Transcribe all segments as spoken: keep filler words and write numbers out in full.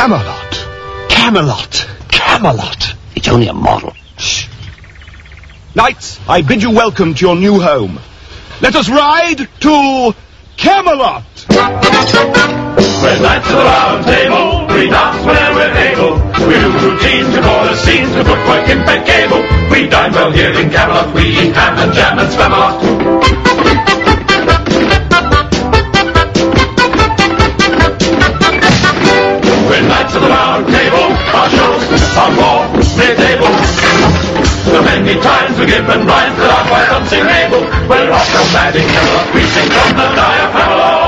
Camelot. Camelot. Camelot. It's only a model. Shh. Knights, I bid you welcome to your new home. Let us ride to Camelot. We're knights of the round table. We dance whenever we're able. We do routines, we call the scenes, the footwork impeccable. We dine well here in Camelot. We eat ham and jam and spam a lot. We're knights of the round table. Our shows are more mid-table. So many times we give and rhymes that are quite unsingable. We're off so mad in Camelot. We sing from the diaphragm.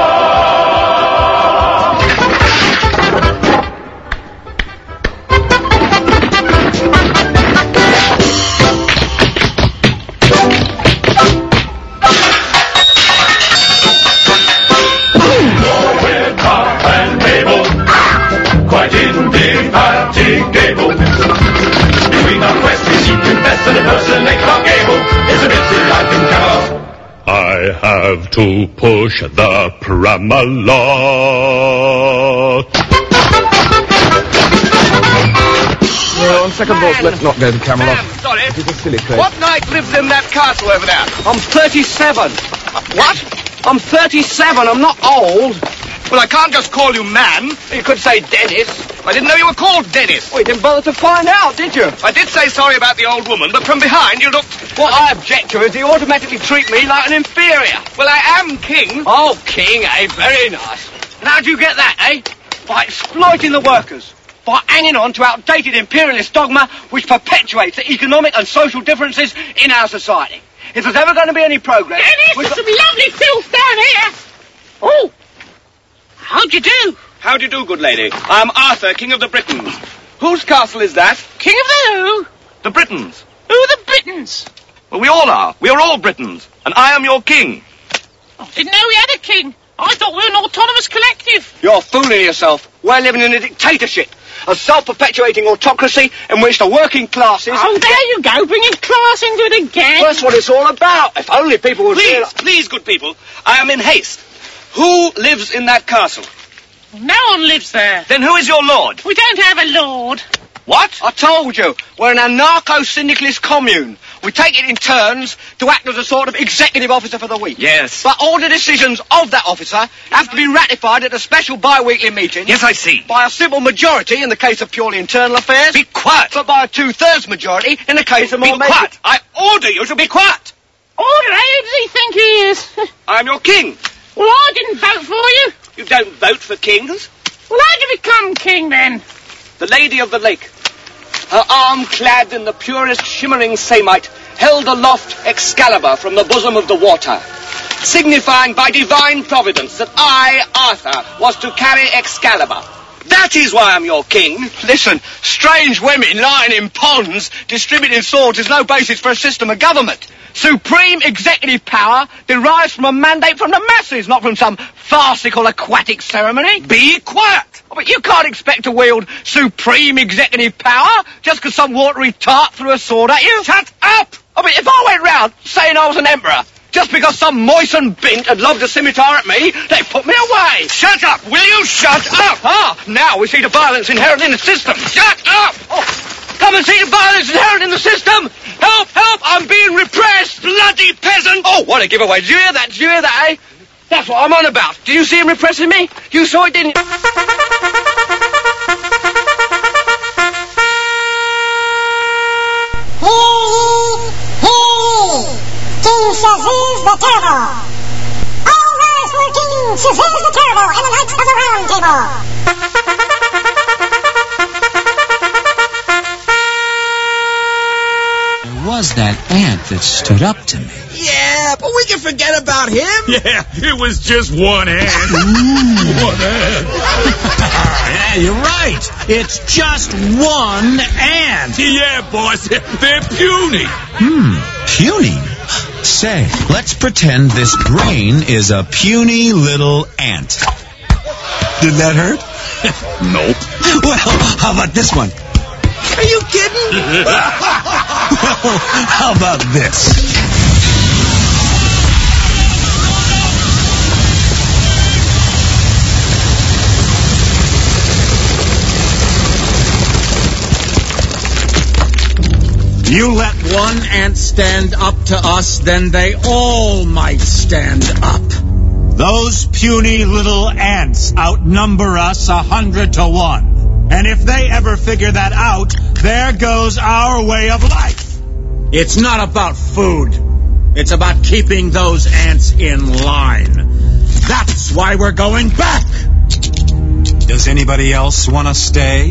Indefatigable. Between our quests we seek to invest and impersonate our gable. It's a busy life in Camelot. I have to push the Pramalot. Well, on second thought, let's not go to Camelot. Sam, sorry. It is a silly place. What knight lives in that castle over there? I'm thirty-seven. Uh, what? I'm thirty-seven. I'm not old. Well, I can't just call you man. You could say Dennis. I didn't know you were called Dennis. Well, you didn't bother to find out, did you? I did say sorry about the old woman, but from behind you looked... What I object to is you automatically treat me like an inferior. Well, I am king. Oh, king, eh? Very nice. And how'd you get that, eh? By exploiting the workers. By hanging on to outdated imperialist dogma which perpetuates the economic and social differences in our society. If there's ever going to be any progress... Dennis, there's some lovely filth down here. Oh. How'd you do? How do you do, good lady? I'm Arthur, King of the Britons. Whose castle is that? King of the who? The Britons. Who are the Britons? Well, we all are. We are all Britons. And I am your king. Oh, didn't know we had a king. I thought we were an autonomous collective. You're fooling yourself. We're living in a dictatorship. A self-perpetuating autocracy in which the working classes... Oh, there you go, bringing class into it again. Well, that's what it's all about. If only people would... Please, realize... please, good people. I am in haste. Who lives in that castle? No one lives there. Then who is your lord? We don't have a lord. What? I told you, we're an anarcho-syndicalist commune. We take it in turns to act as a sort of executive officer for the week. Yes. But all the decisions of that officer have to be ratified at a special bi-weekly meeting. Yes, I see. By a simple majority in the case of purely internal affairs. Be quiet. But by a two-thirds majority in the case of more... Be quiet. I order you to be quiet. Order, eh? Who does he think he is? I am your king. Well, I didn't vote for you. You don't vote for kings. Well, how'd you become king, then? The Lady of the Lake, her arm clad in the purest shimmering samite, held aloft Excalibur from the bosom of the water, signifying by divine providence that I, Arthur, was to carry Excalibur. That is why I'm your king. Listen, strange women lying in ponds distributing swords is no basis for a system of government. Supreme executive power derives from a mandate from the masses, not from some farcical aquatic ceremony. Be quiet. Oh, but you can't expect to wield supreme executive power just because some watery tart threw a sword at you. Shut up! I mean, if I went round saying I was an emperor, just because some moistened bint had lobbed a scimitar at me, they'd put me away. Shut up! Will you shut up? Ah, now we see the violence inherent in the system. Shut up! Oh, come and see the violence inherent in the system. Help, help, I'm being repressed. Bloody peasant! Oh, what a giveaway. Did you hear that? Did you hear that, eh? That's what I'm on about. Did you see him repressing me? You saw it, didn't you? King Shazuz the Terrible. All rise for King Shazuz the Terrible and the Knights of the Round Table. There was that ant that stood up to me. Yeah, but we can forget about him. Yeah, it was just one ant. One ant. Yeah, you're right. It's just one ant. Yeah, boss, they're puny. Hmm, puny? Say, let's pretend this brain is a puny little ant. Did that hurt? Nope. Well, how about this one? Are you kidding? Well, how about this? You let one ant stand up to us, then they all might stand up. Those puny little ants outnumber us a hundred to one. And if they ever figure that out, there goes our way of life. It's not about food. It's about keeping those ants in line. That's why we're going back. Does anybody else want to stay?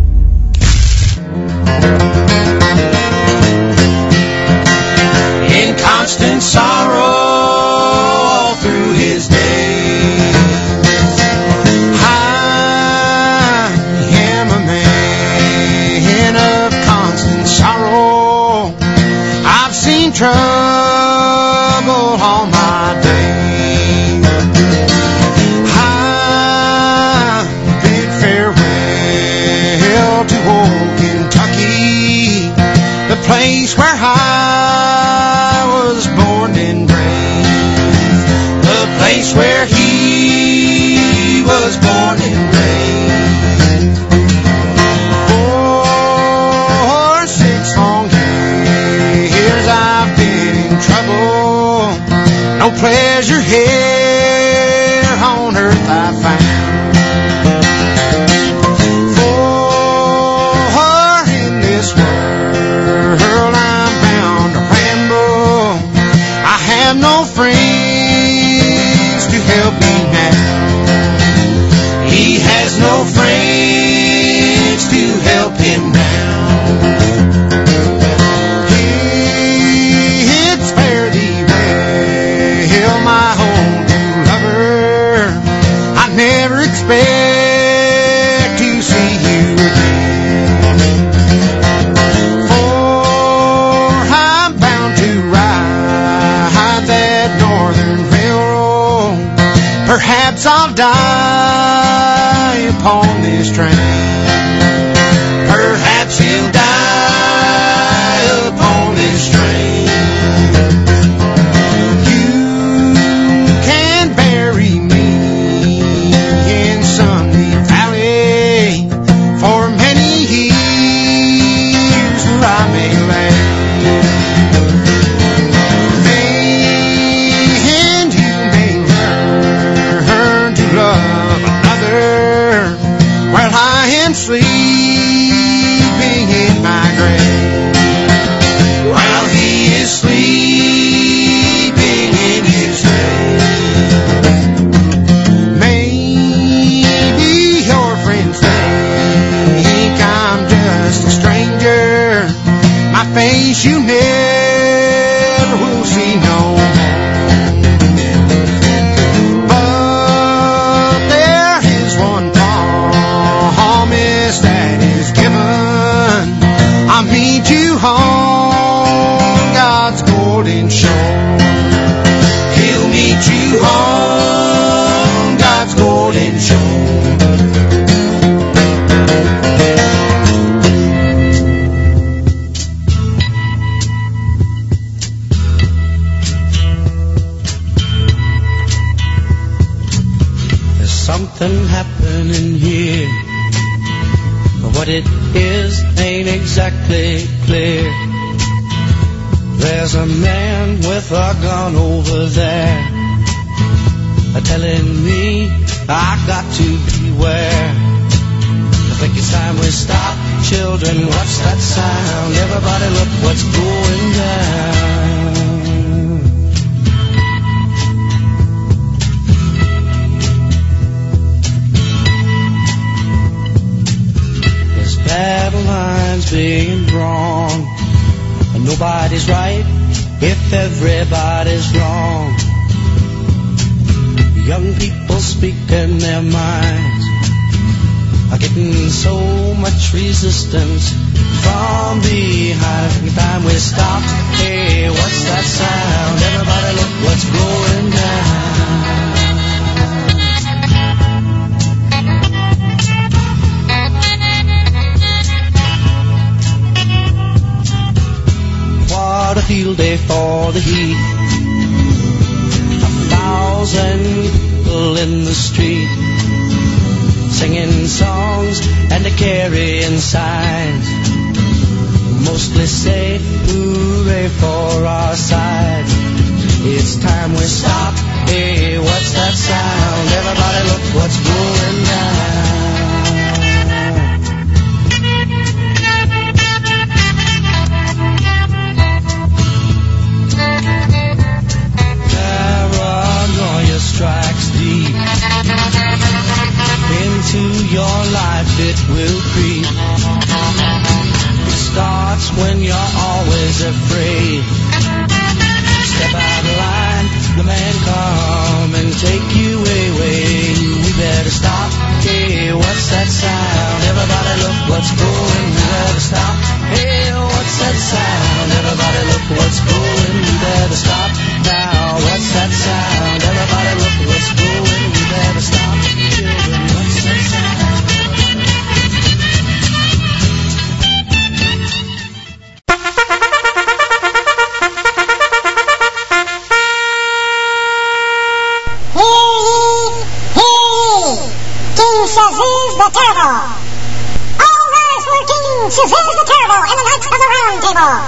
In constant sorrow all through his days, I am a man of constant sorrow. I've seen trouble all my days. I bid farewell to old Kentucky, the place where I where he was born and raised. For six long years I've been in trouble. No pleasure here on earth I found. For in this world I'm bound to ramble. I have no friends help me now. He has no friends to help him now. It's fare thee well, my old lover. I never expect to see you again. For I'm bound to ride that northern railroad. Perhaps I'll die upon this train. Perhaps he'll die upon this train. You can bury me in Sunny Valley for many years where I may last. Sleeping in my grave, while he is sleeping in his grave. Maybe your friends think I'm just a stranger. My face you never will see no more. But there is one that is given. I mean to home God's golden shore. He'll meet you on God's golden shore. There's something happening here. What it is ain't exactly clear. There's a man with a gun over there, telling me I got to beware. I think it's time we stop. Children, what's that sound? Everybody look what's going down. Battle lines being drawn, and nobody's right if everybody's wrong. Young people speaking their minds are getting so much resistance from behind. Every time we stop, hey, what's that sound? Everybody look what's going down. What a field day for the heat. A thousand people in the street, singing songs and a carrying signs. mostly say hooray for our side. It's time we stop. Hey, what's that sound? Everybody look what's going down. Paranoia strikes deep into your life, it will creep. It starts when you're always afraid. Step out of line, the man come and take you away. We better stop. Hey, what's that sound? Everybody look what's going. We better stop. Hey, what's that sound? Everybody look what's going. We better stop now. What's that sound? Everybody look what's going. We better stop. Children, what's that sound? Shazuz the Terrible. All rise for King Shazuz the Terrible and the Knights of the Round Table.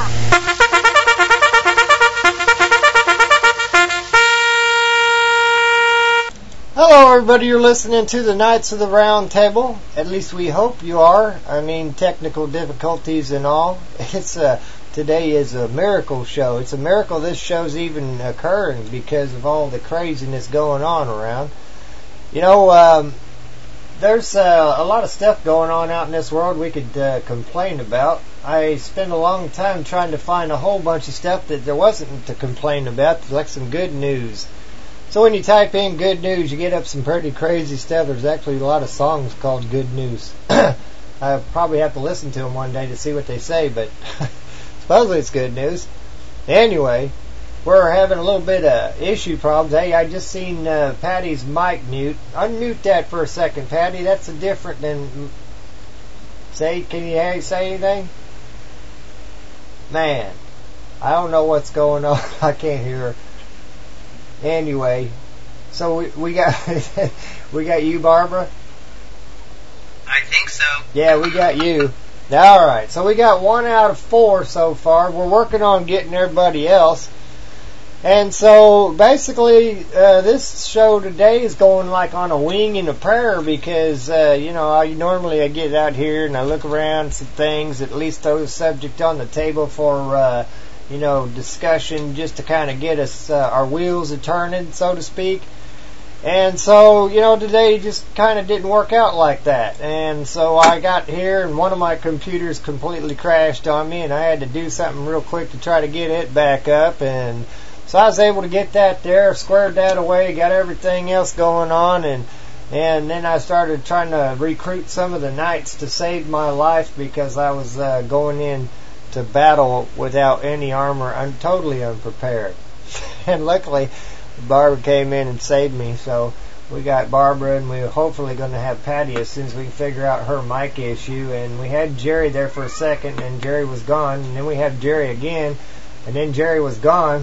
Hello everybody, you're listening to the Knights of the Round Table. At least we hope you are. I mean, technical difficulties and all. It's a, today is a miracle show. It's a miracle this show's even occurring because of all the craziness going on around. You know, um... There's uh, a lot of stuff going on out in this world we could uh, complain about. I spent a long time trying to find a whole bunch of stuff that there wasn't to complain about, like some good news. So when you type in good news, you get up some pretty crazy stuff. There's actually a lot of songs called good news. I probably have to listen to them one day to see what they say, but supposedly it's good news. Anyway, we're having a little bit of issue problems. Hey, I just seen uh, Patty's mic mute. Unmute that for a second, Patty. That's a different than... Say, can you say anything? Man, I don't know what's going on. I can't hear her. Anyway, so we, we got we got you, Barbara? I think so. Yeah, we got you. All right, so we got one out of four so far. We're working on getting everybody else. And so, basically, uh, this show today is going like on a wing and a prayer because, uh, you know, I normally I get out here and I look around some things, at least throw a subject on the table for, uh, you know, discussion just to kind of get us, uh, our wheels a-turning, so to speak. And so, you know, today just kind of didn't work out like that. And so I got here and one of my computers completely crashed on me and I had to do something real quick to try to get it back up. And so I was able to get that there, squared that away, got everything else going on, and and then I started trying to recruit some of the knights to save my life because I was uh, going in to battle without any armor. I'm totally unprepared. And luckily, Barbara came in and saved me, so we got Barbara, and we're hopefully going to have Patty as soon as we can figure out her mic issue. And we had Jerry there for a second, and Jerry was gone, and then we had Jerry again, and then Jerry was gone.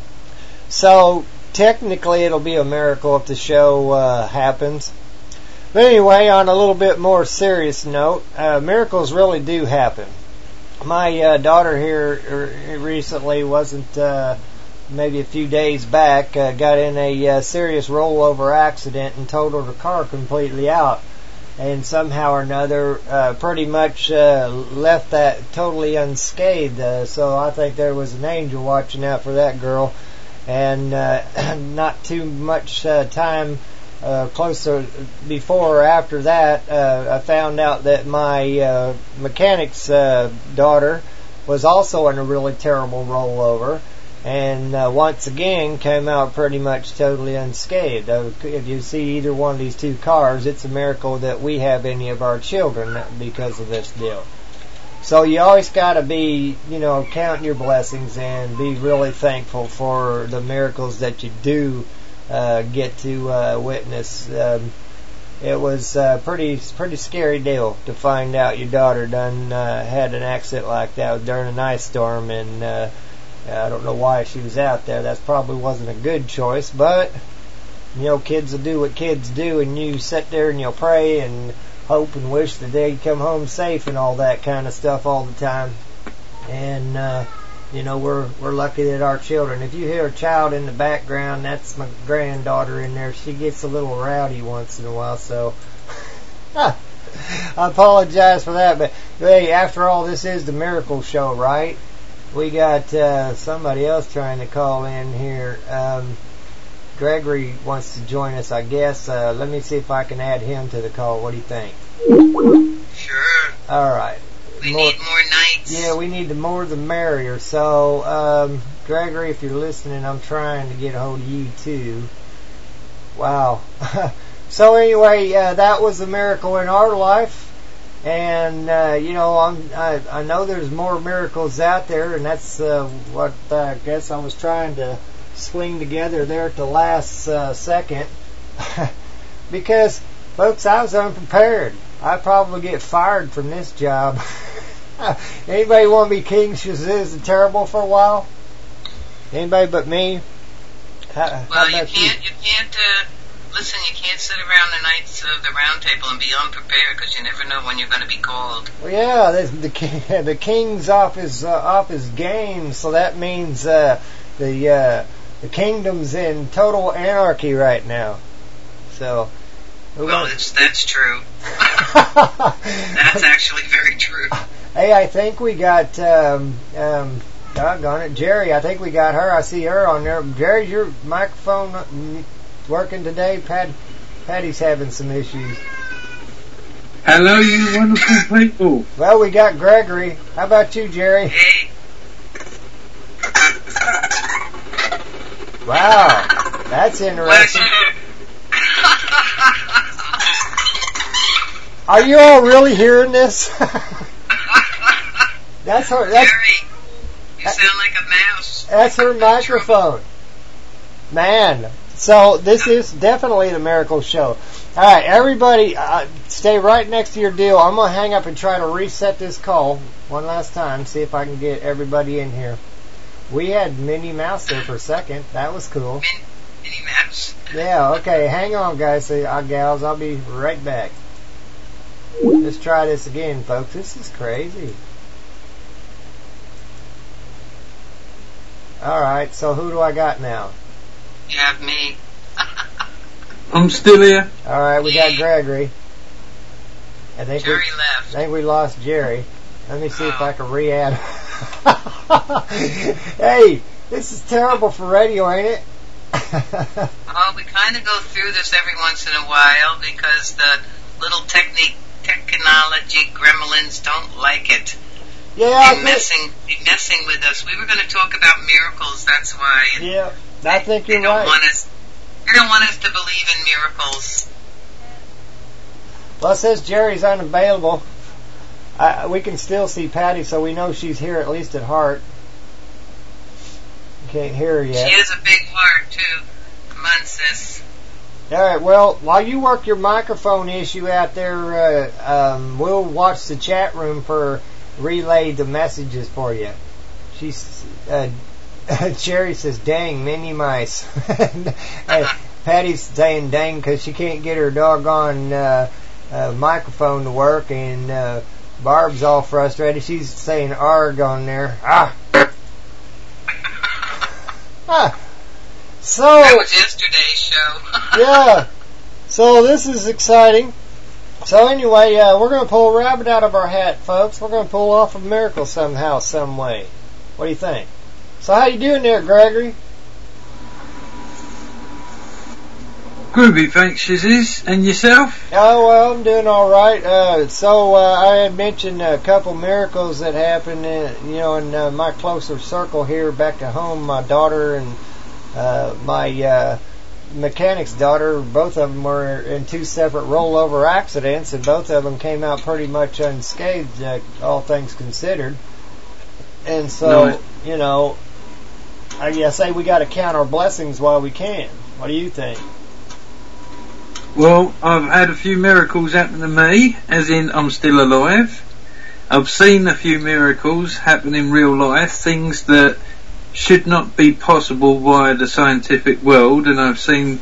So, technically, it'll be a miracle if the show uh, happens. But anyway, on a little bit more serious note, uh, miracles really do happen. My uh, daughter here recently wasn't, uh, maybe a few days back, uh, got in a uh, serious rollover accident and totaled her car completely out. And somehow or another, uh, pretty much uh, left that totally unscathed. Uh, so I think there was an angel watching out for that girl. And uh, not too much uh, time uh, closer before or after that, uh, I found out that my uh, mechanic's uh, daughter was also in a really terrible rollover, and uh, once again came out pretty much totally unscathed. Uh, if you see either one of these two cars, it's a miracle that we have any of our children because of this deal. So you always got to be, you know, counting your blessings and be really thankful for the miracles that you do uh, get to uh, witness. Um, it was a pretty, pretty scary deal to find out your daughter done uh, had an accident like that during an ice storm, and uh, I don't know why she was out there. That probably wasn't a good choice, but you know, kids will do what kids do, and you sit there and you'll pray and hope and wish that they come home safe and all that kind of stuff all the time. and uh, you know, we're we're lucky that our children. If you hear a child in the background, that's my granddaughter in there. She gets a little rowdy once in a while, so I apologize for that. But hey, after all, this is the Miracle Show, right? We got uh, somebody else trying to call in here. Um, Gregory wants to join us, I guess. Uh, let me see if I can add him to the call. What do you think? Sure. All right. We more, need more nights. Yeah, we need the more the merrier. So, um, Gregory, if you're listening, I'm trying to get a hold of you too. Wow. So anyway, uh, that was a miracle in our life, and uh, you know, I'm, I I know there's more miracles out there, and that's uh, what uh, I guess I was trying to swing together there at the last uh, second, because folks, I was unprepared. I'd probably get fired from this job. Anybody want to be King Shaziz the Terrible for a while? Anybody but me? How, well, how you about can't. you? You can't. Uh, listen, you can't sit around the nights of the round table and be unprepared because you never know when you're going to be called. Well, yeah, the the, king, the king's off his uh, off his game, so that means uh, the uh, the kingdom's in total anarchy right now. So. Well, it's, that's true. That's actually very true. Hey, I think we got, um, um, doggone it, Jerry, I think we got her. I see her on there. Jerry, your microphone working today? Pat, Patty's having some issues. Hello, you wonderful people. Well, we got Gregory. How about you, Jerry? Hey. Wow, that's interesting. Are you all really hearing this? That's her. That's, Jerry, you sound like a mouse. That's her microphone. Man, so this is definitely the Miracle Show. All right, everybody, uh, stay right next to your deal. I'm going to hang up and try to reset this call one last time, see if I can get everybody in here. We had Minnie Mouse there for a second. That was cool. Min- Minnie Mouse? Yeah, okay, hang on, guys, so, uh, gals. I'll be right back. Let's try this again, folks. This is crazy. Alright, so who do I got now? You have me. I'm still here. Alright, we got Gregory. I think Jerry we, left. I think we lost Jerry. Let me see oh. if I can re-add. Hey, this is terrible for radio, ain't it? Oh, we kind of go through this every once in a while because the little technique technology gremlins don't like it. Yeah, they're messing, they're messing with us. We were going to talk about miracles, that's why. And yeah, I think you're they don't right. Want us, they don't want us to believe in miracles. Well, it says Jerry's unavailable. I, we can still see Patty, so we know she's here at least at heart. Can't hear her yet. She has a big heart, too. Come on, sis. Alright, well, while you work your microphone issue out there, uh, um, we'll watch the chat room for relay the messages for you. She's, uh, Jerry says, dang, mini mice. Hey, Patty's saying dang because she can't get her doggone uh, uh, microphone to work, and uh, Barb's all frustrated. She's saying arg on there. Ah! Ah! So, that was yesterday's show. Yeah. So this is exciting. So anyway, uh, we're going to pull a rabbit out of our hat, folks. We're going to pull off a miracle somehow, some way. What do you think? So how you doing there, Gregory? Groovy, thanks, Shiziz. And yourself? Oh, well, I'm doing all right. Uh, so uh, I had mentioned a couple miracles that happened, in, you know, in uh, my closer circle here back at home. My daughter and Uh, my uh, mechanic's daughter, both of them were in two separate rollover accidents, and both of them came out pretty much unscathed, uh, all things considered. And so, no. you know, I guess say we got to count our blessings while we can. What do you think? Well, I've had a few miracles happen to me, as in I'm still alive. I've seen a few miracles happen in real life, things that should not be possible via the scientific world, and I've seen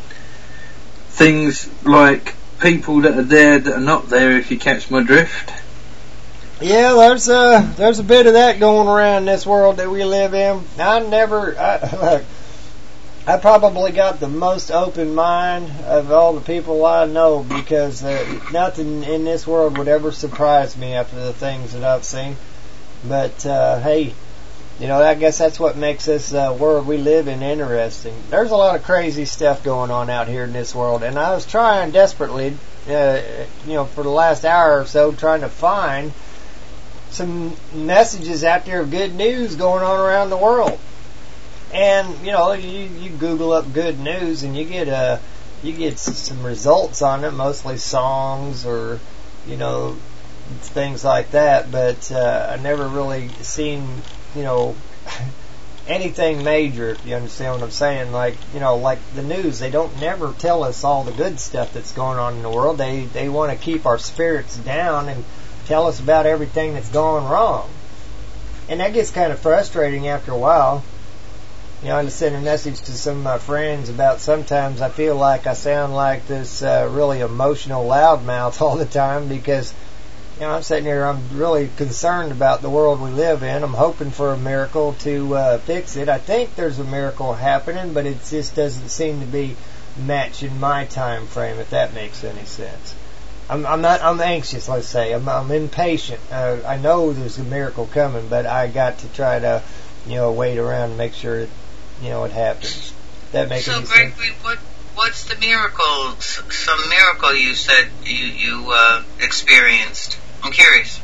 things like people that are there that are not there, if you catch my drift. Yeah, there's a there's a bit of that going around in this world that we live in. I never, I, look, I probably got the most open mind of all the people I know, because uh, nothing in this world would ever surprise me after the things that I've seen. But uh, hey, you know, I guess that's what makes this uh, world we live in interesting. There's a lot of crazy stuff going on out here in this world, and I was trying desperately, uh, you know, for the last hour or so, trying to find some messages out there of good news going on around the world. And you know, you, you Google up good news and you get uh you get some results on it, mostly songs or you know things like that. But uh, I never really seen you know anything major, if you understand what I'm saying. Like you know, like the news, they don't never tell us all the good stuff that's going on in the world. They they want to keep our spirits down and tell us about everything that's going wrong. And that gets kind of frustrating after a while. You know, I just sent a message to some of my friends about sometimes I feel like I sound like this uh, really emotional loudmouth all the time, because, you know, I'm sitting here, I'm really concerned about the world we live in. I'm hoping for a miracle to uh, fix it. I think there's a miracle happening, but it just doesn't seem to be matching my time frame, if that makes any sense. I'm, I'm not. I'm anxious. Let's say I'm, I'm impatient. Uh, I know there's a miracle coming, but I got to try to, you know, wait around and make sure it, you know, it happens. That makes so, any Gregory, sense. what what's the miracle? S- some miracle you said you you uh, experienced. I'm curious.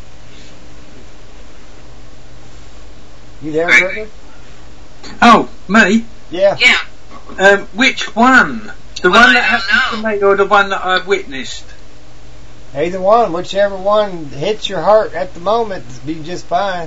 You there, Gregory? Oh, me? Yeah. Yeah. Um, which one? The well, one that I happened to me, or the one that I witnessed? Either one, whichever one hits your heart at the moment, be just fine.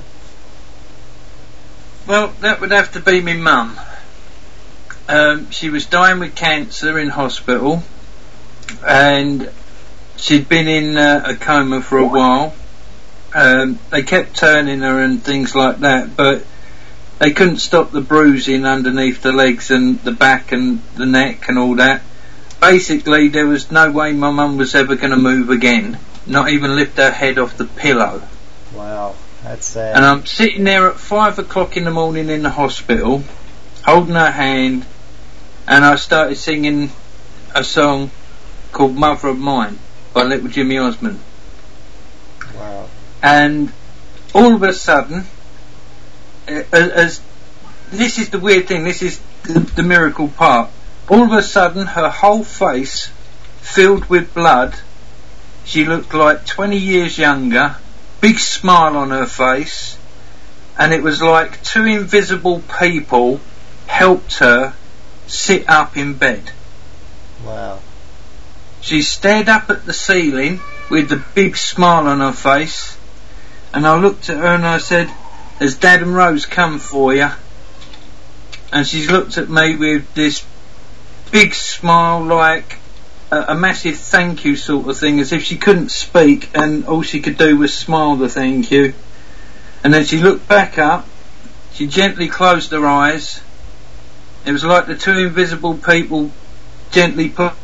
Well, that would have to be my mum. Um, she was dying with cancer in hospital, and she'd been in uh, a coma for a while. Um, they kept turning her and things like that, but they couldn't stop the bruising underneath the legs and the back and the neck and all that. Basically, there was no way my mum was ever going to move again, not even lift her head off the pillow. Wow, that's sad. And I'm sitting there at five o'clock in the morning in the hospital, holding her hand, and I started singing a song called Mother of Mine by Little Jimmy Osmond. Wow. And all of a sudden, as, as this is the weird thing, this is the, the miracle part. All of a sudden, her whole face filled with blood. She looked like twenty years younger, big smile on her face, and it was like two invisible people helped her sit up in bed. Wow. She stared up at the ceiling with the big smile on her face, and I looked at her and I said, "Has Dad and Rose come for you?" And she's looked at me with this big smile, like a, a massive thank you sort of thing, as if she couldn't speak and all she could do was smile the thank you. And then she looked back up, she gently closed her eyes. It was like the two invisible people gently put.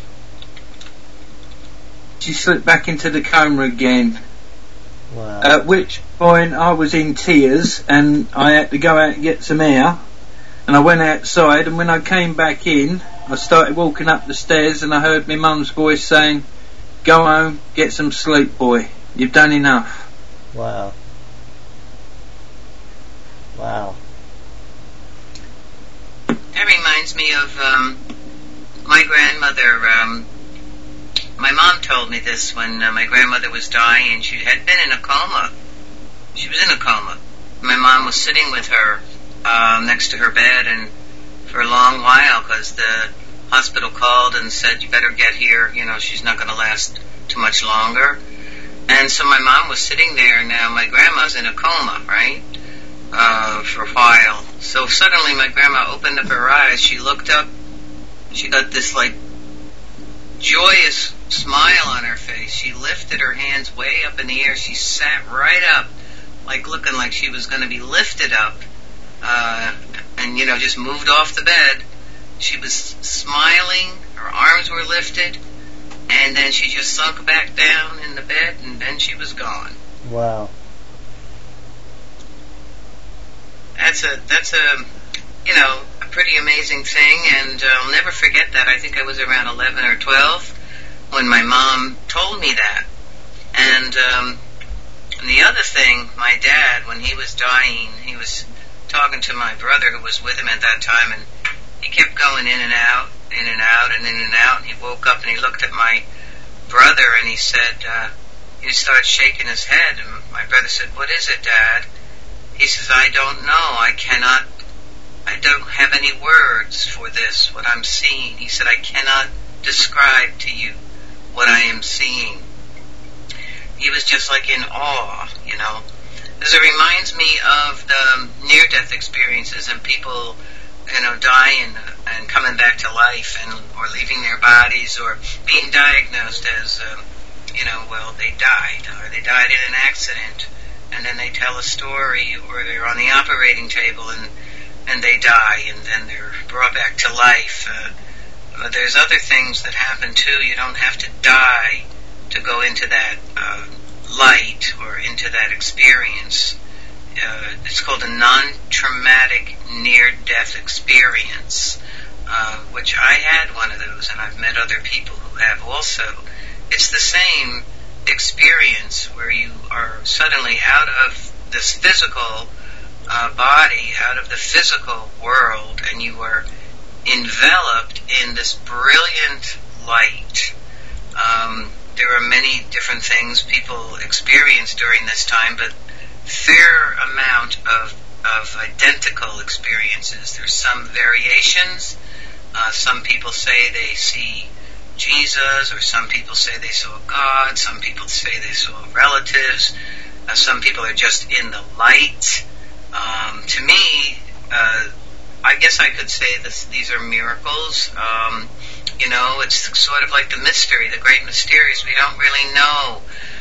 She slipped back into the coma again. Wow. At which point I was in tears and I had to go out and get some air. And I went outside, and when I came back in, I started walking up the stairs and I heard my mum's voice saying, "Go home, get some sleep, boy. You've done enough." Wow. Wow. That reminds me of um, my grandmother. Um, my mom told me this when uh, my grandmother was dying. She had been in a coma. She was in a coma. My mom was sitting with her um, next to her bed and for a long while, because the hospital called and said, "You better get here, you know, she's not going to last too much longer." And so my mom was sitting there. Now my grandma's in a coma, right, uh, for a while. So suddenly my grandma opened up her eyes. She looked up. She got this like joyous smile on her face. She lifted her hands way up in the air. She sat right up, like looking like she was going to be lifted up. Uh, and, you know, just moved off the bed. She was smiling, her arms were lifted, and then she just sunk back down in the bed, and then she was gone. Wow. That's a that's a you know a pretty amazing thing, and uh, I'll never forget that. I think I was around eleven or twelve when my mom told me that. And um, the other thing, my dad, when he was dying, he was talking to my brother who was with him at that time, and he kept going in and out, in and out, and in and out. And he woke up and he looked at my brother and he said, uh, he started shaking his head. And my brother said, "What is it, Dad?" He says, "I don't know. I cannot, I don't have any words for this, what I'm seeing." He said, "I cannot describe to you what I am seeing." He was just like in awe, you know. As it reminds me of the near-death experiences and people, you know, dying and coming back to life, and or leaving their bodies, or being diagnosed as, um, you know, well, they died, or they died in an accident, and then they tell a story, or they're on the operating table and and they die, and then they're brought back to life. Uh, but there's other things that happen too. You don't have to die to go into that uh, light or into that experience. Uh, it's called a non-traumatic near-death experience, uh, which I had one of those, and I've met other people who have also. It's the same experience where you are suddenly out of this physical uh, body, out of the physical world, and you are enveloped in this brilliant light. Um, there are many different things people experience during this time, but fair amount of of identical experiences. There's some variations. Uh, some people say they see Jesus, or some people say they saw God. Some people say they saw relatives. Uh, some people are just in the light. Um, to me, uh, I guess I could say this, these are miracles. Um, you know, it's sort of like the mystery, the great mysterious. We don't really know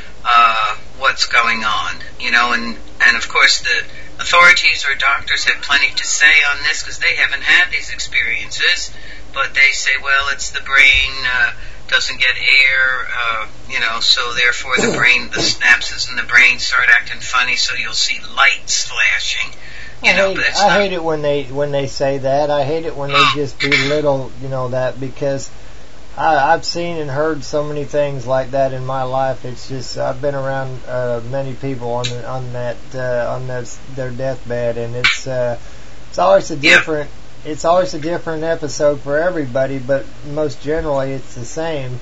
uh, what's going on, you know, and, and of course the authorities or doctors have plenty to say on this because they haven't had these experiences, but they say, well, it's the brain uh, doesn't get air, uh, you know, so therefore the brain, the synapses in the brain start acting funny, so you'll see lights flashing. You I know, hate, but it's I not, hate it when they when they say that. I hate it when they just belittle, you know, that, because I, I've seen and heard so many things like that in my life. It's just I've been around uh, many people on the, on that uh, on that, their deathbed, and it's uh, it's always a different it's always a different episode for everybody, but most generally it's the same.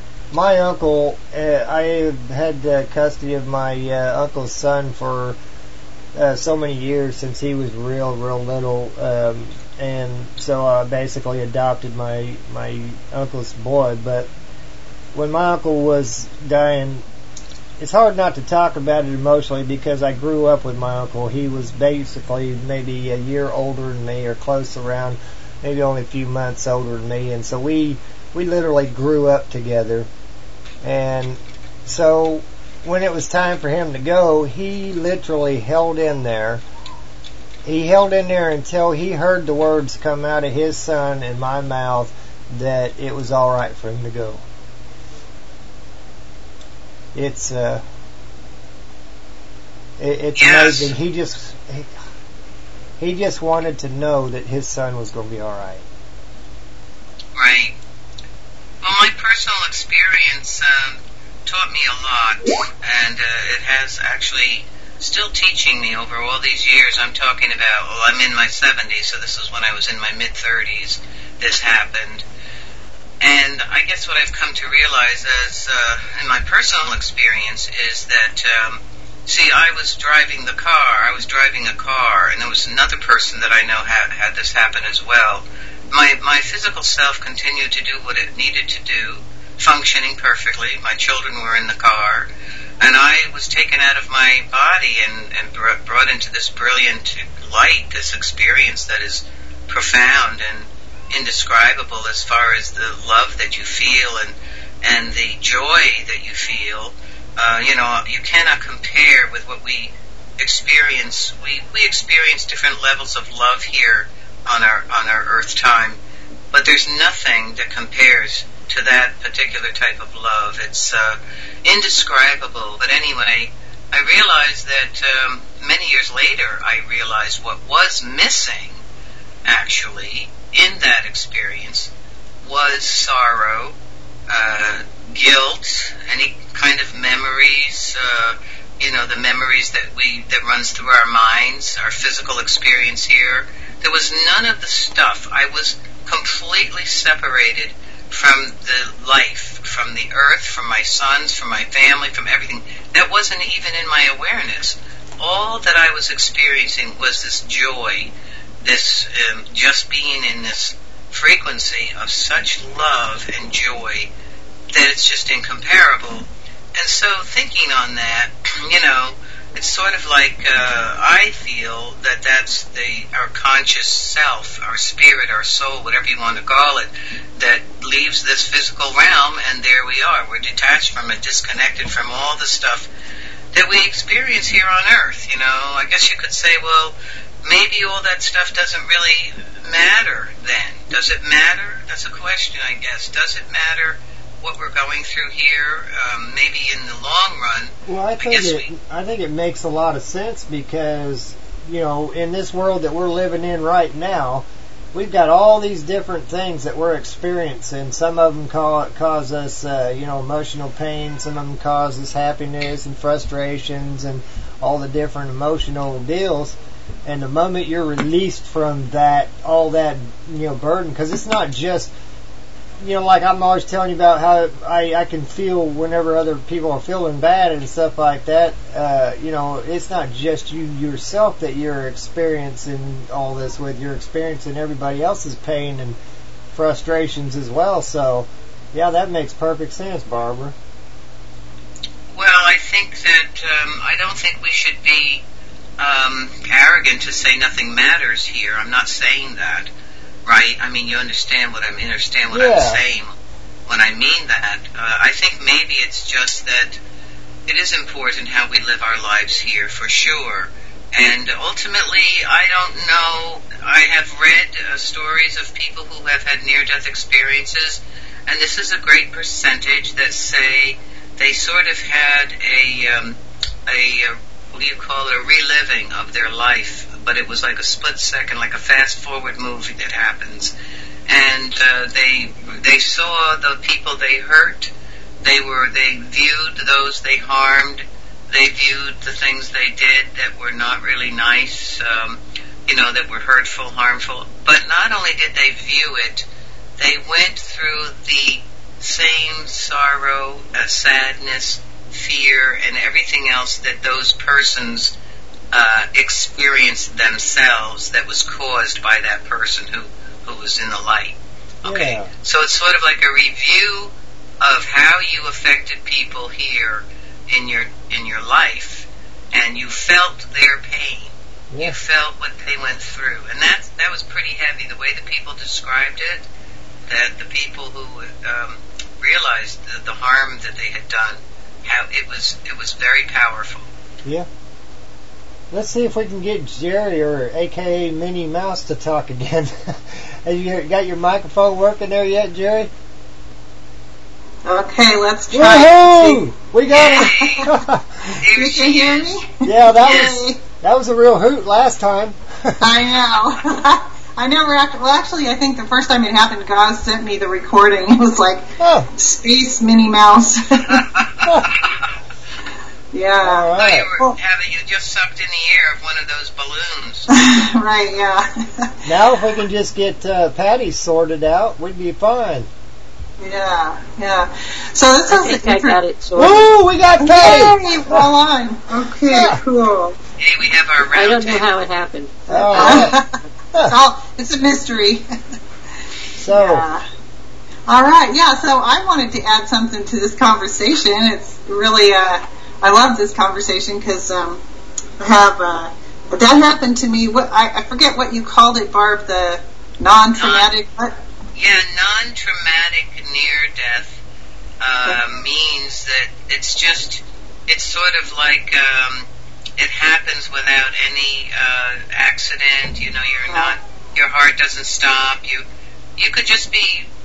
My uncle, uh, I had uh, custody of my uh, uncle's son for Uh, so many years, since he was real, real little, um, and so I basically adopted my my uncle's boy. But when my uncle was dying, it's hard not to talk about it emotionally because I grew up with my uncle. He was basically maybe a year older than me, or close around, maybe only a few months older than me, and so we we literally grew up together. And so when it was time for him to go, he literally held in there. He held in there until he heard the words come out of his son and my mouth that it was all right for him to go. It's uh, it, it's yes. amazing. He just he, he just wanted to know that his son was going to be all right. Right. Well, my personal experience Um, taught me a lot, and uh, it has actually still teaching me over all these years. I'm talking about, well, I'm in my seventies, so this is when I was in my mid-thirties. This happened. And I guess what I've come to realize as, uh, in my personal experience is that, um, see, I was driving the car, I was driving a car, and there was another person that I know had, had this happen as well. My, my physical self continued to do what it needed to do, functioning perfectly. My children were in the car, and I was taken out of my body and, and br- brought into this brilliant light, this experience that is profound and indescribable as far as the love that you feel and and the joy that you feel. Uh, you know, you cannot compare with what we experience. We we experience different levels of love here on our on our earth time, but there's nothing that compares to that particular type of love. It's uh, indescribable. But anyway, I realized that um, many years later, I realized what was missing, actually, in that experience was sorrow, uh, guilt, any kind of memories, uh, you know, the memories that we that runs through our minds, our physical experience here. There was none of the stuff. I was completely separated from the life, from the earth, from my sons, from my family, from everything. That wasn't even in my awareness. All that I was experiencing was this joy, this um, just being in this frequency of such love and joy that it's just incomparable. And so thinking on that, you know, it's sort of like uh, I feel that that's the our conscious self, our spirit, our soul, whatever you want to call it, that leaves this physical realm, and there we are. We're detached from it, disconnected from all the stuff that we experience here on Earth. You know, I guess you could say, well, maybe all that stuff doesn't really matter then. Does it matter? That's a question, I guess. Does it matter what we're going through here? Um, maybe in the long run. Well, I think I, it, we, I think it makes a lot of sense because, you know, in this world that we're living in right now, we've got all these different things that we're experiencing. Some of them cause, cause us, uh, you know, emotional pain. Some of them cause us happiness and frustrations and all the different emotional deals. And the moment you're released from that, all that, you know, burden, because it's not just, you know, like I'm always telling you about how I, I can feel whenever other people are feeling bad and stuff like that. Uh, you know, it's not just you yourself that you're experiencing all this with. You're experiencing everybody else's pain and frustrations as well. So, yeah, that makes perfect sense, Barbara. Well, I think that um, I don't think we should be um, arrogant to say nothing matters here. I'm not saying that. Right? I mean, you understand what I mean, understand what yeah. I'm saying when I mean that. Uh, I think maybe it's just that it is important how we live our lives here, for sure. And ultimately, I don't know, I have read uh, stories of people who have had near-death experiences, and this is a great percentage that say they sort of had a, um, a, uh, what do you call it, a reliving of their life. But it was like a split second, like a fast-forward movie that happens. And uh, they they saw the people they hurt. They were they viewed those they harmed. They viewed the things they did that were not really nice, um, you know, that were hurtful, harmful. But not only did they view it, they went through the same sorrow, uh, sadness, fear, and everything else that those persons Uh, experienced themselves that was caused by that person who, who was in the light. Okay? Yeah. So it's sort of like a review of how you affected people here in your in your life, and you felt their pain. Yeah. You felt what they went through. And that, that was pretty heavy, the way the people described it, that the people who um, realized the, the harm that they had done, how it was it was very powerful. Yeah. Let's see if we can get Jerry, or A K A Minnie Mouse, to talk again. Have you got your microphone working there yet, Jerry? Okay, let's try. Woohoo! We got it. You can hear me? Yeah, that was that was a real hoot last time. I know. I never actually. Well, actually, I think the first time it happened, God sent me the recording. It was like oh. Space Minnie Mouse. Yeah. All right. So you were having, you just sucked in the air of one of those balloons. Right, yeah. Now if we can just get uh, Patty sorted out, we'd be fine. Yeah, yeah. So this I is think I got it sorted. Woo, we got Patty! Yay, well on. Okay, yeah. Cool. Hey, we have our round I don't know table. how it happened. Oh, it's, all, it's a mystery. So. Yeah. All right, yeah, so I wanted to add something to this conversation. It's really... Uh, I love this conversation because um, I have uh, that happened to me. What I, I forget what you called it, Barb. The non-traumatic. Non, yeah, non-traumatic near-death uh, okay. means that it's just it's sort of like um, it happens without any uh, accident. You know, you're not your heart doesn't stop. You you could just be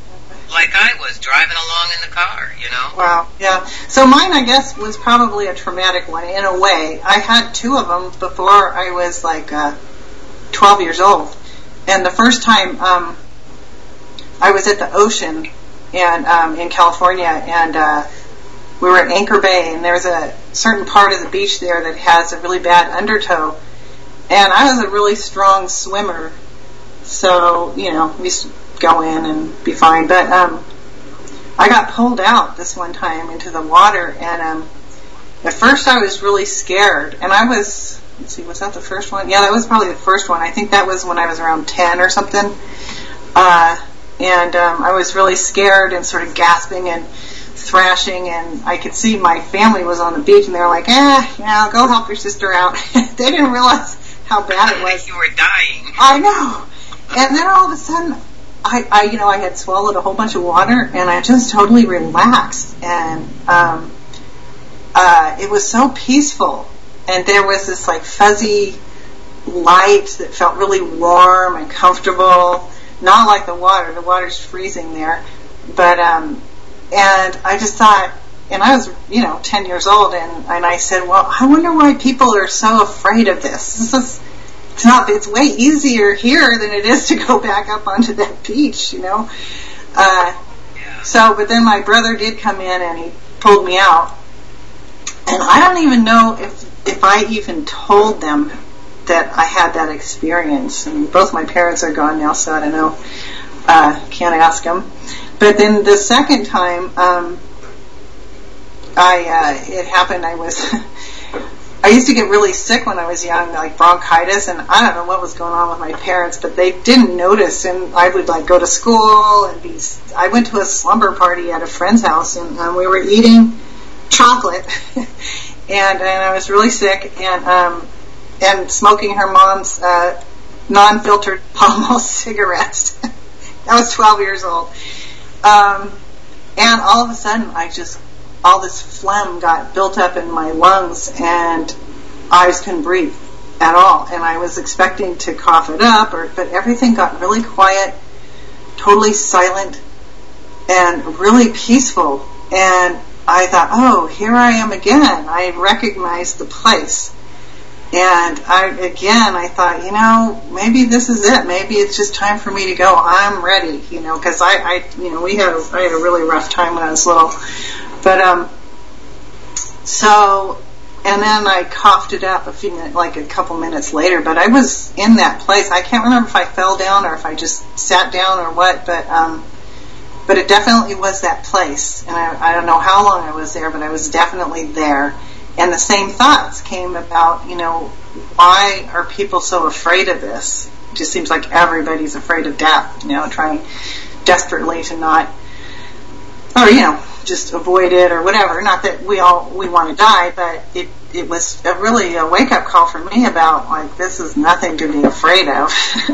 like I was driving along in the car, you know. Wow, yeah. So mine, I guess, was probably a traumatic one in a way. I had two of them before I was like uh, twelve years old. And the first time um, I was at the ocean and um, in California, and uh, we were at Anchor Bay, and there's a certain part of the beach there that has a really bad undertow. And I was a really strong swimmer, so, you know, we used to go in and be fine. But um, I got pulled out this one time into the water, and um, at first I was really scared. And I was, let's see, was that the first one? Yeah, that was probably the first one. I think that was when I was around ten or something. Uh, and um, I was really scared and sort of gasping and thrashing, and I could see my family was on the beach, and they were like, eh, yeah, go help your sister out. They didn't realize how bad it was. You were dying. I know. And then all of a sudden, I, I, you know, I had swallowed a whole bunch of water, and I just totally relaxed, and um, uh, it was so peaceful. And there was this like fuzzy light that felt really warm and comfortable. Not like the water. The water's freezing there, but um, and I just thought, and I was, you know, ten years old, and, and I said, well, I wonder why people are so afraid of this. This is, it's not, it's way easier here than it is to go back up onto that beach, you know. Uh, so, but then my brother did come in and he pulled me out, and I don't even know if if I even told them that I had that experience. And both my parents are gone now, so I don't know. Uh, can't ask them. But then the second time, um, I uh, it happened. I was I used to get really sick when I was young, like bronchitis, and I don't know what was going on with my parents, but they didn't notice. And I would like go to school and be. I went to a slumber party at a friend's house, and um, we were eating chocolate, and and I was really sick, and um, and smoking her mom's uh, non-filtered Pall Mall cigarettes. I was twelve years old. Um, and all of a sudden, I just, all this phlegm got built up in my lungs, and I just couldn't breathe at all. And I was expecting to cough it up, or, but everything got really quiet, totally silent, and really peaceful. And I thought, oh, here I am again. I recognized the place. And I, again, I thought, you know, maybe this is it. Maybe it's just time for me to go. I'm ready, you know, because I, I, you know, we had, a, I had a really rough time when I was little. But, um, so, and then I coughed it up a few minutes, like a couple minutes later, but I was in that place. I can't remember if I fell down or if I just sat down or what, but, um, but it definitely was that place. And I, I don't know how long I was there, but I was definitely there. And the same thoughts came about, you know, why are people so afraid of this? It just seems like everybody's afraid of death, you know, trying desperately to not, or, you know, just avoid it or whatever. Not that we all, we want to die, but it, it was a really a wake-up call for me about, like, this is nothing to be afraid of,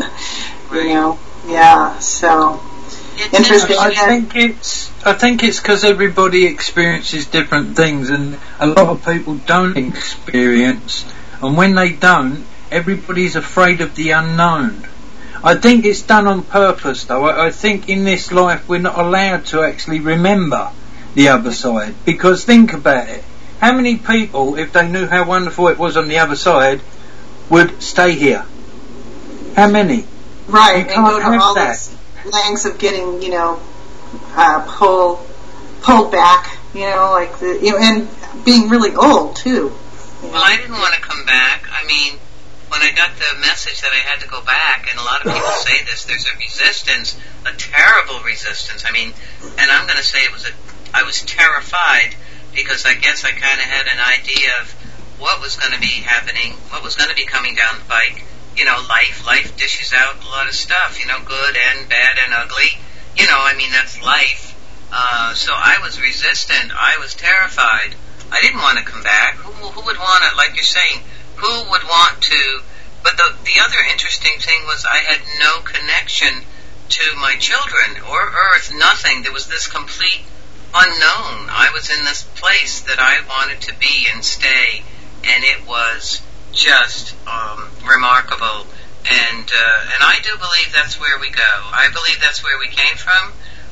you know, yeah, so... It's interesting. I think it's. I think it's because everybody experiences different things, and a lot of people don't experience. And when they don't, everybody's afraid of the unknown. I think it's done on purpose, though. I, I think in this life we're not allowed to actually remember the other side, because think about it. How many people, if they knew how wonderful it was on the other side, would stay here? How many? Right, you and can't go to have all that. this lengths of getting, you know, uh, pulled, pulled back, you know, like the, you know, and being really old too. Well, I didn't want to come back. I mean, when I got the message that I had to go back, and a lot of people say this, there's a resistance, a terrible resistance. I mean, and I'm going to say it was a, I was terrified because I guess I kind of had an idea of what was going to be happening, what was going to be coming down the pike. You know, life, life dishes out a lot of stuff, you know, good and bad and ugly. You know, I mean, that's life. Uh, so I was resistant. I was terrified. I didn't want to come back. Who, who would want to, like you're saying, who would want to? But the, the other interesting thing was I had no connection to my children or Earth, nothing. There was this complete unknown. I was in this place that I wanted to be and stay, and it was just um, remarkable, and uh, and I do believe that's where we go. I believe that's where we came from.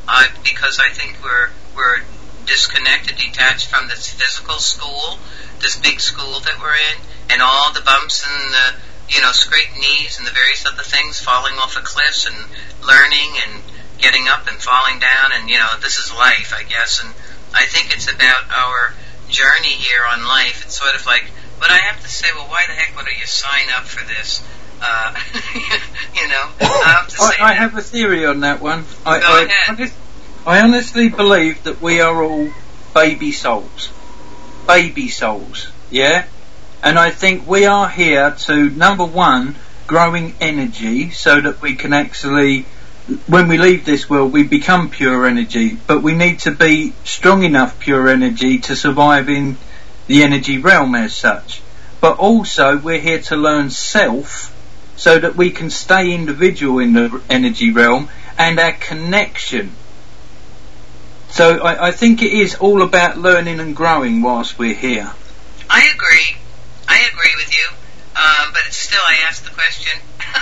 uh, because I think we're we're disconnected, detached from this physical school, this big school that we're in, and all the bumps and the, you know, scraped knees and the various other things, falling off of cliffs and learning and getting up and falling down, and, you know, this is life, I guess. And I think it's about our journey here on life. It's sort of like, but I have to say, well, why the heck would you sign up for this? Uh, you know, I have to say I, I have a theory on that one. I, Go I, ahead. honest, I honestly believe that we are all baby souls. Baby souls, yeah? And I think we are here to, number one, growing energy so that we can actually, when we leave this world, we become pure energy. But we need to be strong enough pure energy to survive in the energy realm as such. But also, we're here to learn self so that we can stay individual in the energy realm and our connection. So I, I think it is all about learning and growing whilst we're here. I agree. I agree with you. Um, but it's still, I ask the question,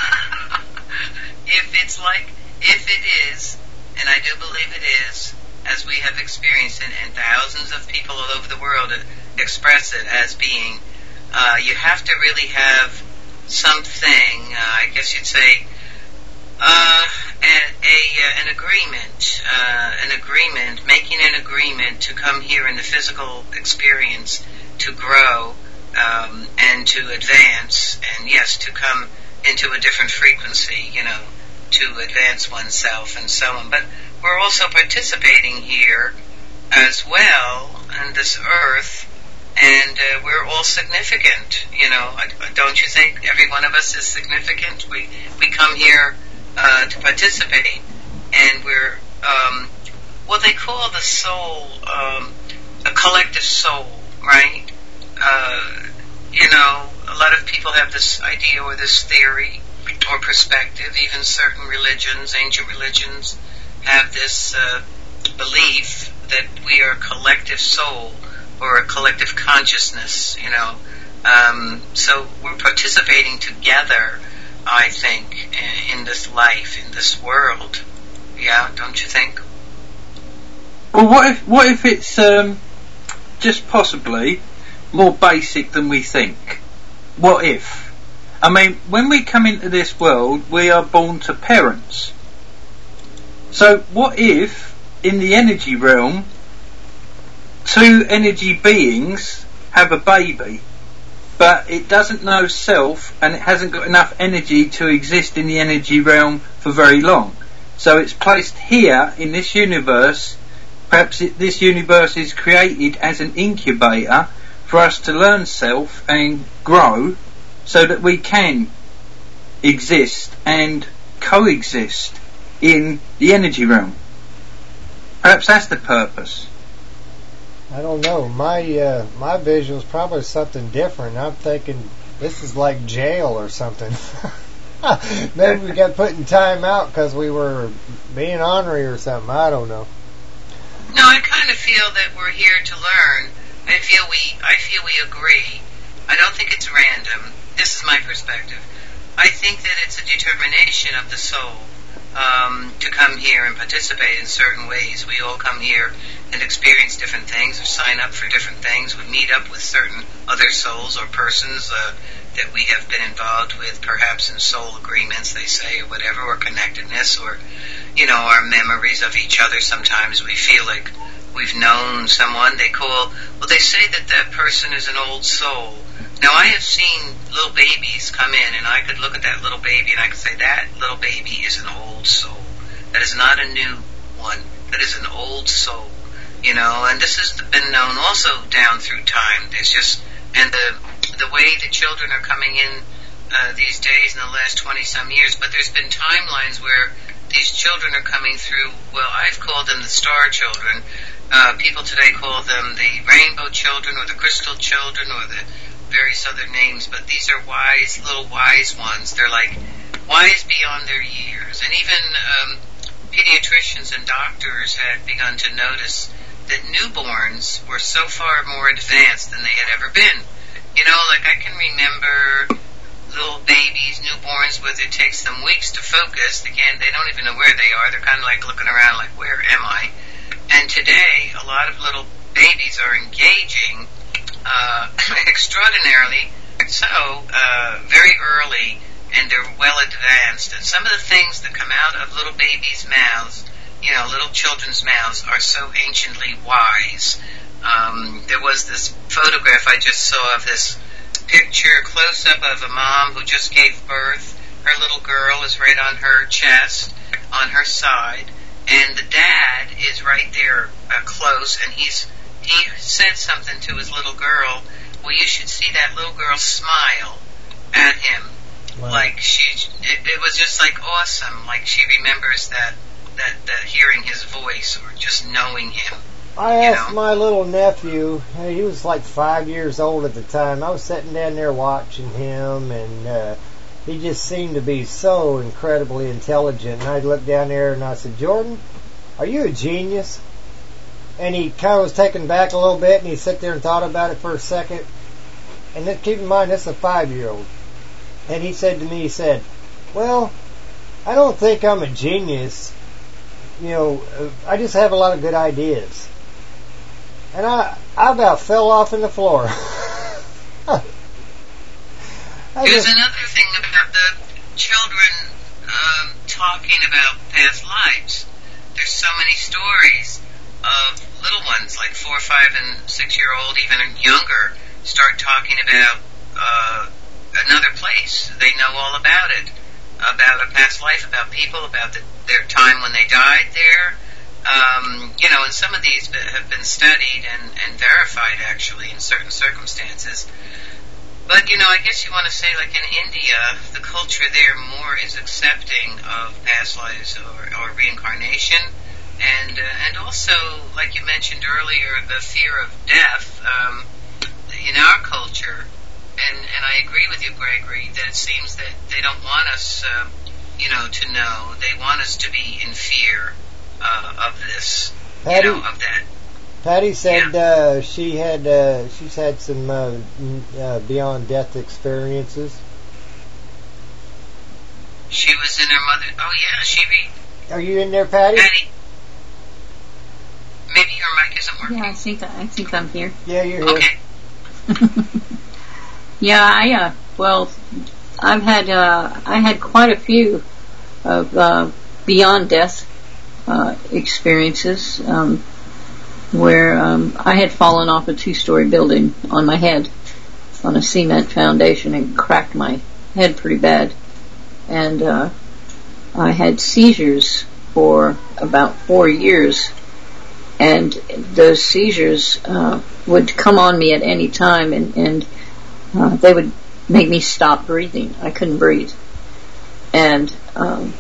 if it's like, if it is, and I do believe it is, as we have experienced it, and thousands of people all over the world express it as being, uh, you have to really have something, uh, I guess you'd say, uh, a, a, an agreement, uh, an agreement, making an agreement to come here in the physical experience to grow, um, and to advance, and yes, to come into a different frequency, you know, to advance oneself and so on. But we're also participating here as well on this earth, and uh, we're all significant, you know. Don't you think every one of us is significant? We we come here uh, to participate, and we're um, what they call the soul, um, a collective soul, right? Uh, you know, a lot of people have this idea or this theory or perspective. Even certain religions, ancient religions, have this uh, belief that we are a collective soul or a collective consciousness, you know. Um, so we're participating together, I think, in this life, in this world. Yeah, don't you think? Well, what if what if it's um, just possibly more basic than we think? What if? I mean, when we come into this world, we are born to parents. So what if, in the energy realm, two energy beings have a baby, but it doesn't know self and it hasn't got enough energy to exist in the energy realm for very long? So it's placed here in this universe. Perhaps it, this universe is created as an incubator for us to learn self and grow so that we can exist and coexist in the energy realm. Perhaps that's the purpose. I don't know. My uh, my vision is probably something different. I'm thinking this is like jail or something. Maybe we got put in time out because we were being ornery or something. I don't know. No, I kind of feel that we're here to learn. I feel we, I feel we agree. I don't think it's random. This is my perspective. I think that it's a determination of the soul um, to come here and participate in certain ways. We all come here and experience different things or sign up for different things. We meet up with certain other souls or persons uh, that we have been involved with, perhaps in soul agreements, they say, or whatever, or connectedness, or, you know, our memories of each other. Sometimes we feel like we've known someone. They call, well, they say that that person is an old soul. Now, I have seen little babies come in, and I could look at that little baby, and I could say, that little baby is an old soul. That is not a new one. That is an old soul. You know, and this has been known also down through time. There's just, and the the way the children are coming in uh, these days in the last twenty-some years, but there's been timelines where these children are coming through, well, I've called them the star children. Uh, people today call them the rainbow children or the crystal children or the various other names, but these are wise, little wise ones. They're like wise beyond their years. And even um, pediatricians and doctors had begun to notice that newborns were so far more advanced than they had ever been. You know, like I can remember little babies, newborns, where it takes them weeks to focus. They can't, they don't even know where they are. They're kind of like looking around like, where am I? And today, a lot of little babies are engaging uh, extraordinarily so uh, very early, and they're well advanced. And some of the things that come out of little babies' mouths, you know, little children's mouths, are so anciently wise. Um, there was this photograph I just saw of this picture, close-up of a mom who just gave birth. Her little girl is right on her chest, on her side, and the dad is right there uh, close, and he's he said something to his little girl. Well, you should see that little girl smile at him. Wow. Like she, it, it was just like awesome. Like she remembers that, that, that hearing his voice or just knowing him. I asked know? my little nephew, he was like five years old at the time. I was sitting down there watching him, and uh, he just seemed to be so incredibly intelligent. And I looked down there and I said, Jordan, are you a genius? And he kind of was taken back a little bit, and he sat there and thought about it for a second. And then keep in mind, this is a five-year-old. And he said to me, he said, well, I don't think I'm a genius. You know, I just have a lot of good ideas. And I, I about fell off in the floor. There's another thing about the children um, talking about past lives. There's so many stories of little ones, like four, five, and six-year-old, even younger, start talking about uh, another place. They know all about it, about a past life, about people, about the, their time when they died there. Um, you know, and some of these have been studied and, and verified, actually, in certain circumstances. But, you know, I guess you want to say, like in India, the culture there more is accepting of past lives or, or reincarnation. And uh, and also, like you mentioned earlier, the fear of death um, in our culture, and, and I agree with you, Gregory, that it seems that they don't want us, uh, you know, to know. They want us to be in fear uh, of this, Patty, you know, of that. Patty said yeah. uh, she had uh, she's had some uh, uh, beyond death experiences. She was in her mother. Oh yeah, she be. Are you in there, Patty? Patty. Maybe your mic isn't working. Yeah, I think I think I'm here. Yeah, you're here. Okay. yeah, I uh, well, I've had uh, I had quite a few of uh, beyond death uh, experiences um, where um, I had fallen off a two-story building on my head on a cement foundation and cracked my head pretty bad, and uh, I had seizures for about four years. And those seizures uh, would come on me at any time, and, and uh, they would make me stop breathing. I couldn't breathe. And um,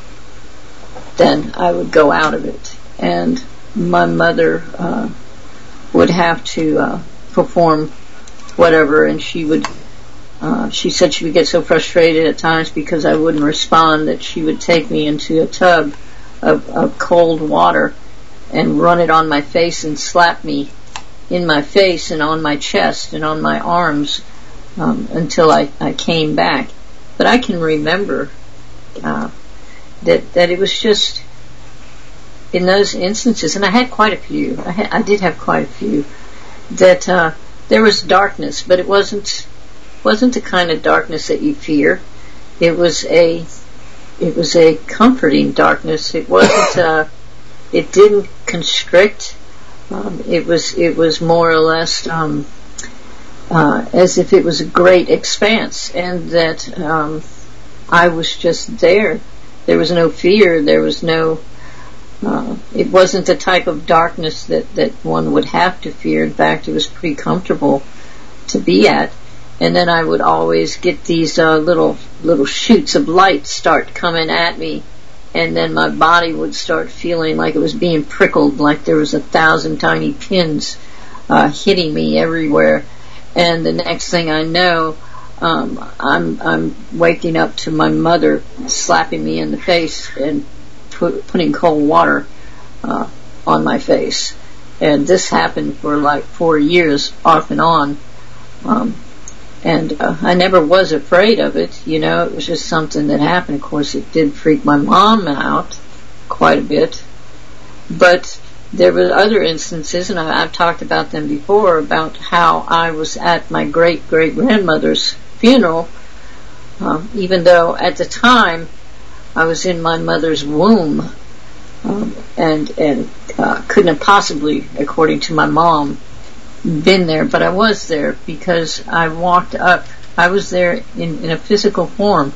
then I would go out of it. And my mother uh, would have to uh, perform whatever, and she would, uh, she said she would get so frustrated at times because I wouldn't respond that she would take me into a tub of, of cold water and run it on my face and slap me in my face and on my chest and on my arms um, until I, I came back. But I can remember uh, that that it was just in those instances, and I had quite a few. I, had, I did have quite a few that uh, there was darkness, but it wasn't wasn't the kind of darkness that you fear. It was a it was a comforting darkness. It wasn't. Uh, It didn't constrict. Um, it was it was more or less um, uh, as if it was a great expanse, and that um, I was just there. There was no fear. There was no. Uh, it wasn't the type of darkness that, that one would have to fear. In fact, it was pretty comfortable to be at. And then I would always get these uh, little little shoots of light start coming at me. And then my body would start feeling like it was being prickled, like there was a thousand tiny pins uh, hitting me everywhere. And the next thing I know, um, I'm I'm waking up to my mother slapping me in the face and put, putting cold water uh, on my face. And this happened for like four years, off and on. Um, and uh, I never was afraid of it. You know, it was just something that happened. Of course, it did freak my mom out quite a bit. But there were other instances, and I, I've talked about them before, about how I was at my great-great-grandmother's funeral, uh, even though at the time I was in my mother's womb, um, and, and uh, couldn't have possibly, according to my mom, been there, but I was there because I walked up. I was there in, in a physical form,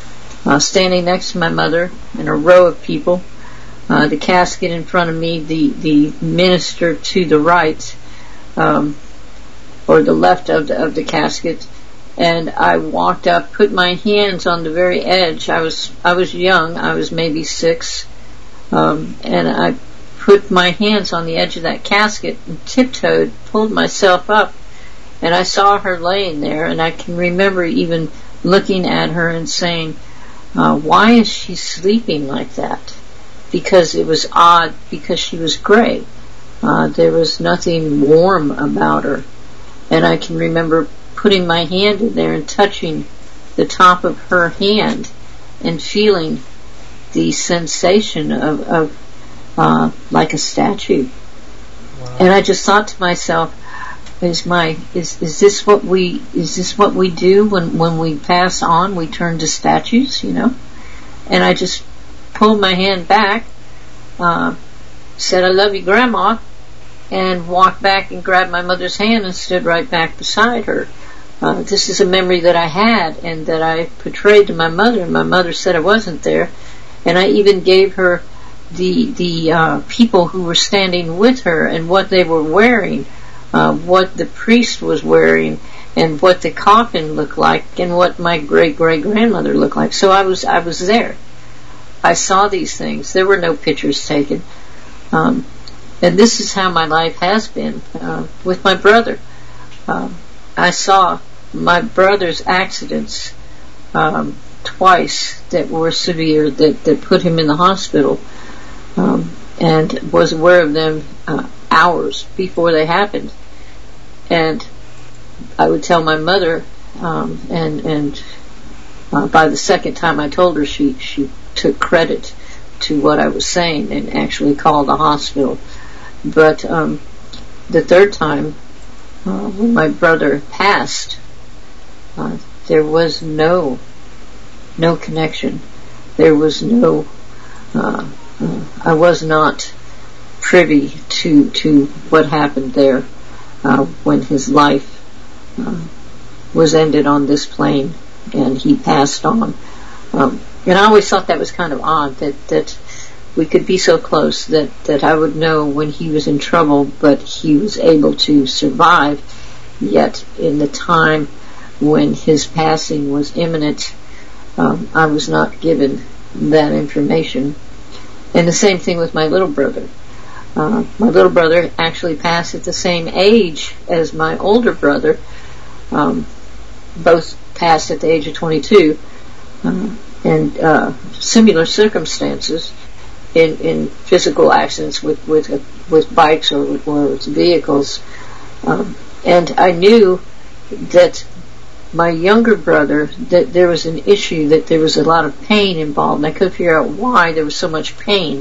uh, standing next to my mother in a row of people, uh, the casket in front of me, the, the minister to the right, um, or the left of the, of the casket, and I walked up, put my hands on the very edge. I was I was young. I was maybe six, um, and I put my hands on the edge of that casket and tiptoed, pulled myself up, and I saw her laying there, and I can remember even looking at her and saying, uh, why is she sleeping like that? Because it was odd, because she was gray. Uh, there was nothing warm about her. And I can remember putting my hand in there and touching the top of her hand and feeling the sensation of, of Uh, like a statue. Wow. And I just thought to myself, is my is is this what we is this what we do when when we pass on? We turn to statues, you know? And I just pulled my hand back, uh, said, "I love you, Grandma," and walked back and grabbed my mother's hand and stood right back beside her. Uh, this is a memory that I had and that I portrayed to my mother, and my mother said I wasn't there, and I even gave her the the uh, people who were standing with her and what they were wearing, uh, what the priest was wearing, and what the coffin looked like, and what my great great grandmother looked like. So I was I was there. I saw these things. There were no pictures taken, um, and this is how my life has been uh, with my brother. Uh, I saw my brother's accidents um, twice that were severe, that that put him in the hospital. Um, and was aware of them uh, hours before they happened. And I would tell my mother, um, and and uh, by the second time I told her, she she took credit to what I was saying and actually called the hospital. But um, the third time, uh, when my brother passed, uh, there was no no connection. There was no. Uh, Uh, I was not privy to to what happened there uh, when his life uh, was ended on this plane and he passed on. Um, and I always thought that was kind of odd that, that we could be so close, that, that I would know when he was in trouble, but he was able to survive, yet in the time when his passing was imminent, um, I was not given that information. And the same thing with my little brother. Uh, my little brother actually passed at the same age as my older brother. Um, both passed at the age of twenty-two. Uh, and uh, similar circumstances in, in physical accidents with, with, uh, with bikes or, or with vehicles. Um, and I knew that my younger brother, that there was an issue, that there was a lot of pain involved, and I couldn't figure out why there was so much pain.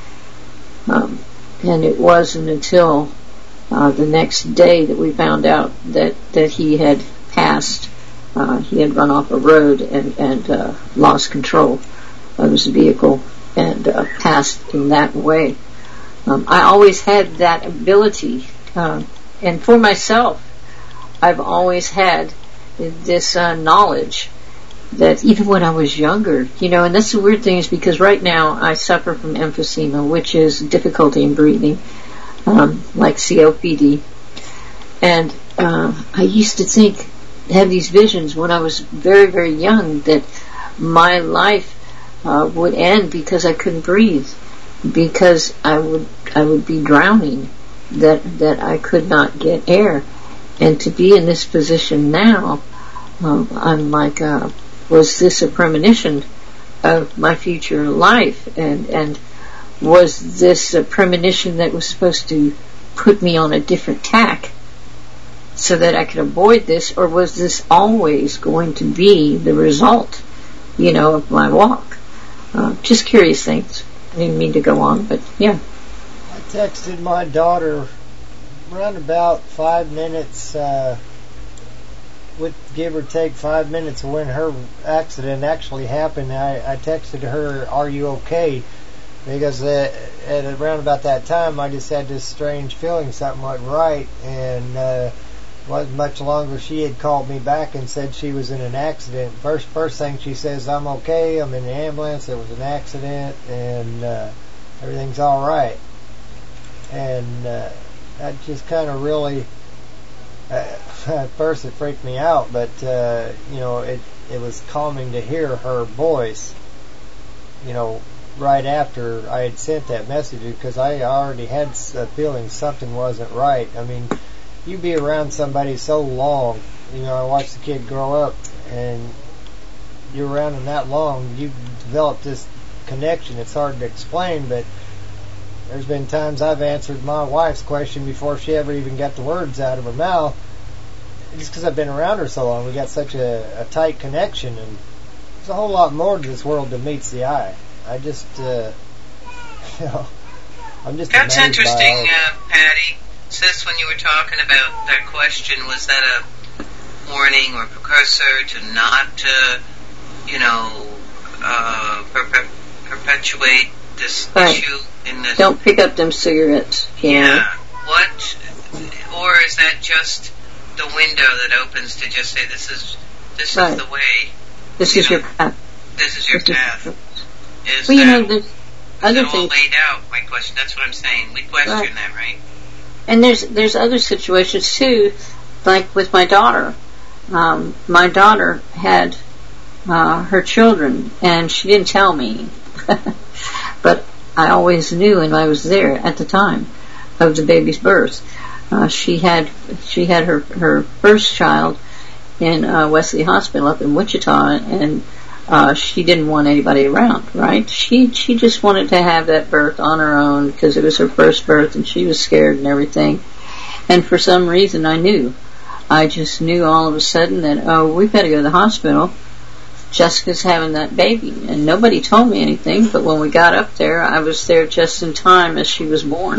Um, and it wasn't until uh, the next day that we found out that, that he had passed. Uh, he had run off a road and, and uh, lost control of his vehicle and uh, passed in that way. Um, I always had that ability, uh, and for myself, I've always had this uh, knowledge that even when I was younger, you know, and that's the weird thing, is because right now I suffer from emphysema, which is difficulty in breathing, um, like C O P D. And uh, I used to think, have these visions when I was very, very young, that my life uh, would end because I couldn't breathe, because I would I would be drowning, that that I could not get air. And to be in this position now, um, I'm like, uh, was this a premonition of my future life? And and was this a premonition that was supposed to put me on a different tack? so that I could avoid this, or was this always going to be the result, you know, of my walk? Uh, just curious things. I didn't mean to go on, but yeah. I texted my daughter around about five minutes, uh, with give or take five minutes of when her accident actually happened. I, I texted her, "Are you okay?" Because uh, at around about that time, I just had this strange feeling something wasn't right, and uh, wasn't much longer. She had called me back and said she was in an accident. First, first thing she says, "I'm okay. I'm in the ambulance. It was an accident, and uh, everything's all right." And uh, that just kind of really. Uh, at first it freaked me out, but uh, you know, it it was calming to hear her voice, you know, right after I had sent that message, because I already had a feeling something wasn't right. I mean, you be around somebody so long, you know, I watched the kid grow up, and you're around him that long, you develop this connection. It's hard to explain, but there's been times I've answered my wife's question before she ever even got the words out of her mouth, just because I've been around her so long. We got such a, a tight connection, and there's a whole lot more to this world than meets the eye. I just, uh, you know, I'm just That's amazed interesting, by all uh, Patty. Sis, when you were talking about that question, was that a warning or precursor to not, uh, you know, uh, perpe- perpetuate this right. issue in the... Don't pick up them cigarettes. You yeah. know? What? Or is that just the window that opens to just say, this is this right. is the way. This you is know, your path. This is your this path. Is, is, that, well, you know, there's is other it all things. laid out, my question? That's what I'm saying. We question Right. that, right? And there's there's other situations too, like with my daughter. Um, my daughter had uh, her children, and she didn't tell me, but I always knew, and I was there at the time of the baby's birth. Uh, she had she had her her first child in uh, Wesley Hospital up in Wichita, and uh, she didn't want anybody around. Right? She she just wanted to have that birth on her own because it was her first birth, and she was scared and everything. And for some reason, I knew. I just knew all of a sudden that oh, we've got to go to the hospital. Jessica's having that baby, and nobody told me anything. But when we got up there, I was there just in time as she was born.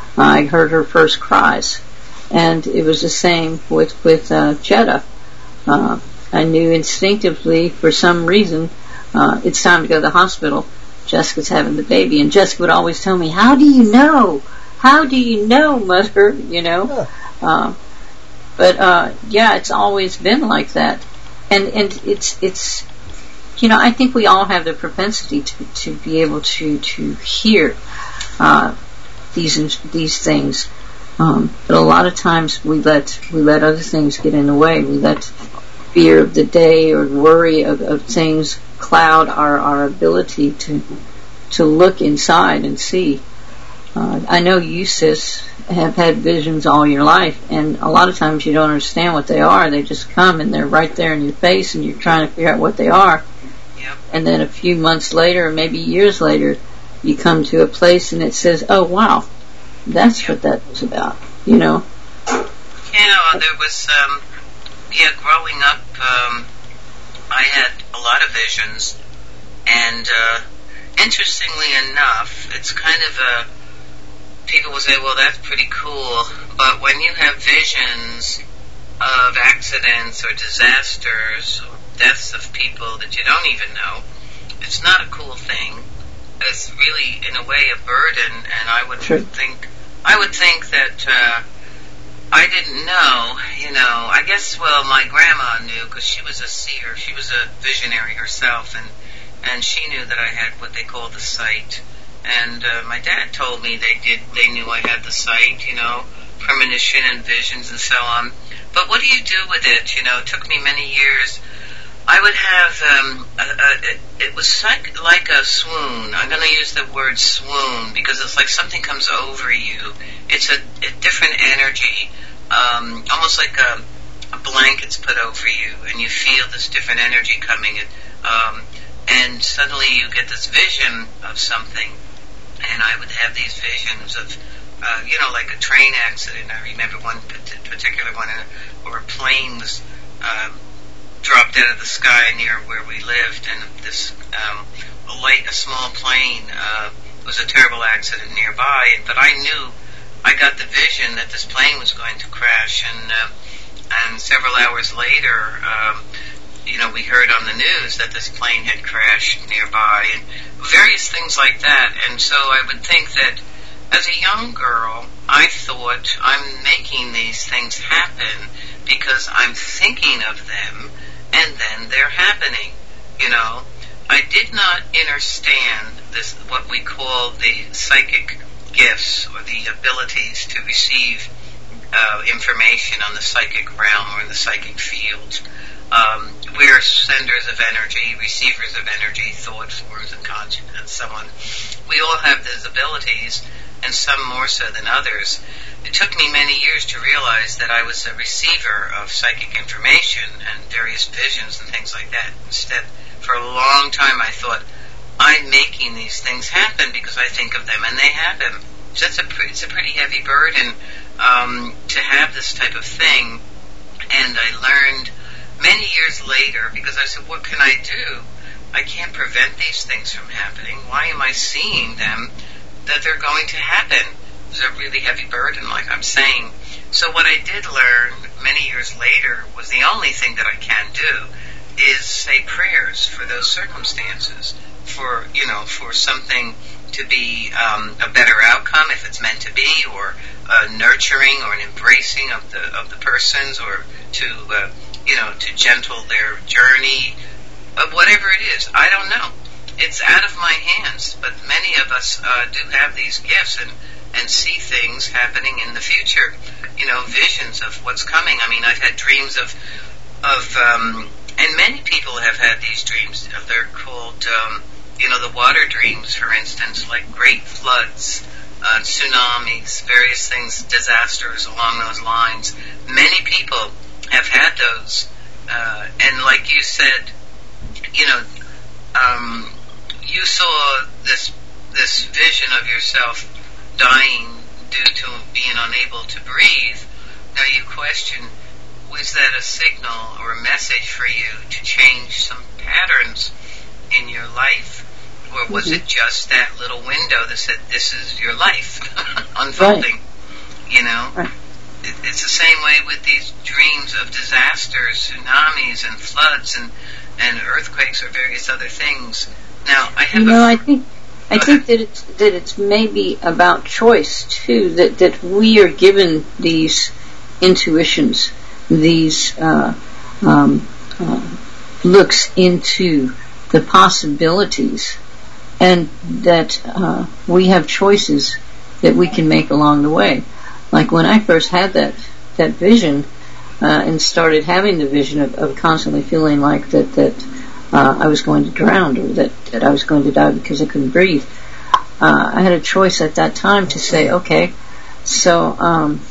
I heard her first cries, and it was the same with with uh, Jetta. Uh, I knew instinctively, for some reason, uh, it's time to go to the hospital. Jessica's having the baby, and Jessica would always tell me, "How do you know? How do you know, Mother?" You know. Uh, but uh, yeah, it's always been like that, and and it's it's. You know, I think we all have the propensity to, to be able to to hear uh, these these things, um, but a lot of times we let we let other things get in the way. We let fear of the day or worry of, of things cloud our, our ability to to look inside and see. Uh, I know you, sis, have had visions all your life, and a lot of times you don't understand what they are. They just come and they're right there in your face, and you're trying to figure out what they are. Yep. And then a few months later, or maybe years later, you come to a place and it says, "Oh wow, that's what that was about." You know. Yeah, well, there was um, yeah. Growing up, um, I had a lot of visions, and uh, interestingly enough, it's kind of a. People will say, "Well, that's pretty cool," but when you have visions of accidents or disasters or deaths of people that you don't even know, it's not a cool thing. It's really, in a way, a burden. And I would sure. think, I would think that uh, I didn't know. You know, I guess. Well, my grandma knew because she was a seer. She was a visionary herself, and and she knew that I had what they call the sight. And uh, my dad told me they did. They knew I had the sight. You know, premonition and visions and so on. But what do you do with it? You know, it took me many years. I would have, um, a, a, it, it was like, like a swoon. I'm going to use the word swoon because it's like something comes over you. It's a, a different energy, um, almost like a, a blanket's put over you, and you feel this different energy coming. Um, and suddenly you get this vision of something, and I would have these visions of uh, you know, like a train accident. I remember one particular one where a plane was uh, dropped out of the sky near where we lived, and this um, a light, a small plane uh, was a terrible accident nearby. But I knew, I got the vision that this plane was going to crash, and uh, and several hours later, um, you know, we heard on the news that this plane had crashed nearby, and various things like that. And so I would think that as a young girl, I thought, I'm making these things happen because I'm thinking of them, and then they're happening. You know, I did not understand this, what we call the psychic gifts, or the abilities to receive uh, information on the psychic realm or in the psychic field. Um, we're senders of energy, receivers of energy, thought forms, and consciousness, and so on. We all have those abilities, and some more so than others. It took me many years to realize that I was a receiver of psychic information and various visions and things like that. Instead, for a long time I thought, I'm making these things happen because I think of them and they happen. So it's a, pre- it's a pretty heavy burden um, to have this type of thing. And I learned many years later, because I said, what can I do? I can't prevent these things from happening. Why am I seeing them? That they're going to happen. It's a really heavy burden, like I'm saying. So what I did learn many years later was the only thing that I can do is say prayers for those circumstances, for, you know, for something to be um, a better outcome if it's meant to be, or a nurturing or an embracing of the of the persons, or to uh, you know, to gentle their journey, but whatever it is, I don't know. It's out of my hands, but many of us uh, do have these gifts and, and see things happening in the future. You know, visions of what's coming. I mean, I've had dreams of, of um, and many people have had these dreams. They're called, um, you know, the water dreams, for instance, like great floods, uh, tsunamis, various things, disasters along those lines. Many people have had those, uh, and like you said, you know, um, you saw this this vision of yourself dying due to being unable to breathe. Now you question, was that a signal or a message for you to change some patterns in your life? Or was mm-hmm. it just that little window that said, this is your life unfolding? Right. You know? Right. It, it's the same way with these dreams of disasters, tsunamis and floods and, and earthquakes or various other things. Now, I have you know, a... I think... I think that it's, that it's maybe about choice, too, that, that we are given these intuitions, these uh, um, uh, looks into the possibilities, and that uh, we have choices that we can make along the way. Like when I first had that, that vision uh, and started having the vision of, of constantly feeling like that, that Uh, I was going to drown, or that, that I was going to die because I couldn't breathe. Uh, I had a choice at that time to say, okay, so um,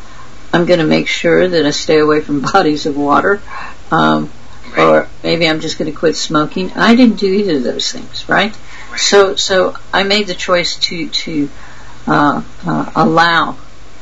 I'm going to make sure that I stay away from bodies of water, um, right. or maybe I'm just going to quit smoking. I didn't do either of those things, right? right. So, so I made the choice to to uh, uh, allow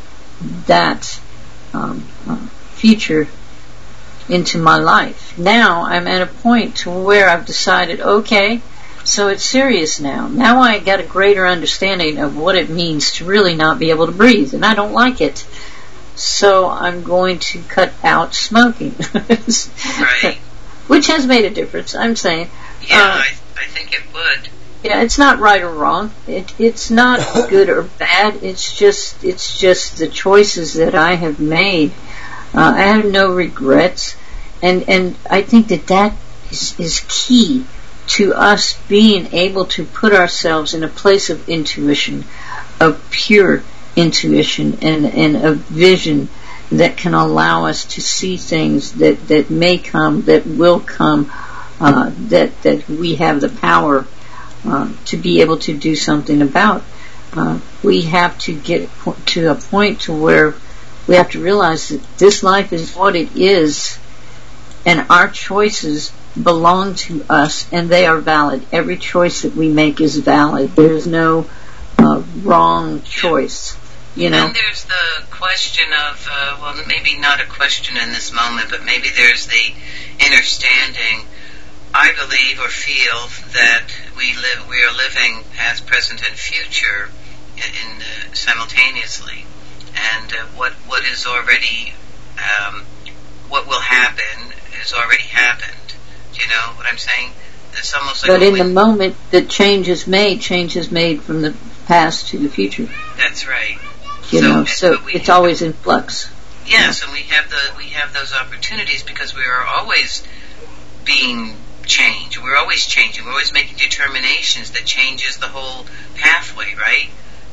that um, uh, future into my life. Now I'm at a point to where I've decided, okay, so it's serious now. Now I got a greater understanding of what it means to really not be able to breathe, and I don't like it. So I'm going to cut out smoking. Right. Which has made a difference, I'm saying. Yeah, uh, I, I think it would. Yeah, it's not right or wrong. It, it's not good or bad. It's just, it's just the choices that I have made. Uh, I have no regrets, and and I think that that is, is key to us being able to put ourselves in a place of intuition, of pure intuition, and, and a vision that can allow us to see things that, that may come, that will come, uh, that that we have the power uh, to be able to do something about. Uh, we have to get to a point to where we have to realize that this life is what it is, and our choices belong to us, and they are valid. Every choice that we make is valid. There is no uh, wrong choice. You know. And there's the question of, uh, well, maybe not a question in this moment, but maybe there's the understanding. I believe or feel that we live, we are living past, present, and future in, in uh, simultaneously, and uh, what what is already, um, what will happen has already happened. Do you know what I'm saying? It's almost like. But in the moment that change is made, change is made from the past to the future. That's right. You so, know, so it's always in flux. Yes, and we have the we have those opportunities because we are always being changed. We're always changing. We're always making determinations that changes the whole pathway, right?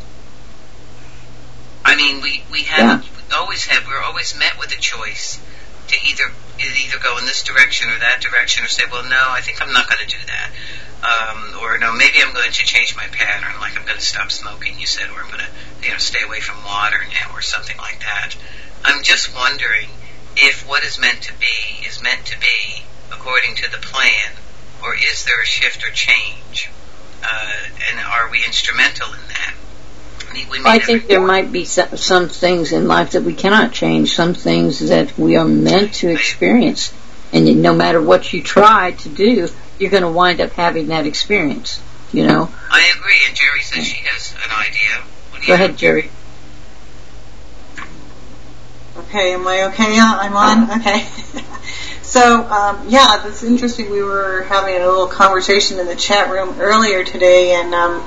I mean, we we have yeah. we always have we're always met with a choice to either either go in this direction or that direction, or say, well, no, I think I'm not going to do that. Um, or no, maybe I'm going to change my pattern, like I'm going to stop smoking, you said, or I'm going to, you know, stay away from water now, or something like that. I'm just wondering if what is meant to be is meant to be according to the plan, or is there a shift or change? Uh, and are we instrumental in that? I, mean, we I think there might be some, some things in life that we cannot change, some things that we are meant to experience. And no matter what you try to do, you're going to wind up having that experience, you know? I agree, and Jerry says she has an idea. What do Go you ahead, have? Jerry. Okay, am I okay? Yeah, I'm on? Okay. So, um, yeah, that's interesting. We were having a little conversation in the chat room earlier today, and um,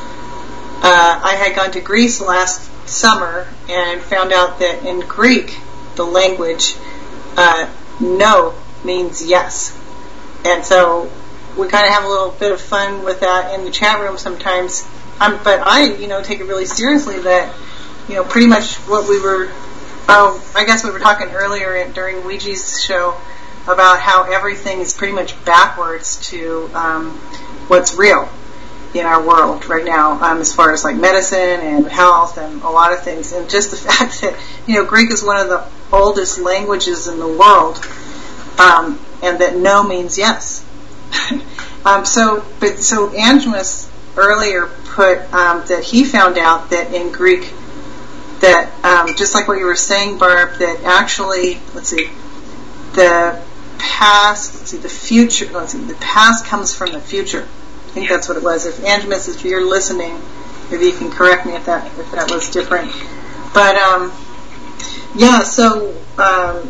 uh, I had gone to Greece last summer and found out that in Greek, the language, uh, no means yes. And so we kind of have a little bit of fun with that in the chat room sometimes. Um, but I, you know, take it really seriously that, you know, pretty much what we were, oh, I guess we were talking earlier in, during Ouija's show about how everything is pretty much backwards to um, what's real in our world right now, um, as far as like medicine and health and a lot of things. And just the fact that, you know, Greek is one of the oldest languages in the world, um, and that no means yes. um, so, but so Angemus earlier put um, that he found out that in Greek that um, just like what you were saying, Barb, that actually, let's see, the past, let's see, the future, let's see, the past comes from the future. I think that's what it was. If Angemus, if you're listening, maybe you can correct me if that if that was different. But um, yeah, so um,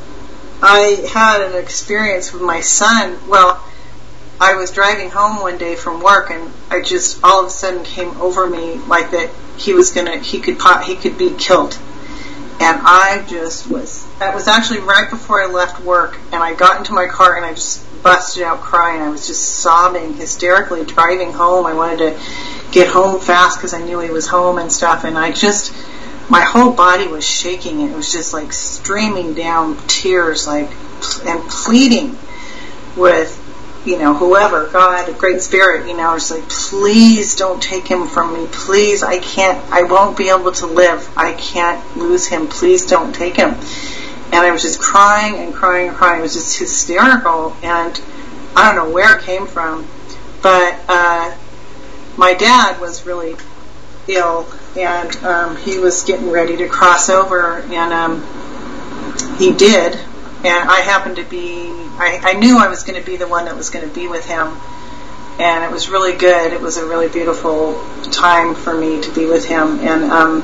I had an experience with my son. Well, I was driving home one day from work, and I just all of a sudden came over me like that he was gonna, he could, he could be killed, and I just was. That was actually right before I left work, and I got into my car and I just busted out crying. I was just sobbing hysterically driving home. I wanted to get home fast because I knew he was home and stuff, and I just, my whole body was shaking. It was just like streaming down tears, like, and pleading with, you know, whoever, God, a great spirit, you know, it's like, please don't take him from me. Please, I can't, I won't be able to live. I can't lose him. Please don't take him. And I was just crying and crying and crying. It was just hysterical, and I don't know where it came from, but uh, my dad was really ill, and um, he was getting ready to cross over, and um, he did, and I happened to be, I, I knew I was going to be the one that was going to be with him, and it was really good. It was a really beautiful time for me to be with him, and um,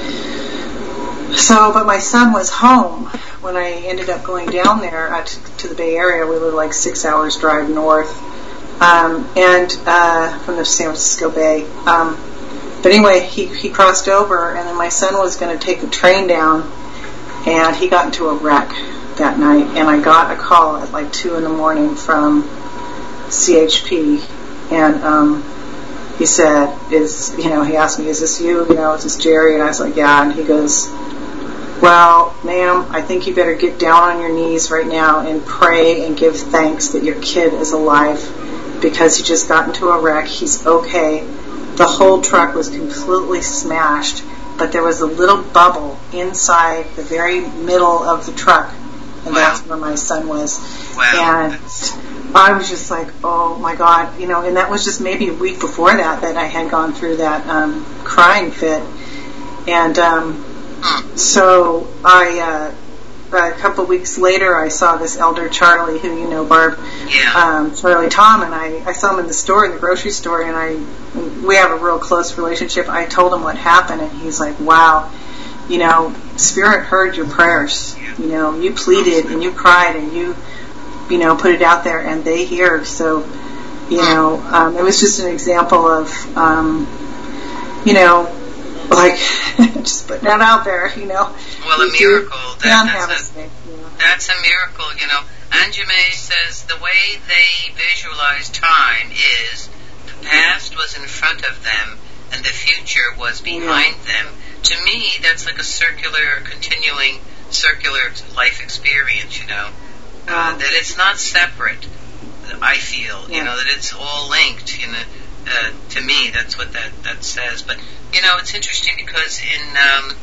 so, but my son was home when I ended up going down there uh, to, to the Bay Area. We were like six hours drive north, um, and uh, from the San Francisco Bay. Um, but anyway, he, he crossed over, and then my son was going to take the train down, and he got into a wreck that night, and I got a call at like two in the morning from C H P, and um, he said, "Is you know?" He asked me, "Is this you? You know, is this Jerry?" And I was like, "Yeah." And he goes, "Well, ma'am, I think you better get down on your knees right now and pray and give thanks that your kid is alive, because he just got into a wreck. He's okay. The whole truck was completely smashed, but there was a little bubble inside the very middle of the truck, and wow. That's where my son was." Wow. And I was just like, oh my God, you know, and that was just maybe a week before that that I had gone through that um, crying fit. And um, so I, uh, a couple of weeks later, I saw this elder Charlie, who you know, Barb, yeah. um, Charlie Tom, and I, I saw him in the store, in the grocery store, and I, we have a real close relationship. I told him what happened, and he's like, wow, you know, Spirit heard your prayers. You know, you pleaded and you cried and you, you know, put it out there, and they hear. So, you know, um, it was just an example of, um, you know, like, just putting that out there, you know. Well, a miracle. That, that's, that's, a, mistake, you know. that's a miracle, you know. Anjame says the way they visualize time is the past was in front of them and the future was behind yeah. them. To me, that's like a circular, continuing, circular life experience, you know. Uh, that it's not separate, I feel, yeah. you know, that it's all linked, you know. Uh, to me, that's what that, that says. But, you know, it's interesting because in um,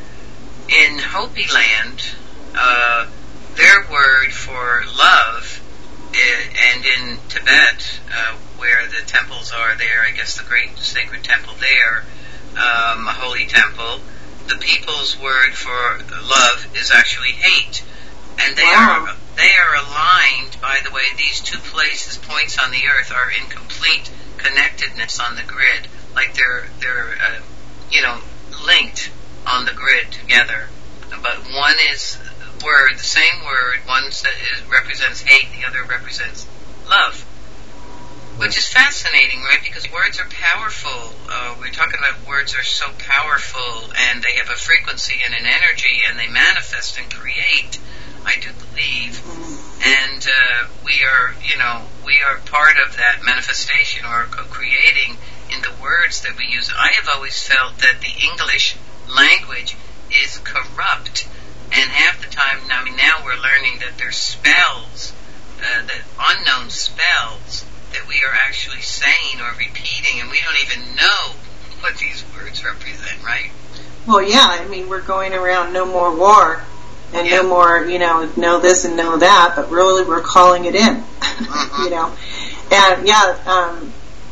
in Hopi land, uh, their word for love, is, and in Tibet, uh, where the temples are there, I guess the great sacred temple there, um, a holy temple, the people's word for love is actually hate. And they wow. are they are aligned, by the way, these two places, points on the earth, are in complete connectedness on the grid, like they're they're uh, you know, linked on the grid together. But one is word, the same word, one is, represents hate, the other represents love, which is fascinating, right? Because words are powerful. Uh, we're talking about words are so powerful, and they have a frequency and an energy, and they manifest and create. I do believe. And uh, we are, you know, we are part of that manifestation or creating in the words that we use. I have always felt that the English language is corrupt. And half the time, I mean, now we're learning that there's spells, uh, that unknown spells that we are actually saying or repeating, and we don't even know what these words represent, right? Well, yeah, I mean, we're going around no more war. And yeah. no more, you know, know this and know that, but really we're calling it in, uh-huh. you know. And yeah, um,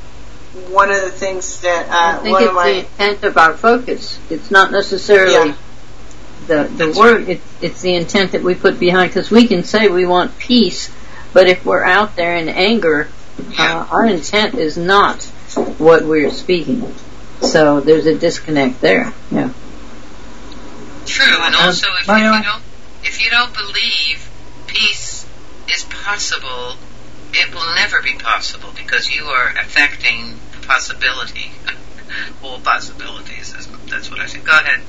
one of the things that uh, I think one it's of my the intent of our focus. It's not necessarily yeah. the the That's word. Right. It's, it's the intent that we put behind. Because we can say we want peace, but if we're out there in anger, yeah. uh, our intent is not what we're speaking. So there's a disconnect there. Yeah. True, and also if, if you don't if you don't believe peace is possible, it will never be possible because you are affecting the possibility, all possibilities. That's what I say. Go ahead.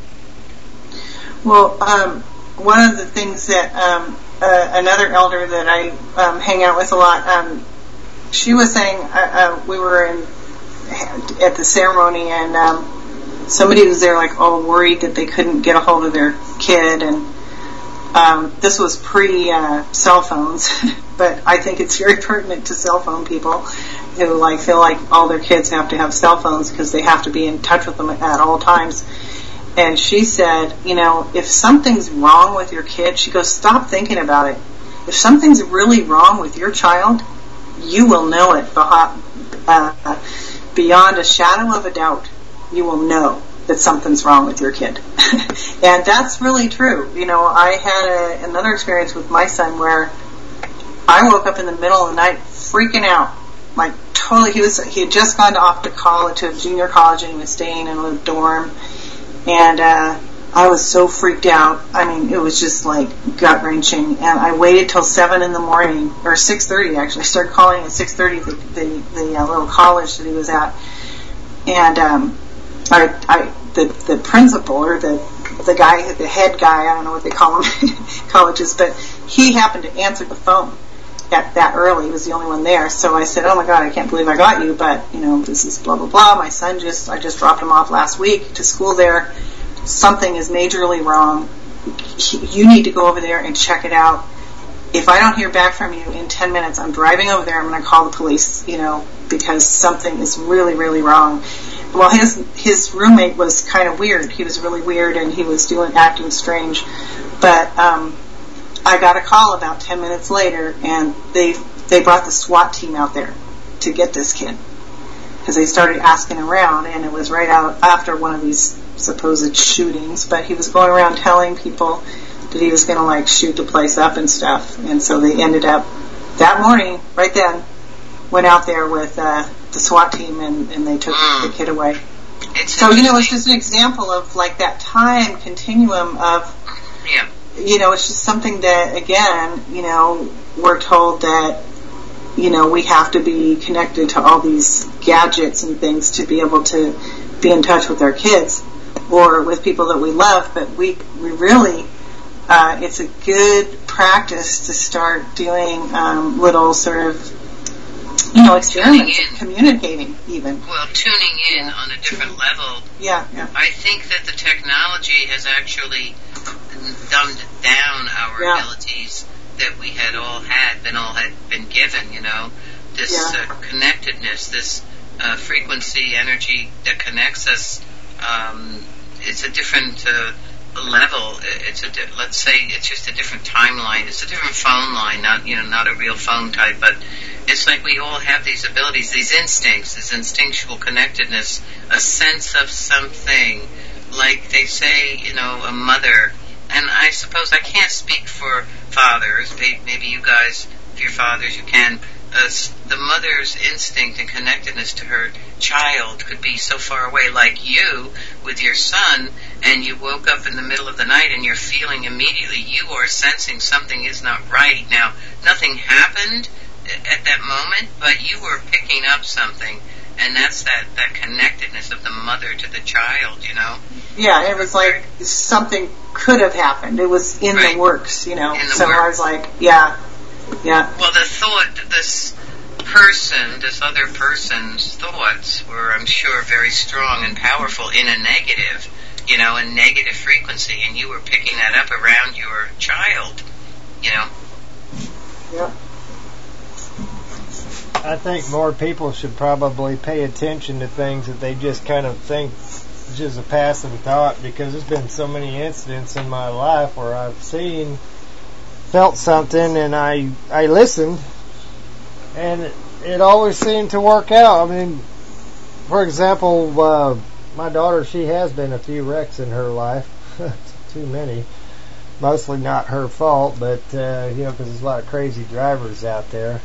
Well, um, one of the things that um, uh, another elder that I um, hang out with a lot, um, she was saying uh, uh, we were in at the ceremony and. Um, Somebody was there, like, all worried that they couldn't get a hold of their kid, and um, this was pre uh, cell phones, but I think it's very pertinent to cell phone people who like feel like all their kids have to have cell phones because they have to be in touch with them at all times. And she said, you know, if something's wrong with your kid, she goes, stop thinking about it. If something's really wrong with your child, you will know it uh, beyond a shadow of a doubt. You will know that something's wrong with your kid. And that's really true. You know, I had a, another experience with my son where I woke up in the middle of the night freaking out. Like, totally, he was, he had just gone off to college, to a junior college, and he was staying in a dorm. And, uh, I was so freaked out. I mean, it was just like gut-wrenching. And I waited till seven in the morning, or six thirty actually. I started calling at six thirty the, the, the uh, little college that he was at. And, um, I, I, the, the principal or the, the guy, the head guy, I don't know what they call him, colleges, but he happened to answer the phone at that early. He was the only one there. So I said, oh my God, I can't believe I got you, but, you know, this is blah, blah, blah. My son just, I just dropped him off last week to school there. Something is majorly wrong. You need to go over there and check it out. If I don't hear back from you in ten minutes, I'm driving over there, I'm going to call the police, you know, because something is really, really wrong. Well, his his roommate was kind of weird. He was really weird, and he was doing acting strange. But um, I got a call about ten minutes later, and they they brought the SWAT team out there to get this kid because they started asking around, and it was right out after one of these supposed shootings, but he was going around telling people that he was going to like shoot the place up and stuff. And so they ended up that morning, right then, went out there with uh, the SWAT team and, and they took mm. the kid away. It's so, you know, it's just an example of like that time continuum of, yeah. you know, it's just something that, again, you know, we're told that, you know, we have to be connected to all these gadgets and things to be able to be in touch with our kids or with people that we love, but we, we really, uh, it's a good practice to start doing um, little sort of, you know, experiments, communicating even. Well, tuning in on a different level. Yeah, yeah. I think that the technology has actually dumbed down our yeah. abilities that we had all had, been all had been given, you know. This yeah. uh, connectedness, this uh, frequency, energy that connects us, um, it's a different uh, level. It's a di- let's say it's just a different timeline. It's a different phone line, not you know, not a real phone type, but it's like we all have these abilities, these instincts, this instinctual connectedness, a sense of something. Like they say, you know, a mother, and I suppose I can't speak for fathers, maybe you guys, if you're fathers, you can. Uh, the mother's instinct and connectedness to her child could be so far away, like you with your son, and you woke up in the middle of the night and you're feeling immediately, you are sensing something is not right. Now, nothing happened at that moment, but you were picking up something, and that's that, that connectedness of the mother to the child, you know? Yeah, it was like something could have happened. It was in right. the works, you know? In the so works. I was like, yeah, yeah. Well, the thought, this person, this other person's thoughts were, I'm sure, very strong and powerful in a negative, you know, a negative frequency, and you were picking that up around your child, you know? Yeah. I think more people should probably pay attention to things that they just kind of think is just a passing thought, because there's been so many incidents in my life where I've seen, felt something, and I I listened, and it, it always seemed to work out. I mean, for example, uh, my daughter, she has been a few wrecks in her life, too many. Mostly not her fault, but uh, you know, because there's a lot of crazy drivers out there.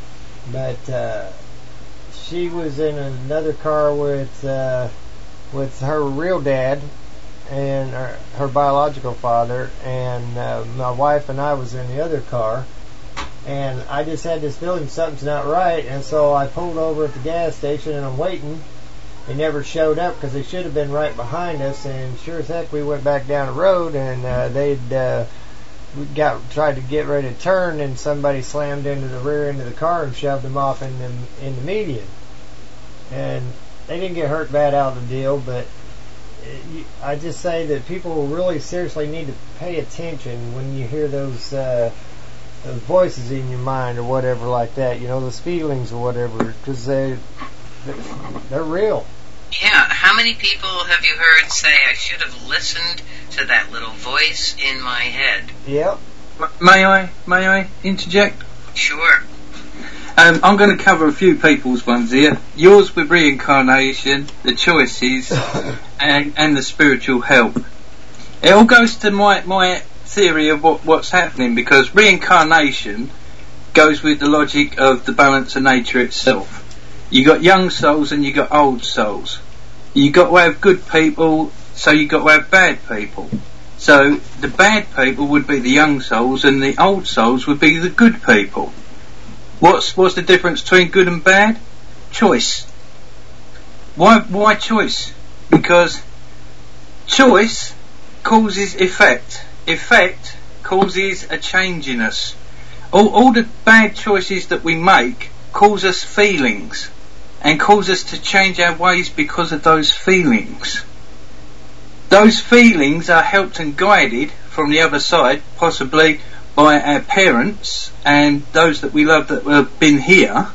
But uh, she was in another car with uh, with her real dad and her, her biological father, and uh, my wife and I was in the other car. And I just had this feeling something's not right, and so I pulled over at the gas station, and I'm waiting. They never showed up because they should have been right behind us, and sure as heck we went back down the road, and uh, they'd uh, we got tried to get ready to turn, and somebody slammed into the rear end of the car and shoved them off in the in the median. And they didn't get hurt bad out of the deal, but it, I just say that people really seriously need to pay attention when you hear those uh, those voices in your mind or whatever like that. You know, those feelings or whatever, because they they're real. Yeah, how many people have you heard say, I should have listened to that little voice in my head? Yep. M- may I, may I interject? Sure. Um, I'm going to cover a few people's ones here. Yours with reincarnation, the choices, and, and the spiritual help. It all goes to my, my theory of what, what's happening, because reincarnation goes with the logic of the balance of nature itself. You got young souls and you got old souls. You got to have good people, so you got to have bad people. So the bad people would be the young souls, and the old souls would be the good people. What's what's the difference between good and bad? Choice. Why why choice? Because choice causes effect. Effect causes a change in us. All all the bad choices that we make cause us feelings, and cause us to change our ways because of those feelings. Those feelings are helped and guided from the other side, possibly by our parents and those that we love that have been here,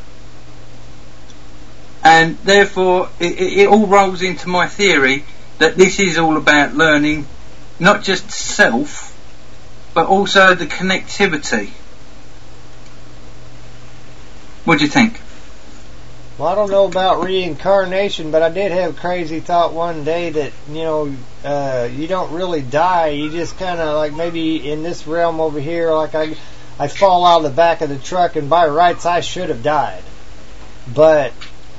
and therefore it, it, it all rolls into my theory that this is all about learning not just self, but also the connectivity. What do you think? Well, I don't know about reincarnation, but I did have a crazy thought one day that, you know, uh, you don't really die. You just kind of, like, maybe in this realm over here, like I, I fall out of the back of the truck, and by rights I should have died. But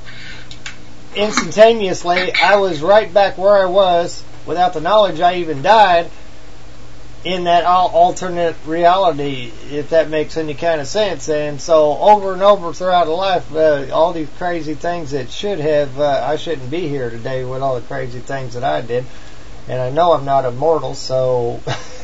instantaneously, I was right back where I was without the knowledge I even died in that alternate reality, if that makes any kind of sense. And so over and over throughout life, uh, all these crazy things that should have, uh, I shouldn't be here today with all the crazy things that I did. And I know I'm not immortal, so,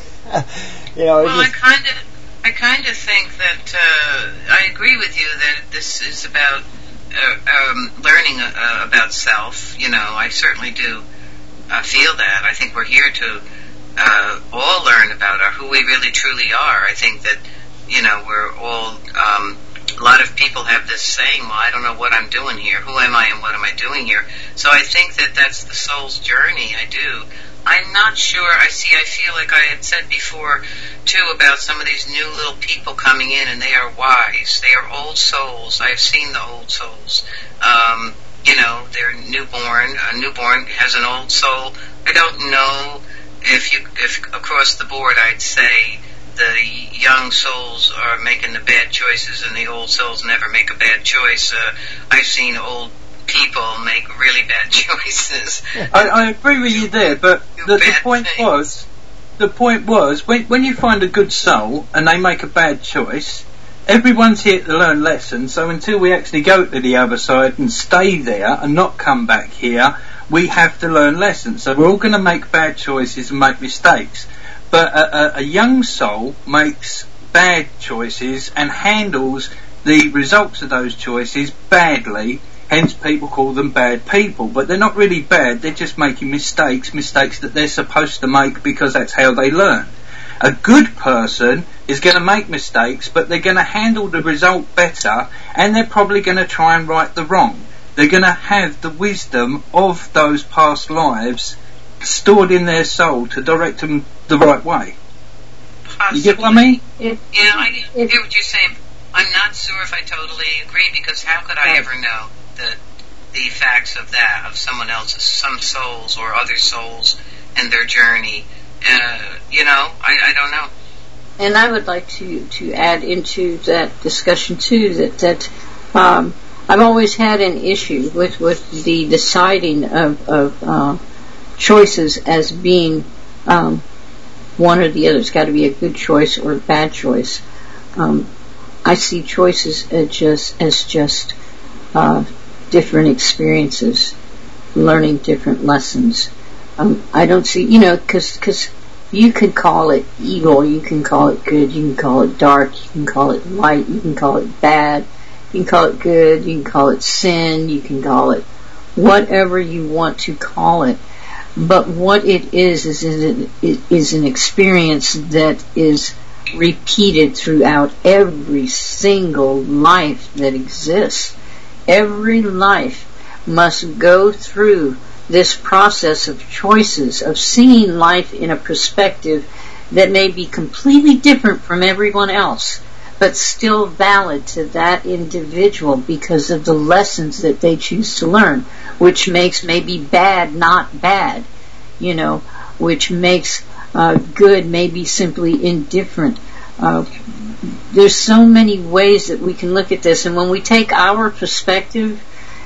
you know. Well, just, I kind of, I kind of think that, uh, I agree with you that this is about uh, um, learning uh, about self. You know, I certainly do uh, feel that. I think we're here to Uh, all learn about our, who we really truly are. I think that, you know, we're all, um, a lot of people have this saying, well, I don't know what I'm doing here. Who am I and what am I doing here? So I think that that's the soul's journey. I do. I'm not sure. I see, I feel like I had said before, too, about some of these new little people coming in, and they are wise. They are old souls. I've seen the old souls. Um, you know, they're newborn. A newborn has an old soul. I don't know if you, if across the board, I'd say the young souls are making the bad choices and the old souls never make a bad choice. Uh, I've seen old people make really bad choices. I, I agree with you there, but the, the point things. was, the point was, when, when you find a good soul and they make a bad choice, everyone's here to learn lessons, so until we actually go to the other side and stay there and not come back here, we have to learn lessons. So we're all going to make bad choices and make mistakes. But a, a, a young soul makes bad choices and handles the results of those choices badly, hence people call them bad people. But they're not really bad, they're just making mistakes, mistakes that they're supposed to make because that's how they learn. A good person is going to make mistakes, but they're going to handle the result better, and they're probably going to try and right the wrong. They're going to have the wisdom of those past lives stored in their soul to direct them the right way. Possibly. You get what I mean? Yeah, I hear what you're saying. I'm not sure if I totally agree, because how could I ever know the the facts of that, of someone else's, some souls or other souls and their journey? Uh, you know, I, I don't know. And I would like to, to add into that discussion too that that um, I've always had an issue with, with the deciding of, of uh, choices as being um, one or the other. It's got to be a good choice or a bad choice. Um, I see choices as just as just uh, different experiences, learning different lessons. Um, I don't see, you know, because because you can call it evil, you can call it good, you can call it dark, you can call it light, you can call it bad, you can call it good, you can call it sin, you can call it whatever you want to call it. But what it is is is, it is an experience that is repeated throughout every single life that exists. Every life must go through this process of choices, of seeing life in a perspective that may be completely different from everyone else, but still valid to that individual because of the lessons that they choose to learn, which makes maybe bad not bad, you know, which makes uh, good maybe simply indifferent. Uh, there's so many ways that we can look at this, and when we take our perspective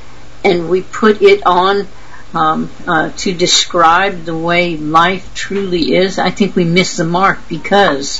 and we put it on um, uh, to describe the way life truly is, I think we miss the mark, because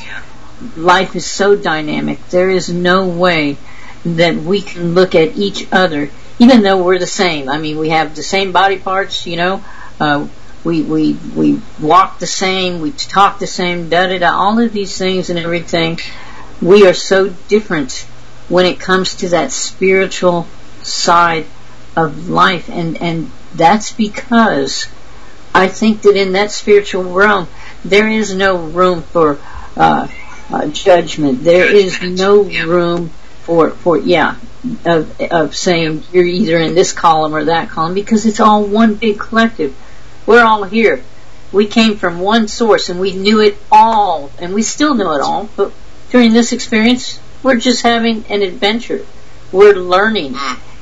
life is so dynamic. There is no way that we can look at each other, even though we're the same. I mean, we have the same body parts, you know, uh, we, we, we walk the same, we talk the same, da da da, all of these things and everything. We are so different when it comes to that spiritual side of life, and, and that's because I think that in that spiritual realm there is no room for uh, uh, judgment. There is no room for, for yeah, of, of saying you're either in this column or that column, because it's all one big collective. We're all here. We came from one source and we knew it all, and we still know it all, but during this experience we're just having an adventure. We're learning.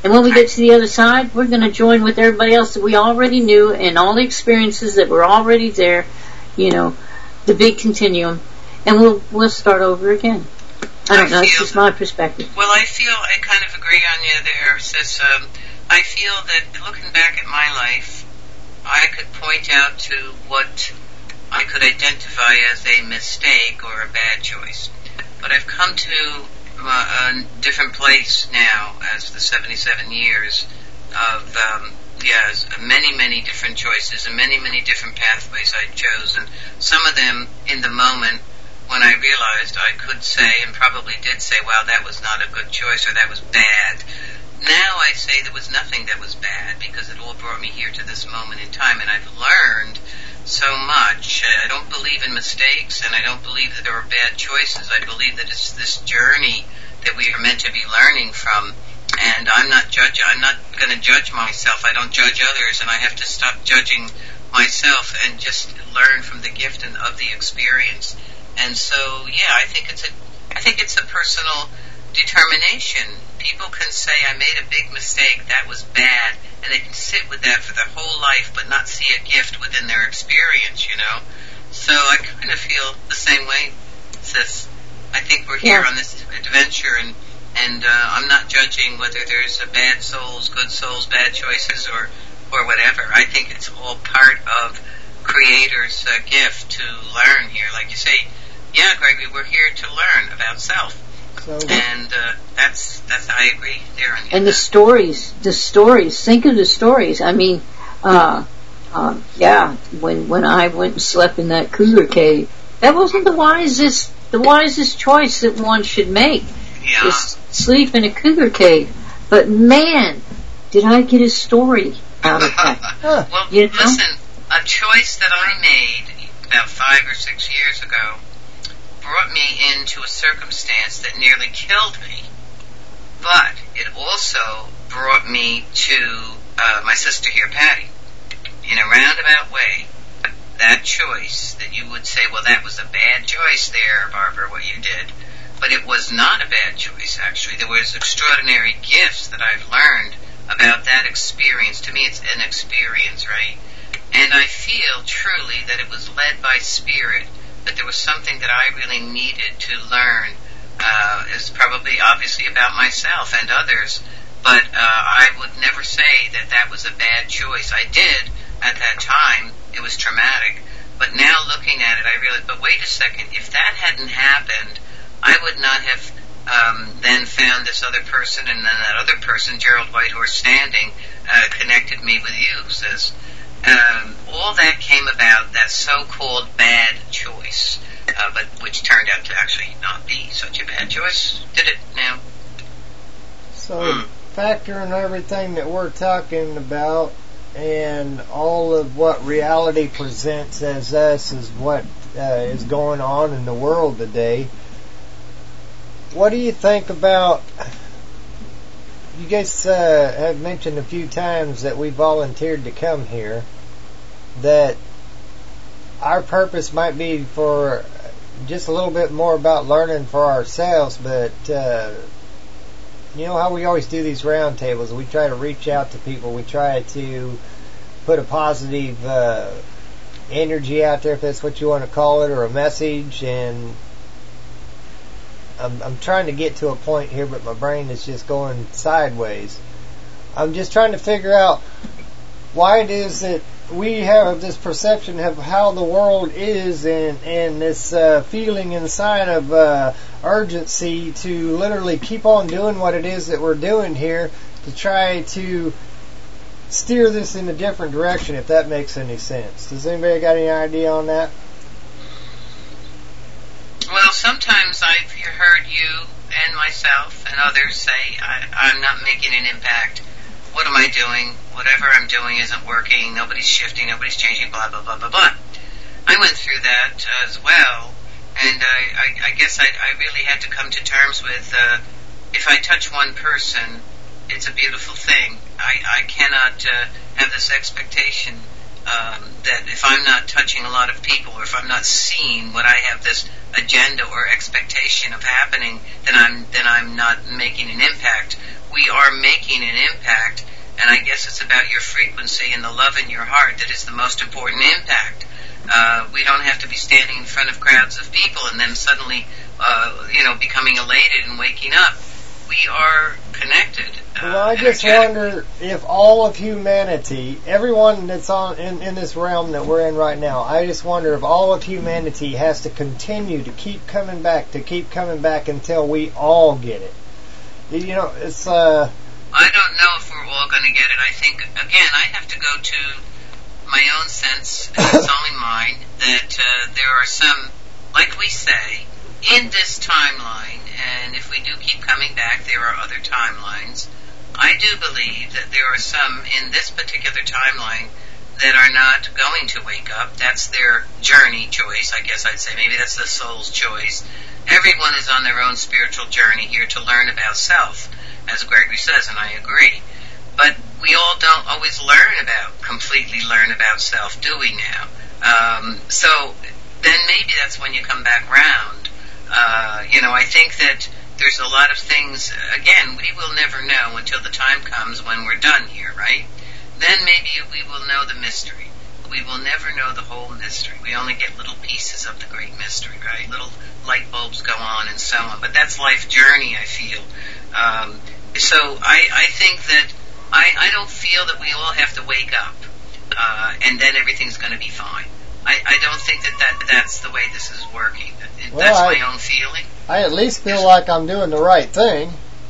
And when we get to the other side, we're going to join with everybody else that we already knew and all the experiences that were already there, you know, the big continuum, and we'll we'll start over again. I don't I know, it's just my perspective. Well, I feel, I kind of agree on you there, sis. Um, I feel that looking back at my life, I could point out to what I could identify as a mistake or a bad choice. But I've come to uh, a different place now as the seventy-seven years of, um, yes, many, many different choices and many, many different pathways I chose. And some of them in the moment, when I realized I could say, and probably did say, wow, that was not a good choice, or that was bad. Now I say there was nothing that was bad, because it all brought me here to this moment in time, and I've learned so much. I don't believe in mistakes, and I don't believe that there are bad choices. I believe that it's this journey that we are meant to be learning from, and I'm not judge. I'm not going to judge myself. I don't judge others, and I have to stop judging myself and just learn from the gift and of the experience. And so, yeah, I think it's a, I think it's a personal determination. People can say, I made a big mistake, that was bad, and they can sit with that for their whole life, but not see a gift within their experience, you know. So I kind of feel the same way, sis. I think we're here yeah. on this adventure, and and uh, I'm not judging whether there's a bad souls, good souls, bad choices, or or whatever. I think it's all part of Creator's uh, gift to learn here. Like you say, yeah, Gregory, we're here to learn about self. So, and uh, that's, that's, I agree there on you. And the stories, the stories, think of the stories. I mean, uh, uh, yeah, when, when I went and slept in that cougar cave, that wasn't the wisest, the wisest choice that one should make. Yeah. Just sleep in a cougar cave. But man, did I get a story out of that. Well, you know? Listen, a choice that I made about five or six years ago brought me into a circumstance that nearly killed me, but it also brought me to uh, my sister here, Patty. In a roundabout way, that choice that you would say, well, that was a bad choice there, Barbara, what you did, but it was not a bad choice, actually. There was extraordinary gifts that I've learned about that experience. To me, it's an experience, right? And I feel truly that it was led by Spirit, that there was something that I really needed to learn. Uh, it's probably obviously about myself and others, but uh, I would never say that that was a bad choice. I did at that time. It was traumatic. But now looking at it, I realized, but wait a second, if that hadn't happened, I would not have um, then found this other person, and then that other person, Gerald Whitehorse Standing, uh, connected me with you, says, Um, all that came about that so-called bad choice, uh, but which turned out to actually not be such a bad choice, did it now? So, mm. factoring everything that we're talking about and all of what reality presents as us as what uh, is going on in the world today, what do you think about... You guys uh, have mentioned a few times that we volunteered to come here, that our purpose might be for just a little bit more about learning for ourselves, but uh, you know how we always do these round tables, we try to reach out to people, we try to put a positive uh, energy out there, if that's what you want to call it, or a message, and I'm, I'm trying to get to a point here, but my brain is just going sideways. I'm just trying to figure out why it is that we have this perception of how the world is, and, and this uh, feeling inside of uh, urgency to literally keep on doing what it is that we're doing here to try to steer this in a different direction, if that makes any sense. Does anybody got any idea on that? Well, sometimes I've heard you and myself and others say, I, I'm not making an impact. What am I doing? Whatever I'm doing isn't working. Nobody's shifting. Nobody's changing, blah, blah, blah, blah, blah. I went through that as well, and I, I, I guess I, I really had to come to terms with, uh, if I touch one person, it's a beautiful thing. I, I cannot uh, have this expectation Um, that if I'm not touching a lot of people, or if I'm not seeing what I have this agenda or expectation of happening, then I'm then I'm not making an impact. we are making an impact, and I guess it's about your frequency and the love in your heart that is the most important impact. Uh, we don't have to be standing in front of crowds of people and then suddenly, uh, you know, becoming elated and waking up. We are connected. Uh, well, I just wonder if all of humanity, everyone that's on in, in this realm that we're in right now, I just wonder if all of humanity has to continue to keep coming back, to keep coming back until we all get it. You know, it's... uh I don't know if we're all going to get it. I think, again, I have to go to my own sense, and it's only mine, that uh, there are some, like we say, in this timeline, and if we do keep coming back, there are other timelines. I do believe that there are some in this particular timeline that are not going to wake up. That's their journey choice, I guess I'd say. Maybe that's the soul's choice. Everyone is on their own spiritual journey here to learn about self, as Gregory says, and I agree. But we all don't always learn about, completely learn about self, do we now? Um, so then maybe that's when you come back round. Uh, you know, I think that there's a lot of things, again, we will never know until the time comes when we're done here, right? Then maybe we will know the mystery. We will never know the whole mystery. We only get little pieces of the great mystery, right? Little light bulbs go on and so on. But that's life journey, I feel. Um, so I, I think that I, I don't feel that we all have to wake up uh, and then everything's going to be fine. I, I don't think that, that that's the way this is working. Well, that's I, my own feeling. I at least feel like I'm doing the right thing.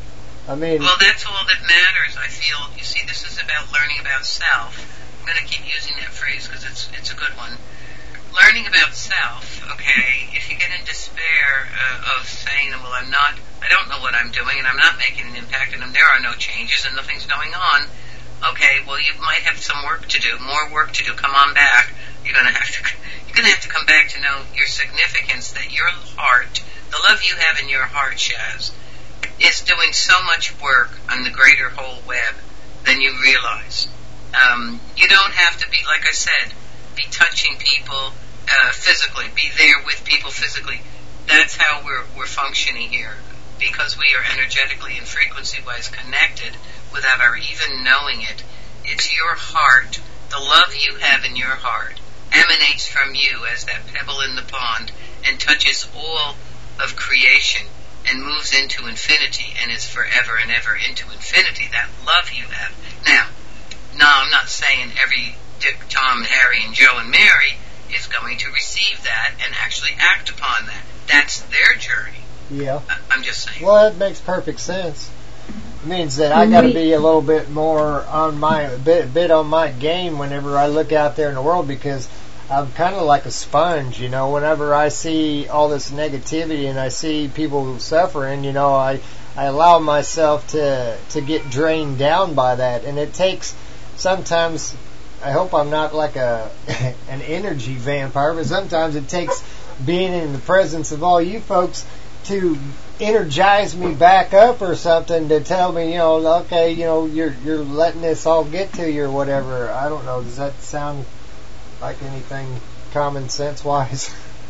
I mean... Well, that's all that matters, I feel. You see, this is about learning about self. I'm going to keep using that phrase because it's it's a good one. Learning about self, okay, if you get in despair uh, of saying, well, I'm not, I don't know what I'm doing and I'm not making an impact and there are no changes and nothing's going on, okay, well, you might have some work to do, more work to do. Come on back. You're going to have to, you're going to have to come back to know your significance, that your heart, the love you have in your heart, Shaz, is doing so much work on the greater whole web than you realize. Um, you don't have to be, like I said, be touching people uh, physically, be there with people physically. That's how we're we're functioning here, because we are energetically and frequency-wise connected without our even knowing it. It's your heart, the love you have in your heart, emanates from you as that pebble in the pond and touches all of creation and moves into infinity and is forever and ever into infinity. That love you have. Now, no, I'm not saying every Dick, Tom, Harry, and Joe and Mary is going to receive that and actually act upon that. That's their journey. Yeah. I'm just saying. Well, that makes perfect sense. It means that I got to be a little bit more on my bit, bit on my game whenever I look out there in the world, because I'm kind of like a sponge, you know. Whenever I see all this negativity and I see people suffering, you know, I I allow myself to to get drained down by that, and it takes sometimes. I hope I'm not like a an energy vampire, but sometimes it takes being in the presence of all you folks to energize me back up or something, to tell me, you know, okay, you know, you're you're letting this all get to you or whatever. I don't know. Does that sound like anything common sense wise?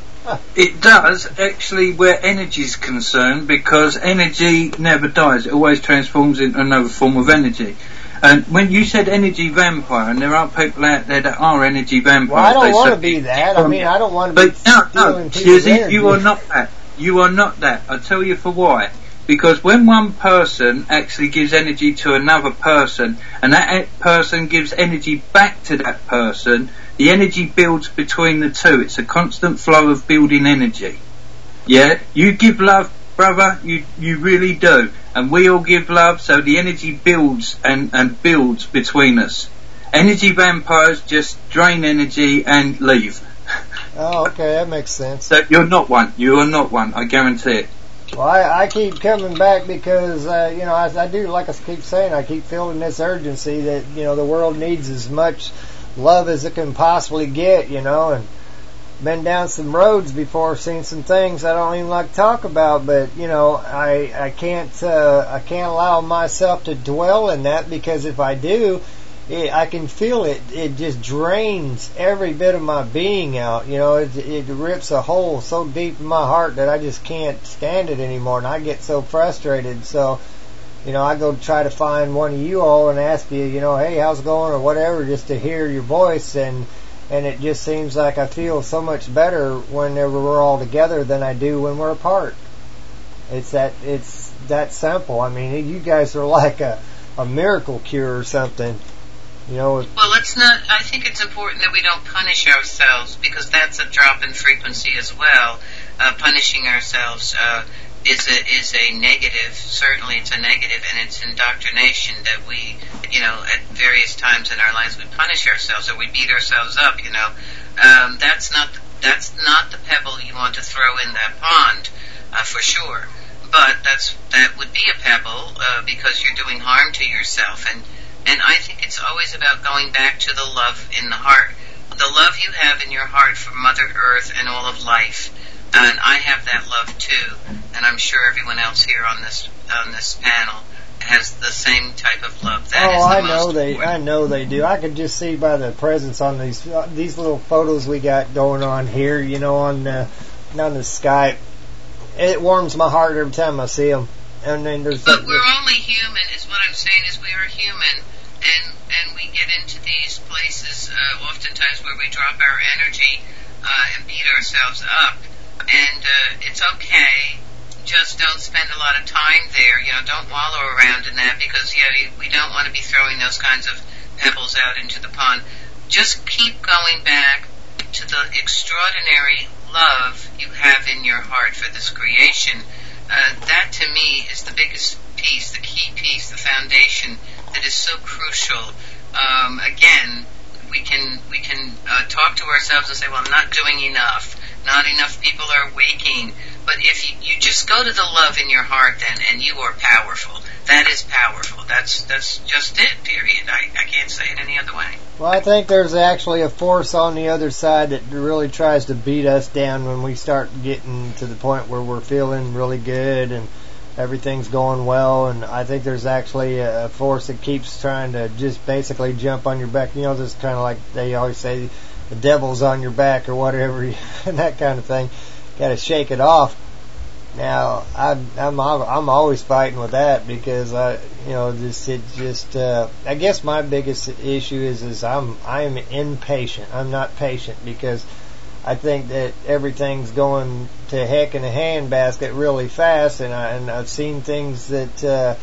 It does, actually, where energy is concerned, because energy never dies. It always transforms into another form of energy. And when you said energy vampire, and there are people out there that are energy vampires. Well, I don't want to be that. I mean, I don't want to be no, stealing no, people's you, energy. you are not that. You are not that. I'll tell you for why. Because when one person actually gives energy to another person, and that person gives energy back to that person, the energy builds between the two. It's a constant flow of building energy. Yeah? You give love, brother, you, you really do. And we all give love, so the energy builds and, and builds between us. Energy vampires just drain energy and leave. Oh, okay, that makes sense. So you're not one. You are not one, I guarantee it. Well, I, I keep coming back because, uh, you know, I, I do, like I keep saying, I keep feeling this urgency that, you know, the world needs as much love as it can possibly get, you know, and been down some roads before, seen some things I don't even like to talk about, but, you know, I I can't uh, I can't allow myself to dwell in that, because if I do, it, I can feel it. It just drains every bit of my being out. You know, it, it rips a hole so deep in my heart that I just can't stand it anymore, and I get so frustrated. So, you know, I go try to find one of you all and ask you, you know, hey, how's it going or whatever, just to hear your voice, and and it just seems like I feel so much better whenever we're all together than I do when we're apart. It's that it's that simple. I mean, you guys are like a, a miracle cure or something. You know. Well, it's not. I think it's important that we don't punish ourselves, because that's a drop in frequency as well. Uh, punishing ourselves uh, is a is a negative. Certainly, it's a negative, and it's indoctrination that we, you know, at various times in our lives we punish ourselves or we beat ourselves up. You know, um, that's not that's not the pebble you want to throw in that pond, uh, for sure. But that's that would be a pebble uh, because you're doing harm to yourself. And and I think it's always about going back to the love in the heart, the love you have in your heart for Mother Earth and all of life. And I have that love too, and I'm sure everyone else here on this on this panel has the same type of love. That oh, is the I most know they, important. I know they do. I can just see by the presence on these uh, these little photos we got going on here. You know, on uh, on the Skype, it warms my heart every time I see them. And then there's. But we're only human. Is what I'm saying. Is we are human, and and we get into these places uh, oftentimes where we drop our energy uh, and beat ourselves up. And uh, it's okay. Just don't spend a lot of time there. You know, don't wallow around in that, because yeah, we don't want to be throwing those kinds of pebbles out into the pond. Just keep going back to the extraordinary love you have in your heart for this creation. Uh, that to me is the biggest piece, the key piece, the foundation that is so crucial. Um, again, we can we can uh, talk to ourselves and say, well, I'm not doing enough. Not enough people are waking. But if you, you just go to the love in your heart then, and you are powerful. That is powerful. That's that's just it, period. I, I can't say it any other way. Well, I think there's actually a force on the other side that really tries to beat us down when we start getting to the point where we're feeling really good and everything's going well. And I think there's actually a force that keeps trying to just basically jump on your back. You know, just kind of like they always say, the devil's on your back or whatever, and that kind of thing. Got to shake it off. Now, I, I'm I'm always fighting with that, because I, you know, just it just. Uh, I guess my biggest issue is is I'm I'm impatient. I'm not patient, because I think that everything's going to heck in a handbasket really fast, and I and I've seen things that. Uh,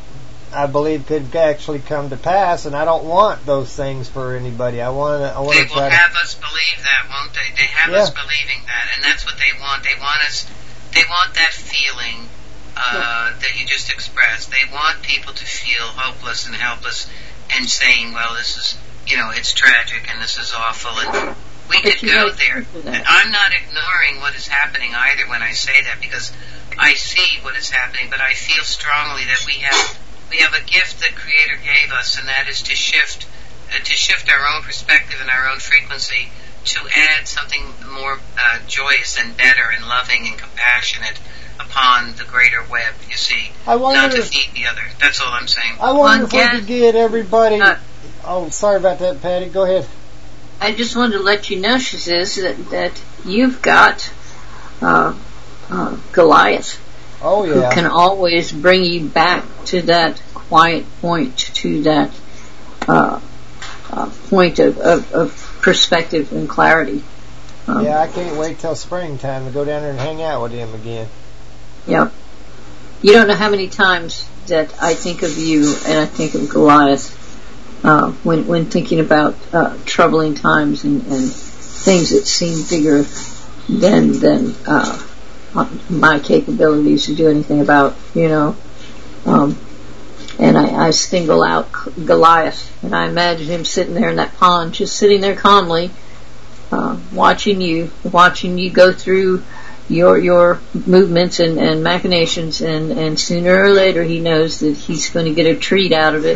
I believe could actually come to pass, and I don't want those things for anybody. I want to. I want they to try will to. have us believe that, won't they? They have Yeah. us believing that, and that's what they want. They want us. They want that feeling uh, that you just expressed. They want people to feel hopeless and helpless, and saying, "Well, this is, you know, it's tragic and this is awful." And we But could you go gotta there. think of that. And I'm not ignoring what is happening either when I say that, because I see what is happening, but I feel strongly that we have. We have a gift that Creator gave us, and that is to shift, uh, to shift our own perspective and our own frequency to add something more uh, joyous and better and loving and compassionate upon the greater web. You see, I wonder not to if- feed the other. That's all I'm saying. I wonder if we Again, could get everybody. uh, oh, sorry about that, Patty. Go ahead. I just wanted to let you know, she says, that, that you've got uh, uh, Goliath. Oh Who yeah. can always bring you back to that quiet point, to that uh, uh, point of, of, of perspective and clarity. Um, Yeah, I can't wait till springtime to go down there and hang out with him again. Yeah. You don't know how many times that I think of you and I think of Goliath uh, when when thinking about uh, troubling times and, and things that seem bigger than than uh, my capabilities to do anything about, you know. Um, and I, I single out Goliath, and I imagine him sitting there in that pond, just sitting there calmly, uh, watching you, watching you go through your your movements and, and machinations, and, and sooner or later he knows that he's going to get a treat out of it.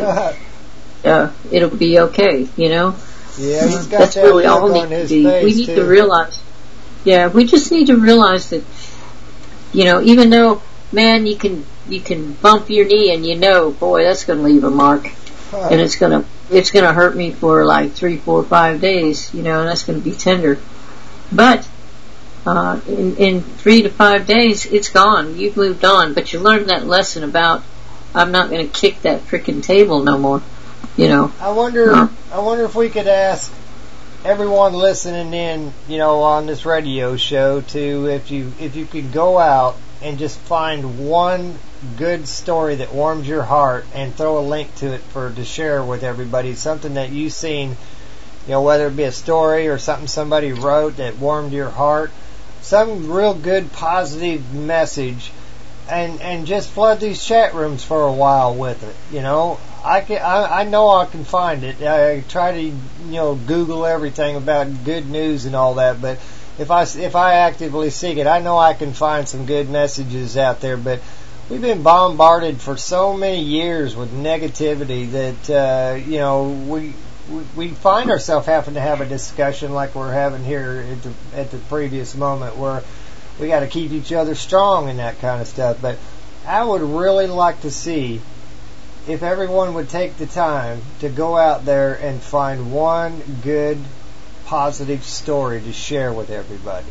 Uh, it'll be okay, you know. Yeah, he's got That's that really look all on needs his to be. face We need too. to realize. Yeah, we just need to realize that, you know, even though, man, you can you can bump your knee and you know, boy, that's going to leave a mark, and it's going to it's going to hurt me for like three, four, five days, you know, and that's going to be tender. But uh, in in three to five days, it's gone. You've moved on, but you learned that lesson about I'm not going to kick that frickin' table no more. You know. I wonder. No. I wonder if we could ask everyone listening in, you know, on this radio show, to if you if you could go out and just find one good story that warms your heart and throw a link to it for to share with everybody. Something that you've seen, you know, whether it be a story or something somebody wrote that warmed your heart, some real good positive message, and and just flood these chat rooms for a while with it. You know, I can I, I know I can find it. I try to, you know, Google everything about good news and all that, but if I if I actively seek it, I know I can find some good messages out there. But we've been bombarded for so many years with negativity that uh, you know we. We find ourselves having to have a discussion like we're having here at the, at the previous moment, where we got to keep each other strong and that kind of stuff. But I would really like to see if everyone would take the time to go out there and find one good, positive story to share with everybody.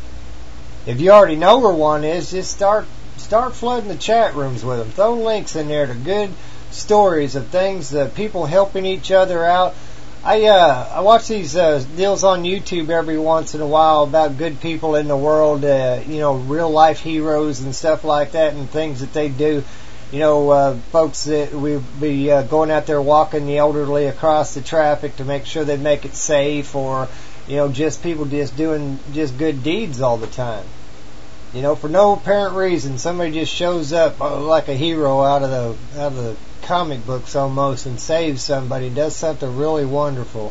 If you already know where one is, just start start flooding the chat rooms with them. Throw links in there to good stories of things, that people helping each other out. I uh, I watch these uh, deals on YouTube every once in a while about good people in the world, uh, you know, real life heroes and stuff like that, and things that they do. You know, uh, folks that we be uh, going out there walking the elderly across the traffic to make sure they make it safe, or you know, just people just doing just good deeds all the time. You know, for no apparent reason, somebody just shows up uh, like a hero out of the out of the comic books almost, and saves somebody, does something really wonderful.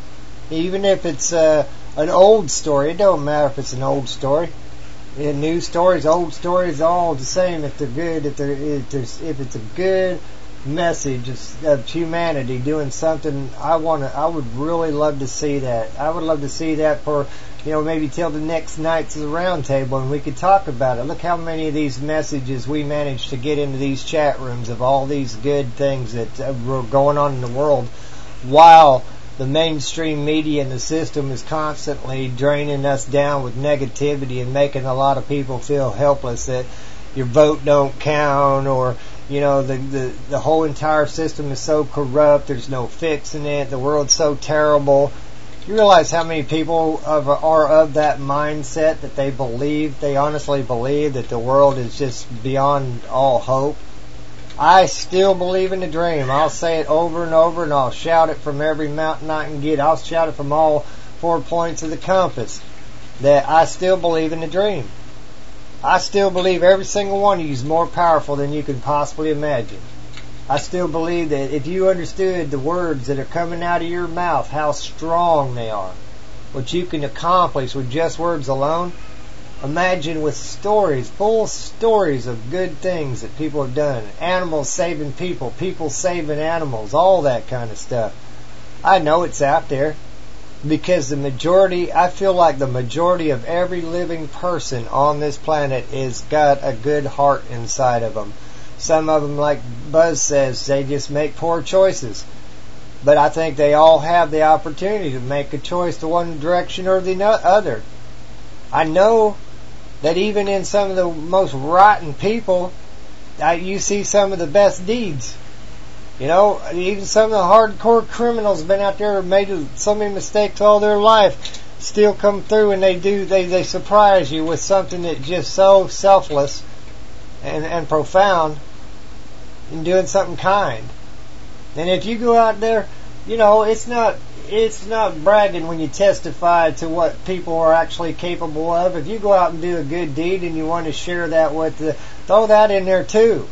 Even if it's uh, an old story, it don't matter if it's an old story. In new stories, old stories, all the same. If they're good, if they're if, there's, if it's a good message of, of humanity doing something, I want to. I would really love to see that. I would love to see that for, you know, maybe till the next night's the round table, and we could talk about it. Look how many of these messages we managed to get into these chat rooms of all these good things that uh, were going on in the world, while the mainstream media and the system is constantly draining us down with negativity and making a lot of people feel helpless, that your vote don't count, or you know, the, the, the whole entire system is so corrupt, there's no fixing it, the world's so terrible. You realize how many people of, are of that mindset, that they believe, they honestly believe that the world is just beyond all hope? I still believe in the dream. I'll say it over and over, and I'll shout it from every mountain I can get. I'll shout it from all four points of the compass, that I still believe in the dream. I still believe every single one of you is more powerful than you can possibly imagine. I still believe that if you understood the words that are coming out of your mouth, how strong they are, what you can accomplish with just words alone, imagine with stories, full stories of good things that people have done. Animals saving people, people saving animals, all that kind of stuff. I know it's out there, because the majority, I feel like the majority of every living person on this planet has got a good heart inside of them. Some of them, like Buzz says, they just make poor choices. But I think they all have the opportunity to make a choice to one direction or the other. I know that even in some of the most rotten people, you see some of the best deeds. You know, even some of the hardcore criminals have been out there and made so many mistakes all their life, still come through and they do, they, they surprise you with something that's just so selfless and, and profound, and doing something kind. And if you go out there, you know, it's not it's not bragging when you testify to what people are actually capable of. If you go out and do a good deed and you want to share that with the, throw that in there too.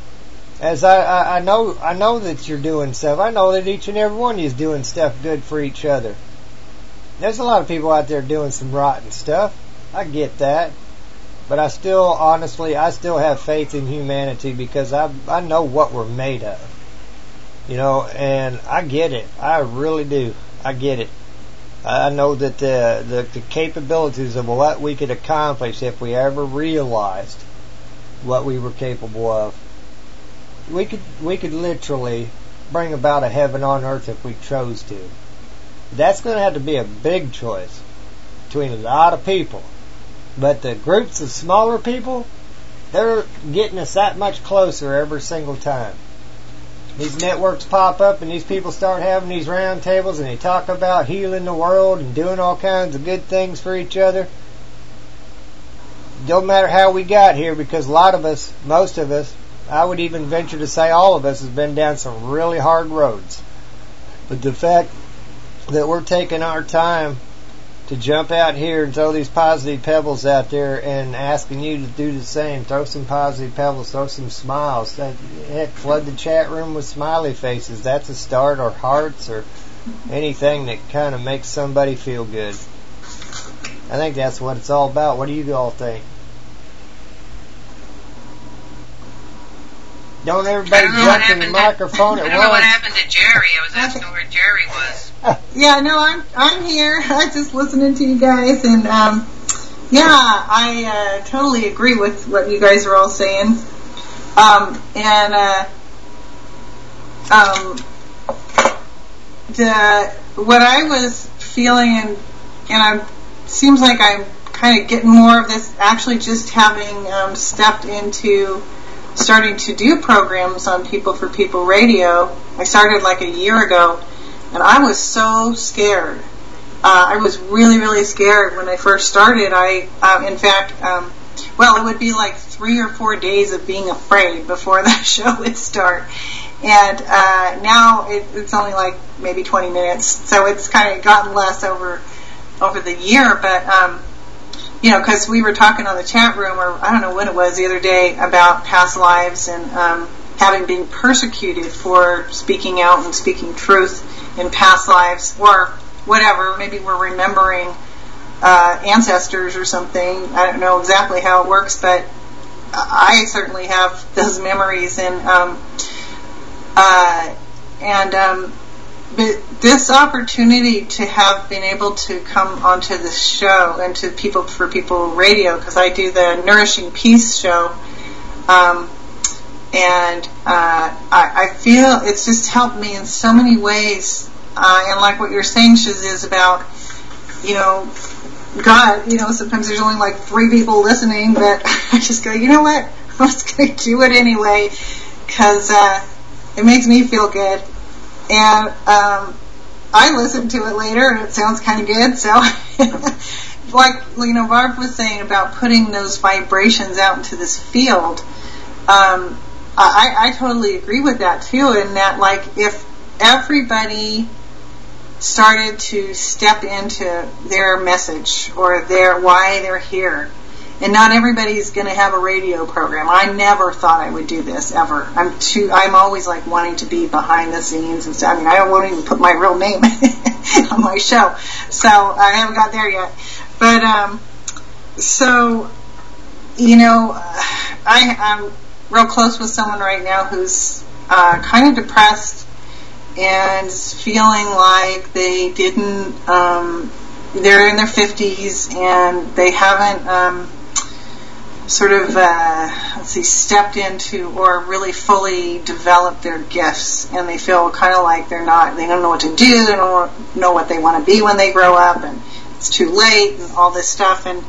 As I, I, I know I know that you're doing stuff. I know that each and every one of you is doing stuff good for each other. There's a lot of people out there doing some rotten stuff. I get that. But I still, honestly, I still have faith in humanity, because I I know what we're made of. You know, and I get it. I really do. I get it. I know that the, the, the capabilities of what we could accomplish if we ever realized what we were capable of. We could we could literally bring about a heaven on earth if we chose to. That's going to have to be a big choice between a lot of people. But the groups of smaller people, they're getting us that much closer every single time. these networks pop up and these people start having these round tables and they talk about healing the world and doing all kinds of good things for each other. Don't matter how we got here, because a lot of us, most of us, I would even venture to say all of us, has been down some really hard roads. But the fact that we're taking our time to jump out here and throw these positive pebbles out there and asking you to do the same, throw some positive pebbles, throw some smiles, heck, flood the chat room with smiley faces, that's a start, or hearts, or anything that kind of makes somebody feel good. I think that's what it's all about. What do you all think? Don't everybody jump in the microphone at once. I don't know what happened to Jerry. I was asking where Jerry was. Yeah, no, I'm I'm here. I'm just listening to you guys, and um, yeah, I uh, totally agree with what you guys are all saying. Um, and uh, um, the what I was feeling, and and I seems like I'm kind of getting more of this. Actually, just having um, stepped into starting to do programs on People for People Radio. I started like a year ago, and I was so scared. Uh, I was really, really scared when I first started. I, um, in fact, um, well, it would be like three or four days of being afraid before the show would start. And uh, now it, it's only like maybe twenty minutes, so it's kind of gotten less over over the year. But um, you know, because we were talking on the chat room, or I don't know when it was, the other day, about past lives and um, having been persecuted for speaking out and speaking truth in past lives, or whatever. Maybe we're remembering uh, ancestors or something. I don't know exactly how it works, but I certainly have those memories. And um, uh, and um, but this opportunity to have been able to come onto this show and to People for People Radio, because I do the Nourishing Peace show, um, and uh, I, I feel it's just helped me in so many ways. Uh, and like what you're saying, Shiz, is about, you know, God, you know, sometimes there's only like three people listening, but I just go, you know what, I'm just going to do it anyway, because uh, it makes me feel good. And um, I listened to it later, and it sounds kind of good. So, like, you know, Barb was saying about putting those vibrations out into this field, um, I, I totally agree with that, too, in that, like, if everybody started to step into their message or their why they're here, and not everybody's going to have a radio program. I never thought I would do this, ever. I'm too, I'm always like wanting to be behind the scenes and stuff. I mean, I don't want to even put my real name on my show. So I haven't got there yet. But, um, so, you know, I, I'm real close with someone right now who's uh, kind of depressed and feeling like they didn't, um, they're in their fifties and they haven't, um, sort of, uh, let's see, stepped into or really fully developed their gifts, and they feel kind of like they're not, they don't know what to do, they don't know what they want to be when they grow up, and it's too late, and all this stuff, and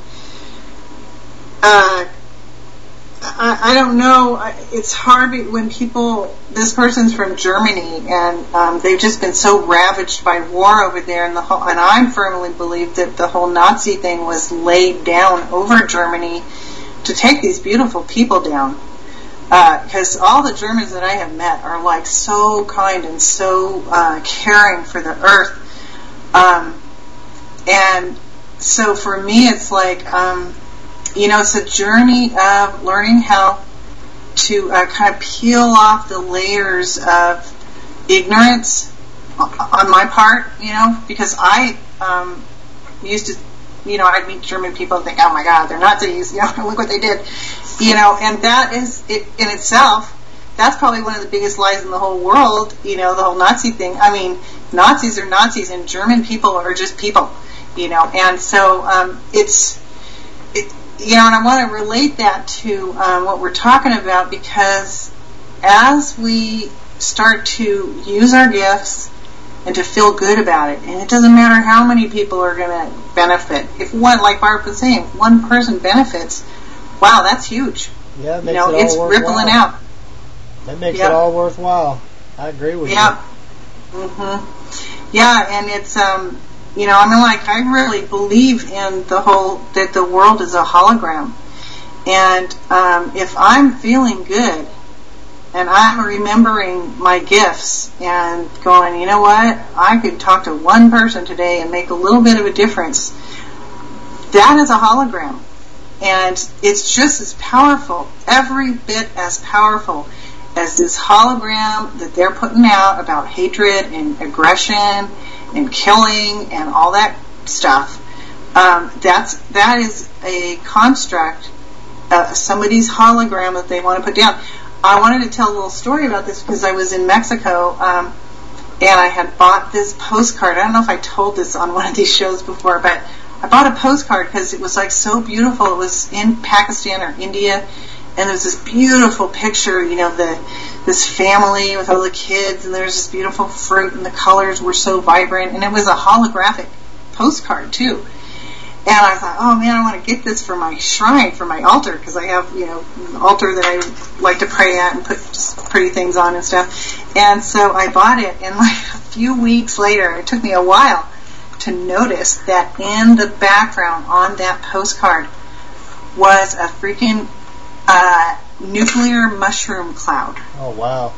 uh, I, I don't know, it's hard when people, this person's from Germany, and um, they've just been so ravaged by war over there, and the whole, and I firmly believe that the whole Nazi thing was laid down over Germany to take these beautiful people down, because uh, all the Germans that I have met are like so kind and so uh, caring for the earth, um, and so for me it's like, um, you know, it's a journey of learning how to uh, kind of peel off the layers of ignorance on my part, you know, because I um, used to, you know, I'd meet German people and think, oh my God, they're Nazis, you know, look what they did, you know, and that is, it, in itself, that's probably one of the biggest lies in the whole world, you know, the whole Nazi thing. I mean, Nazis are Nazis and German people are just people, you know, and so um, it's, it, you know, and I want to relate that to um, what we're talking about, because as we start to use our gifts and to feel good about it, and it doesn't matter how many people are going to benefit. If one, like Barb was saying, if one person benefits, wow, that's huge. Yeah, it makes you know, it all it's worthwhile. rippling out. That makes yeah. it all worthwhile. I agree with yeah. you. Yeah. Mm-hmm. Yeah, and it's, um, you know, I mean, like, I really believe in the whole, that the world is a hologram. And um, if I'm feeling good, and I'm remembering my gifts and going, you know what, I could talk to one person today and make a little bit of a difference, that is a hologram. And it's just as powerful, every bit as powerful as this hologram that they're putting out about hatred and aggression and killing and all that stuff. Um, that's that is a construct, uh, somebody's hologram that they want to put down. I wanted to tell a little story about this because I was in Mexico, um, and I had bought this postcard. I don't know if I told this on one of these shows before, but I bought a postcard because it was like so beautiful. It was in Pakistan or India, and there was this beautiful picture, you know, the this family with all the kids, and there's this beautiful fruit, and the colors were so vibrant, and it was a holographic postcard too. And I thought, oh man, I want to get this for my shrine, for my altar, because I have, you know, an altar that I like to pray at and put just pretty things on and stuff. And so I bought it, and like a few weeks later, it took me a while to notice that in the background on that postcard was a freaking uh, nuclear mushroom cloud. Oh, wow.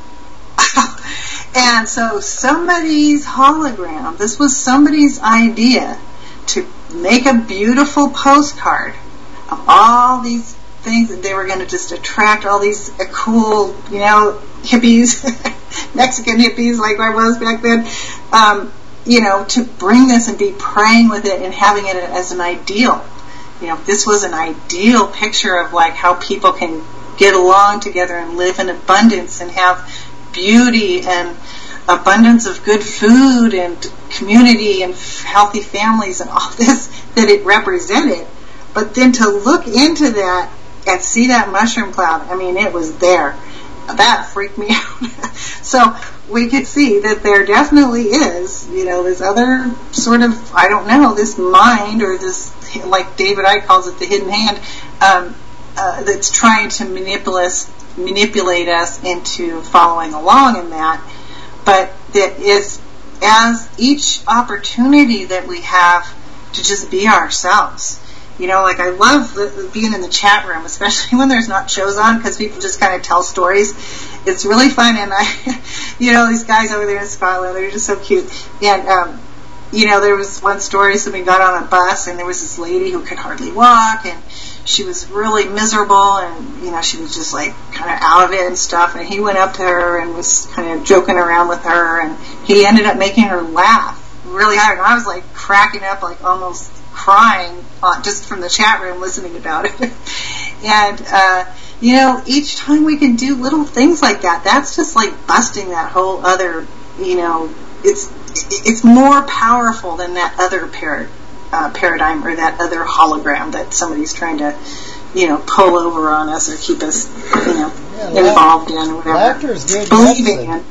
And so somebody's hologram, this was somebody's idea to make a beautiful postcard of all these things that they were going to just attract all these uh, cool, you know, hippies, Mexican hippies like I was back then, um, you know, to bring this and be praying with it and having it as an ideal. You know, this was an ideal picture of like how people can get along together and live in abundance and have beauty and abundance of good food and community and healthy families and all this that it represented. But then to look into that and see that mushroom cloud, I mean, it was there. That freaked me out. So we could see that there definitely is, you know, this other sort of, I don't know, this mind or this, like David Icke calls it, the hidden hand, um, uh, that's trying to manipulate us, manipulate us into following along in that. But that is, as each opportunity that we have to just be ourselves. You know, like I love the, being in the chat room, especially when there's not shows on, because people just kind of tell stories. It's really fun, and I, you know, these guys over there in Scotland, they're just so cute. And, um, you know, there was one story, somebody got on a bus, and there was this lady who could hardly walk, and she was really miserable, and, you know, she was just, like, kind of out of it and stuff, and he went up to her and was kind of joking around with her, and he ended up making her laugh really hard, and I was, like, cracking up, like, almost crying uh, just from the chat room listening about it. And, uh, you know, each time we can do little things like that, that's just, like, busting that whole other, you know, it's it's more powerful than that other par- uh, paradigm or that other hologram that somebody's trying to, you know, pull over on us or keep us, you know, yeah, involved in or whatever. Laughter's good Believing medicine. in.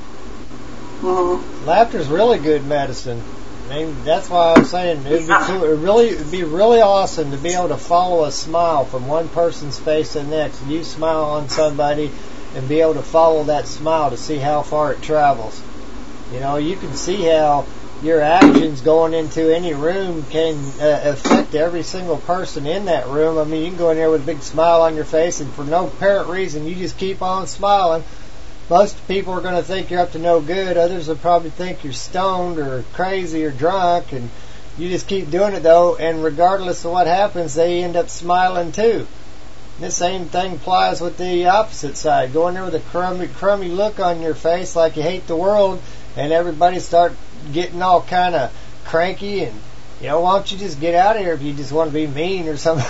Mm-hmm. Laughter's really good medicine. I mean, that's why I'm saying it'd be cool, it'd really, it'd be really awesome to be able to follow a smile from one person's face to the next. You smile on somebody and be able to follow that smile to see how far it travels. You know, you can see how your actions going into any room can uh, affect every single person in that room. I mean, you can go in there with a big smile on your face, and for no apparent reason, you just keep on smiling. Most people are going to think you're up to no good. Others will probably think you're stoned or crazy or drunk, and you just keep doing it, though, and regardless of what happens, they end up smiling, too. The same thing applies with the opposite side. Go in there with a crummy, crummy look on your face like you hate the world, and everybody start getting all kind of cranky, and, you know, why don't you just get out of here if you just want to be mean or something?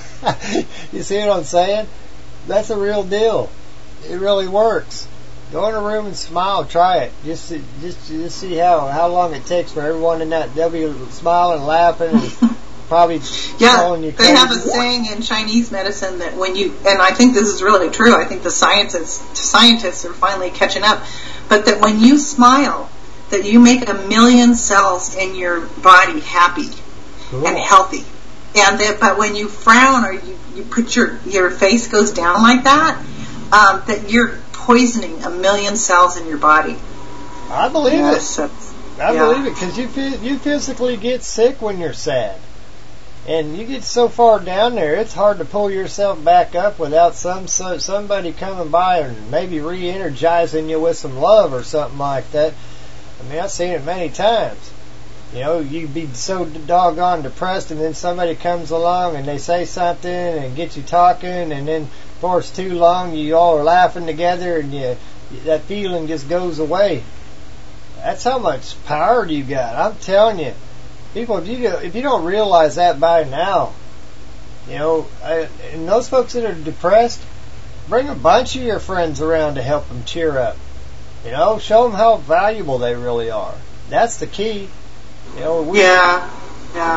You see what I'm saying? That's a real deal. It really works. Go in a room and smile. Try it. Just to, just just see how, how long it takes for everyone in that. They'll be smiling, laughing, and probably yeah, calling you crazy. They have a saying in Chinese medicine that when you, and I think this is really true. I think the scientists scientists are finally catching up. But that when you smile, that you make a million cells in your body happy cool. and healthy. And that, but when you frown or you, you put your your face goes down like that, um, that you're poisoning a million cells in your body. I believe yes, it. I yeah. believe it because you you physically get sick when you're sad, and you get so far down there, it's hard to pull yourself back up without some so, somebody coming by and maybe re-energizing you with some love or something like that. I mean, I've seen it many times. You know, you'd be so doggone depressed, and then somebody comes along and they say something and get you talking, and then before it's too long, you all are laughing together, and you, that feeling just goes away. That's how much power you got. I'm telling you, people, if you if you don't realize that by now, you know, I, and those folks that are depressed, bring a bunch of your friends around to help them cheer up. You know, show them how valuable they really are. That's the key. You know, we, yeah, yeah,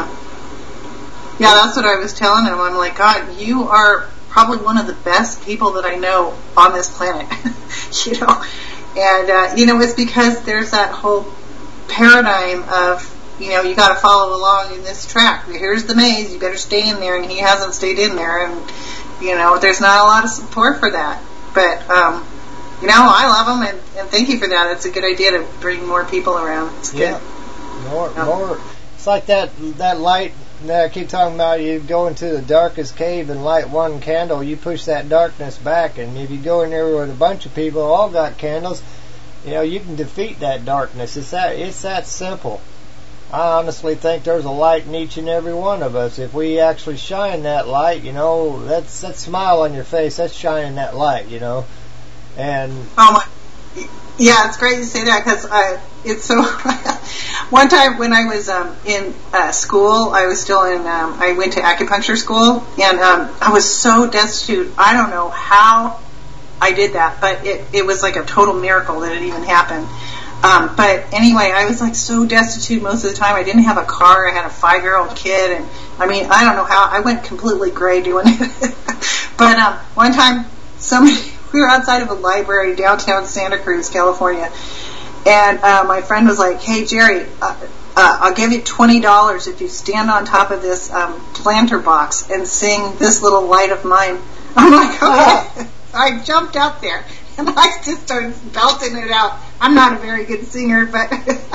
yeah. That's what I was telling him. I'm like, God, you are probably one of the best people that I know on this planet. You know, and uh, you know, it's because there's that whole paradigm of, you know, you got to follow along in this track. Here's the maze. You better stay in there, and he hasn't stayed in there, and you know, there's not a lot of support for that. But um, you know, I love him, and, and thank you for that. It's a good idea to bring more people around. It's good. Yeah. More, more. It's like that that light that I keep talking about. You go into the darkest cave and light one candle. You push that darkness back, and if you go in there with a bunch of people who all got candles, you know, you can defeat that darkness. It's that it's that simple. I honestly think there's a light in each and every one of us. If we actually shine that light, you know, that's that smile on your face. That's shining that light, you know. And oh my. Yeah, it's great you say that because uh, it's so. One time when I was um, in uh, school, I was still in. Um, I went to acupuncture school, and um, I was so destitute. I don't know how I did that, but it it was like a total miracle that it even happened. Um, but anyway, I was like so destitute most of the time. I didn't have a car. I had a five-year-old kid, and I mean, I don't know how. I went completely gray doing it. But um, one time, somebody. We were outside of a library downtown Santa Cruz, California, and uh, my friend was like, "Hey, Jerry, uh, uh, I'll give you twenty dollars if you stand on top of this um, planter box and sing This Little Light of Mine." I'm like, okay. I jumped up there, and I just started belting it out. I'm not a very good singer, but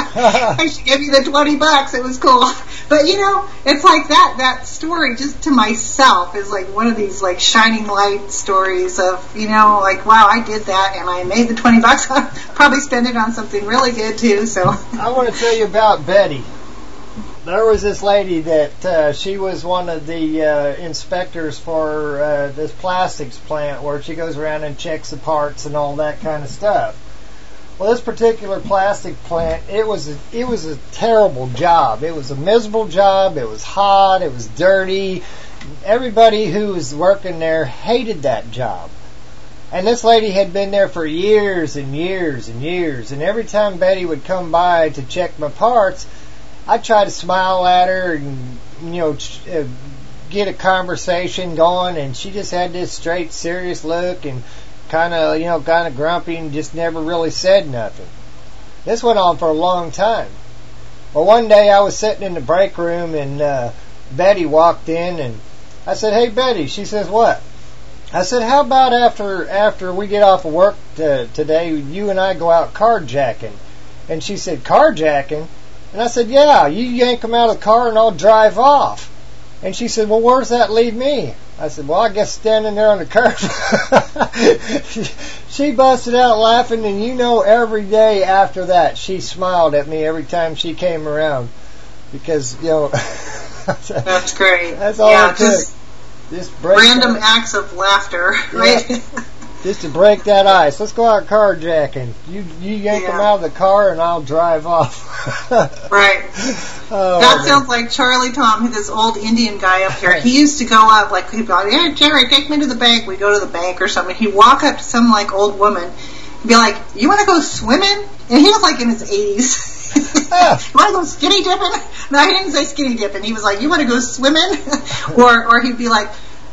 I should give you the twenty bucks. It was cool. But, you know, it's like that. That story, just to myself, is like one of these, like, shining light stories of, you know, like, wow, I did that, and I made the twenty bucks. I'll probably spend it on something really good, too. So I want to tell you about Betty. There was this lady that uh, she was one of the uh, inspectors for uh, this plastics plant where she goes around and checks the parts and all that kind of stuff. Well, this particular plastic plant, it was a, it was a terrible job. It was a miserable job. It was hot. It was dirty. Everybody who was working there hated that job. And this lady had been there for years and years and years. And every time Betty would come by to check my parts, I'd try to smile at her and, you know, uh, get a conversation going. And she just had this straight, serious look and kind of, you know, kind of grumpy and just never really said nothing. This went on for a long time. Well, one day I was sitting in the break room and uh, Betty walked in and I said, "Hey, Betty." She says, "What?" I said, "How about after after we get off of work to, today, you and I go out carjacking?" And she said, "Carjacking?" And I said, "Yeah, you yank them out of the car and I'll drive off." And she said, "Well, where's that leave me?" I said, "Well, I guess standing there on the curb." she, she busted out laughing, and you know, every day after that, she smiled at me every time she came around. Because, you know... That's great. That's all yeah, it took. Just, just break random that. acts of laughter, right? Yeah. Just to break that ice. Let's go out carjacking. You you yank yeah. them out of the car, and I'll drive off. Right. Oh, that man. sounds like Charlie Tom, this old Indian guy up here. He used to go up, like, he'd be like, "Hey, Jerry, take me to the bank." We'd go to the bank or something. He'd walk up to some, like, old woman and be like, "You want to go swimming?" And he was, like, in his eighties. You want to go skinny dipping? No, he didn't say skinny dipping. He was like, "You want to go swimming?" or, or he'd be like,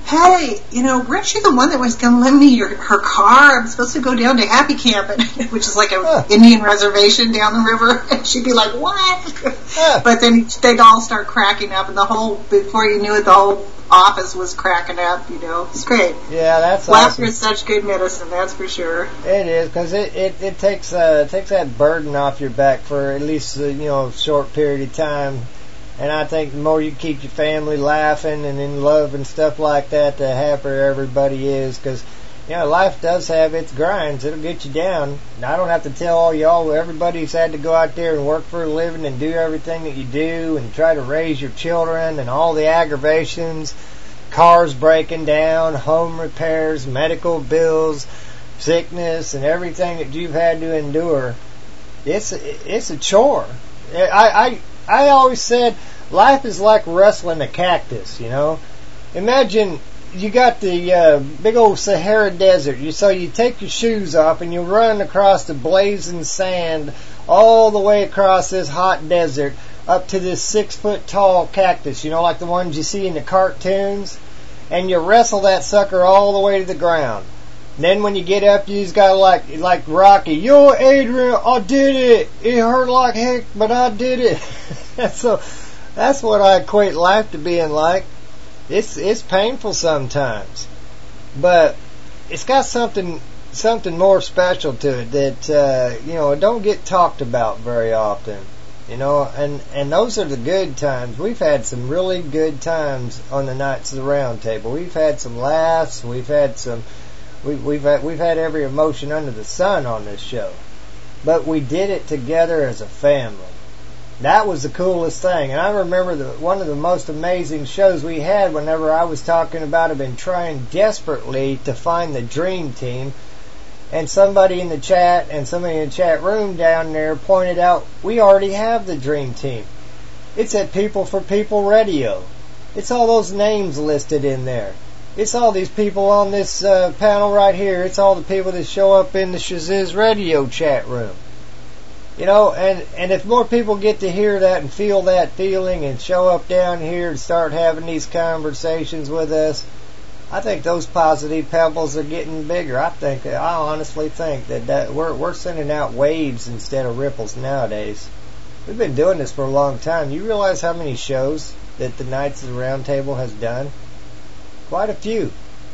hey, you know, weren't you the one that was going to lend me your, her car? I'm supposed to go down to Happy Camp, and, which is like an huh. Indian reservation down the river. And she'd be like, what? Huh. But then they'd all start cracking up, and the whole, before you knew it, the whole office was cracking up, you know. It's great. Yeah, that's Laughter awesome. is such good medicine, that's for sure. It is, because it, it, it takes uh, it takes that burden off your back for at least, uh, you know, a short period of time. And I think the more you keep your family laughing and in love and stuff like that, the happier everybody is. Because, you know, life does have its grinds. It'll get you down. And I don't have to tell all y'all, everybody's had to go out there and work for a living and do everything that you do and try to raise your children and all the aggravations, cars breaking down, home repairs, medical bills, sickness, and everything that you've had to endure. It's a, it's a chore. I, I I always said life is like wrestling a cactus, you know. Imagine you got the uh, big old Sahara Desert. You so you take your shoes off and you run across the blazing sand all the way across this hot desert up to this six foot tall cactus, you know, like the ones you see in the cartoons, and you wrestle that sucker all the way to the ground. Then when you get up, you just gotta like like Rocky. Yo, Adrian, I did it. It hurt like heck, but I did it. So that's what I equate life to being like. It's it's painful sometimes, but it's got something something more special to it that uh, you know don't get talked about very often. You know, and and those are the good times. We've had some really good times on the Knights of the Round Table. We've had some laughs. We've had some. We, we've had, we've had every emotion under the sun on this show, but we did it together as a family. That was the coolest thing. And I remember the, one of the most amazing shows we had whenever I was talking about I've been trying desperately to find the dream team, and somebody in the chat and somebody in the chat room down there pointed out we already have the dream team. It's at People for People Radio. It's all those names listed in there. It's all these people on this uh, panel right here. It's all the people that show up in the Shaziz Radio chat room. You know, and, and if more people get to hear that and feel that feeling and show up down here and start having these conversations with us, I think those positive pebbles are getting bigger. I think, I honestly think that, that we're, we're sending out waves instead of ripples nowadays. We've been doing this for a long time. You realize how many shows that the Knights of the Round Table has done? Quite a few.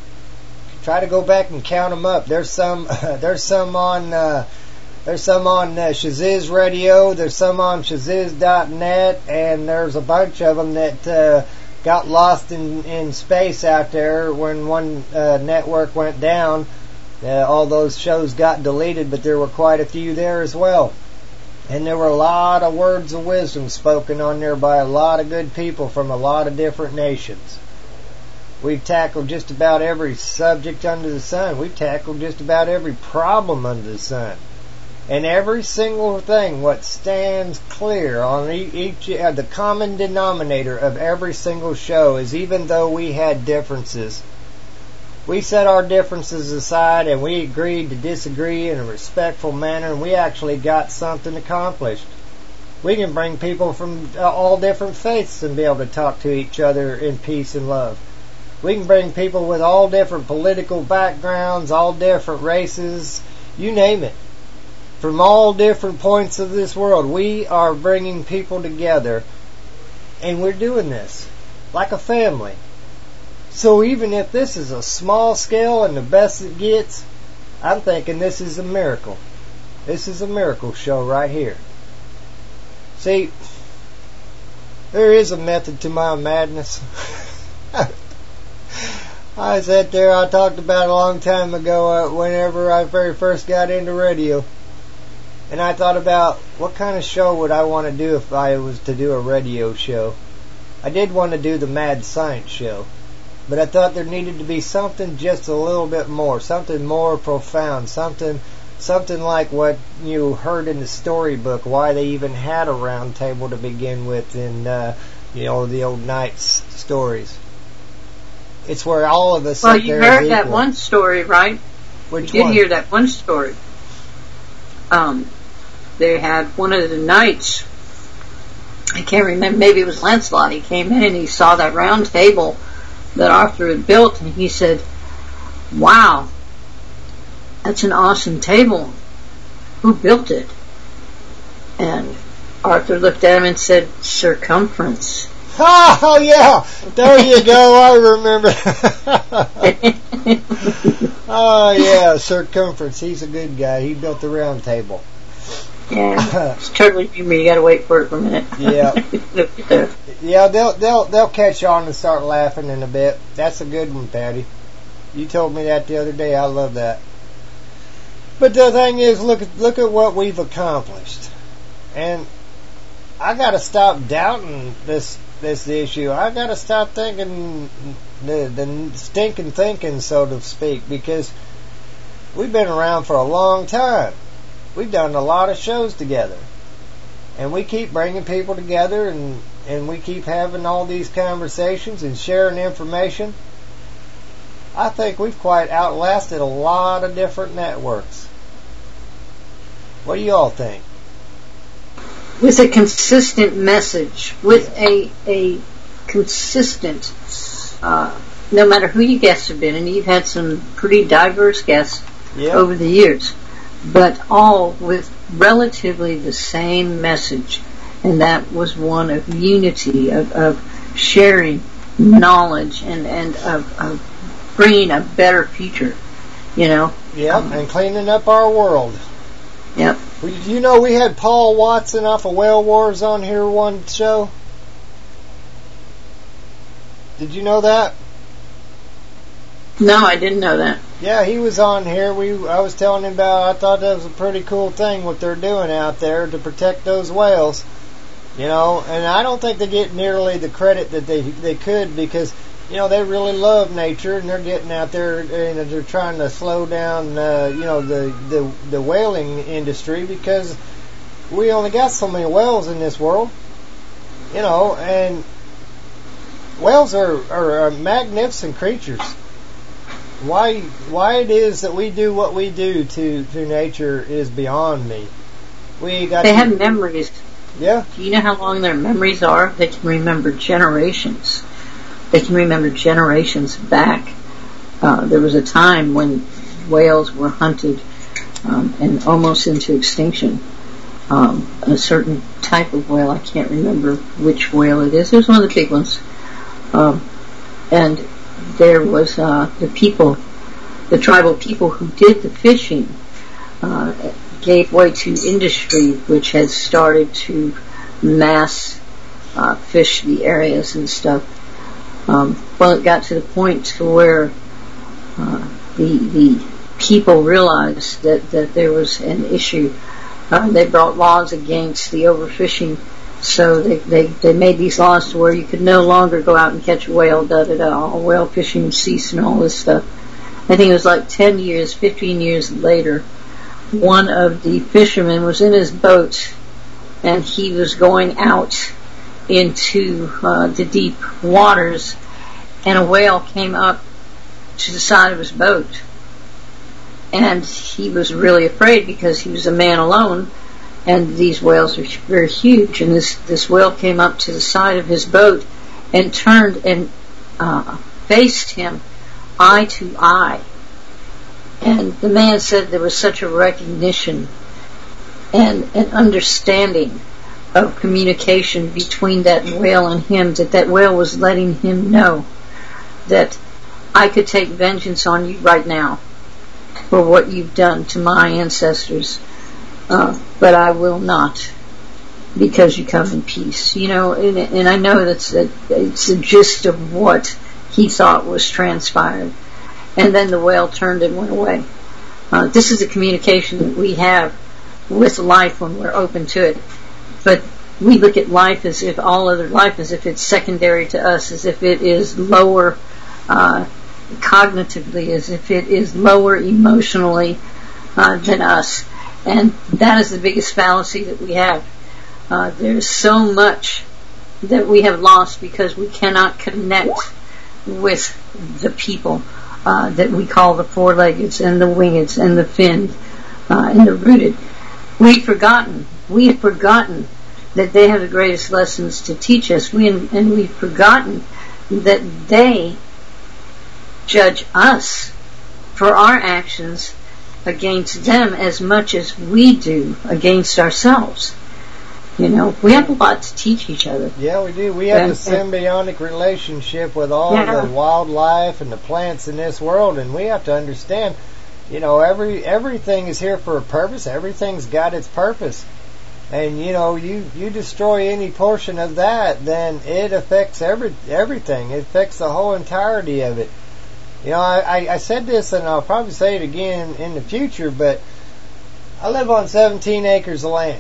Try to go back and count them up. There's some. Uh, there's some on. Uh, there's some on uh, Shaziz Radio. There's some on Shaziz dot net, and there's a bunch of them that uh, got lost in, in space out there when one uh, network went down. Uh, all those shows got deleted, but there were quite a few there as well. And there were a lot of words of wisdom spoken on there by a lot of good people from a lot of different nations. We've tackled just about every subject under the sun. We've tackled just about every problem under the sun. And every single thing, what stands clear on each, uh, the common denominator of every single show is even though we had differences, we set our differences aside and we agreed to disagree in a respectful manner, and we actually got something accomplished. We can bring people from all different faiths and be able to talk to each other in peace and love. We can bring people with all different political backgrounds, all different races, you name it. From all different points of this world, we are bringing people together, and we're doing this like a family. So even if this is a small scale and the best it gets, I'm thinking this is a miracle. This is a miracle show right here. See, there is a method to my madness. I sat there, I talked about it a long time ago uh, whenever I very first got into radio. And I thought about what kind of show would I want to do if I was to do a radio show. I did want to do the Mad Science Show. But I thought there needed to be something just a little bit more, something more profound, something something like what you heard in the storybook, why they even had a round table to begin with in, uh, you know, the old Knights stories. It's where all of us. Well, you heard that one story, right? Which you did one? hear that one story. Um, they had one of the knights. I can't remember. Maybe it was Lancelot. He came in and he saw that round table, that Arthur had built, and he said, "Wow, that's an awesome table. Who built it?" And Arthur looked at him and said, "Circumference." Oh, yeah. There you go. I remember. Oh, yeah. Circumference. He's a good guy. He built the round table. Yeah. It's totally humor. You got to wait for it for a minute. Yeah. Yeah, they'll they'll they'll catch on and start laughing in a bit. That's a good one, Patty. You told me that the other day. I love that. But the thing is, look at look at what we've accomplished, and I got to stop doubting this this issue. I got to stop thinking the the stinking thinking, so to speak, because we've been around for a long time. We've done a lot of shows together, and we keep bringing people together, and and we keep having all these conversations and sharing information. I think we've quite outlasted a lot of different networks. What do you all think? With a consistent message, with a a consistent, uh, no matter who your guests have been, and you've had some pretty diverse guests yeah. over the years, but all with relatively the same message, and that was one of unity, of, of sharing knowledge, and, and of, of bringing a better future, you know? Yep, um, and cleaning up our world. Yep. You know, we had Paul Watson off of Whale Wars on here one show. Did you know that? No, I didn't know that. Yeah, he was on here. We I was telling him about, I thought that was a pretty cool thing what they're doing out there to protect those whales. You know, and I don't think they get nearly the credit that they they could, because, you know, they really love nature, and they're getting out there and they're trying to slow down, uh, you know, the, the the whaling industry, because we only got so many whales in this world. You know, and whales are, are, are magnificent creatures. Why why it is that we do what we do to, to nature is beyond me. We got they to, have memories. Yeah. Do you know how long their memories are? They can remember generations. They can remember generations back. Uh, there was a time when whales were hunted um, and almost into extinction. Um, a certain type of whale, I can't remember which whale it is. It was one of the big ones. Um, and there was uh, the people, the tribal people who did the fishing, uh, gave way to industry, which has started to mass uh, fish the areas and stuff. Um, well, it got to the point to where uh, the the people realized that, that there was an issue. Uh, they brought laws against the overfishing, so they, they, they made these laws to where you could no longer go out and catch a whale, da da da, all whale fishing ceased and all this stuff. I think it was like ten years, fifteen years later, one of the fishermen was in his boat, and he was going out into uh, the deep waters, and a whale came up to the side of his boat, and he was really afraid because he was a man alone, and these whales are very huge, and this, this whale came up to the side of his boat and turned and uh, faced him eye to eye. And the man said there was such a recognition and an understanding of communication between that whale and him, that that whale was letting him know that I could take vengeance on you right now for what you've done to my ancestors, uh, but I will not, because you come in peace. You know, and, and I know that's a, it's the gist of what he thought was transpired. And then the whale turned and went away. Uh, this is the communication that we have with life when we're open to it. But we look at life as if all other life, as if it's secondary to us, as if it is lower uh, cognitively, as if it is lower emotionally uh, than us. And that is the biggest fallacy that we have. Uh, there's so much that we have lost because we cannot connect with the people uh, that we call the four-leggeds and the wingeds and the finned uh, and the rooted. We've forgotten. We have forgotten that they have the greatest lessons to teach us. We and we've forgotten that they judge us for our actions against them as much as we do against ourselves. You know, we have a lot to teach each other. Yeah, we do. We have And- a symbiotic relationship with all Yeah. the wildlife and the plants in this world, and we have to understand, you know, every everything is here for a purpose. Everything's got its purpose. And, you know, you, you destroy any portion of that, then it affects every everything. It affects the whole entirety of it. You know, I, I, I said this, and I'll probably say it again in the future, but I live on seventeen acres of land.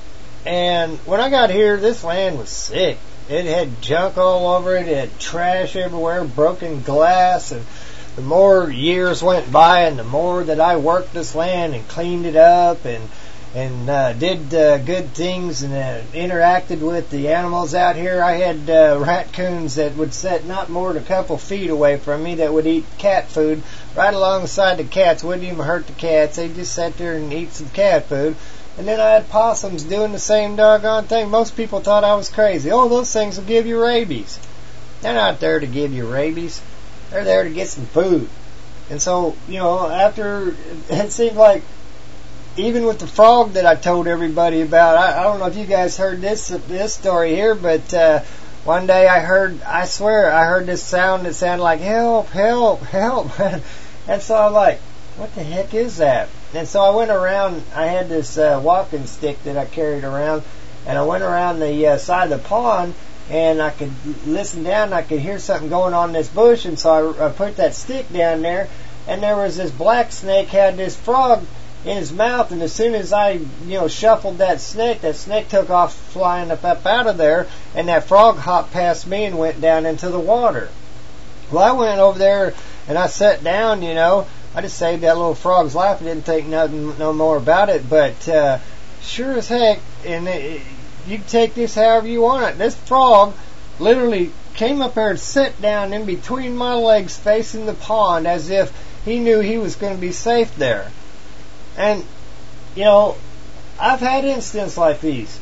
And when I got here, this land was sick. It had junk all over it. It had trash everywhere, broken glass. And the more years went by and the more that I worked this land and cleaned it up and and uh, did uh, good things and uh, interacted with the animals out here, I had uh, raccoons that would sit not more than a couple feet away from me that would eat cat food right alongside the cats. Wouldn't even hurt the cats. They just sat there and eat some cat food. And then I had possums doing the same doggone thing. Most people thought I was crazy. Oh, those things will give you rabies. They're not there to give you rabies. They're there to get some food. And so, you know, after, it seemed like, even with the frog that I told everybody about, I, I don't know if you guys heard this this story here, but uh, one day I heard, I swear, I heard this sound that sounded like, help, help, help. And so I'm like, what the heck is that? And so I went around, I had this uh, walking stick that I carried around, and I went around the uh, side of the pond, and I could listen down, and I could hear something going on in this bush, and so I, I put that stick down there, and there was this black snake had this frog in his mouth, and as soon as I, you know, shuffled that snake, that snake took off flying up, up out of there, and that frog hopped past me and went down into the water. Well, I went over there, and I sat down, you know, I just saved that little frog's life. I didn't think nothing no more about it, but uh, sure as heck, and it, you can take this however you want it. This frog literally came up there and sat down in between my legs facing the pond as if he knew he was going to be safe there. And, you know, I've had incidents like these.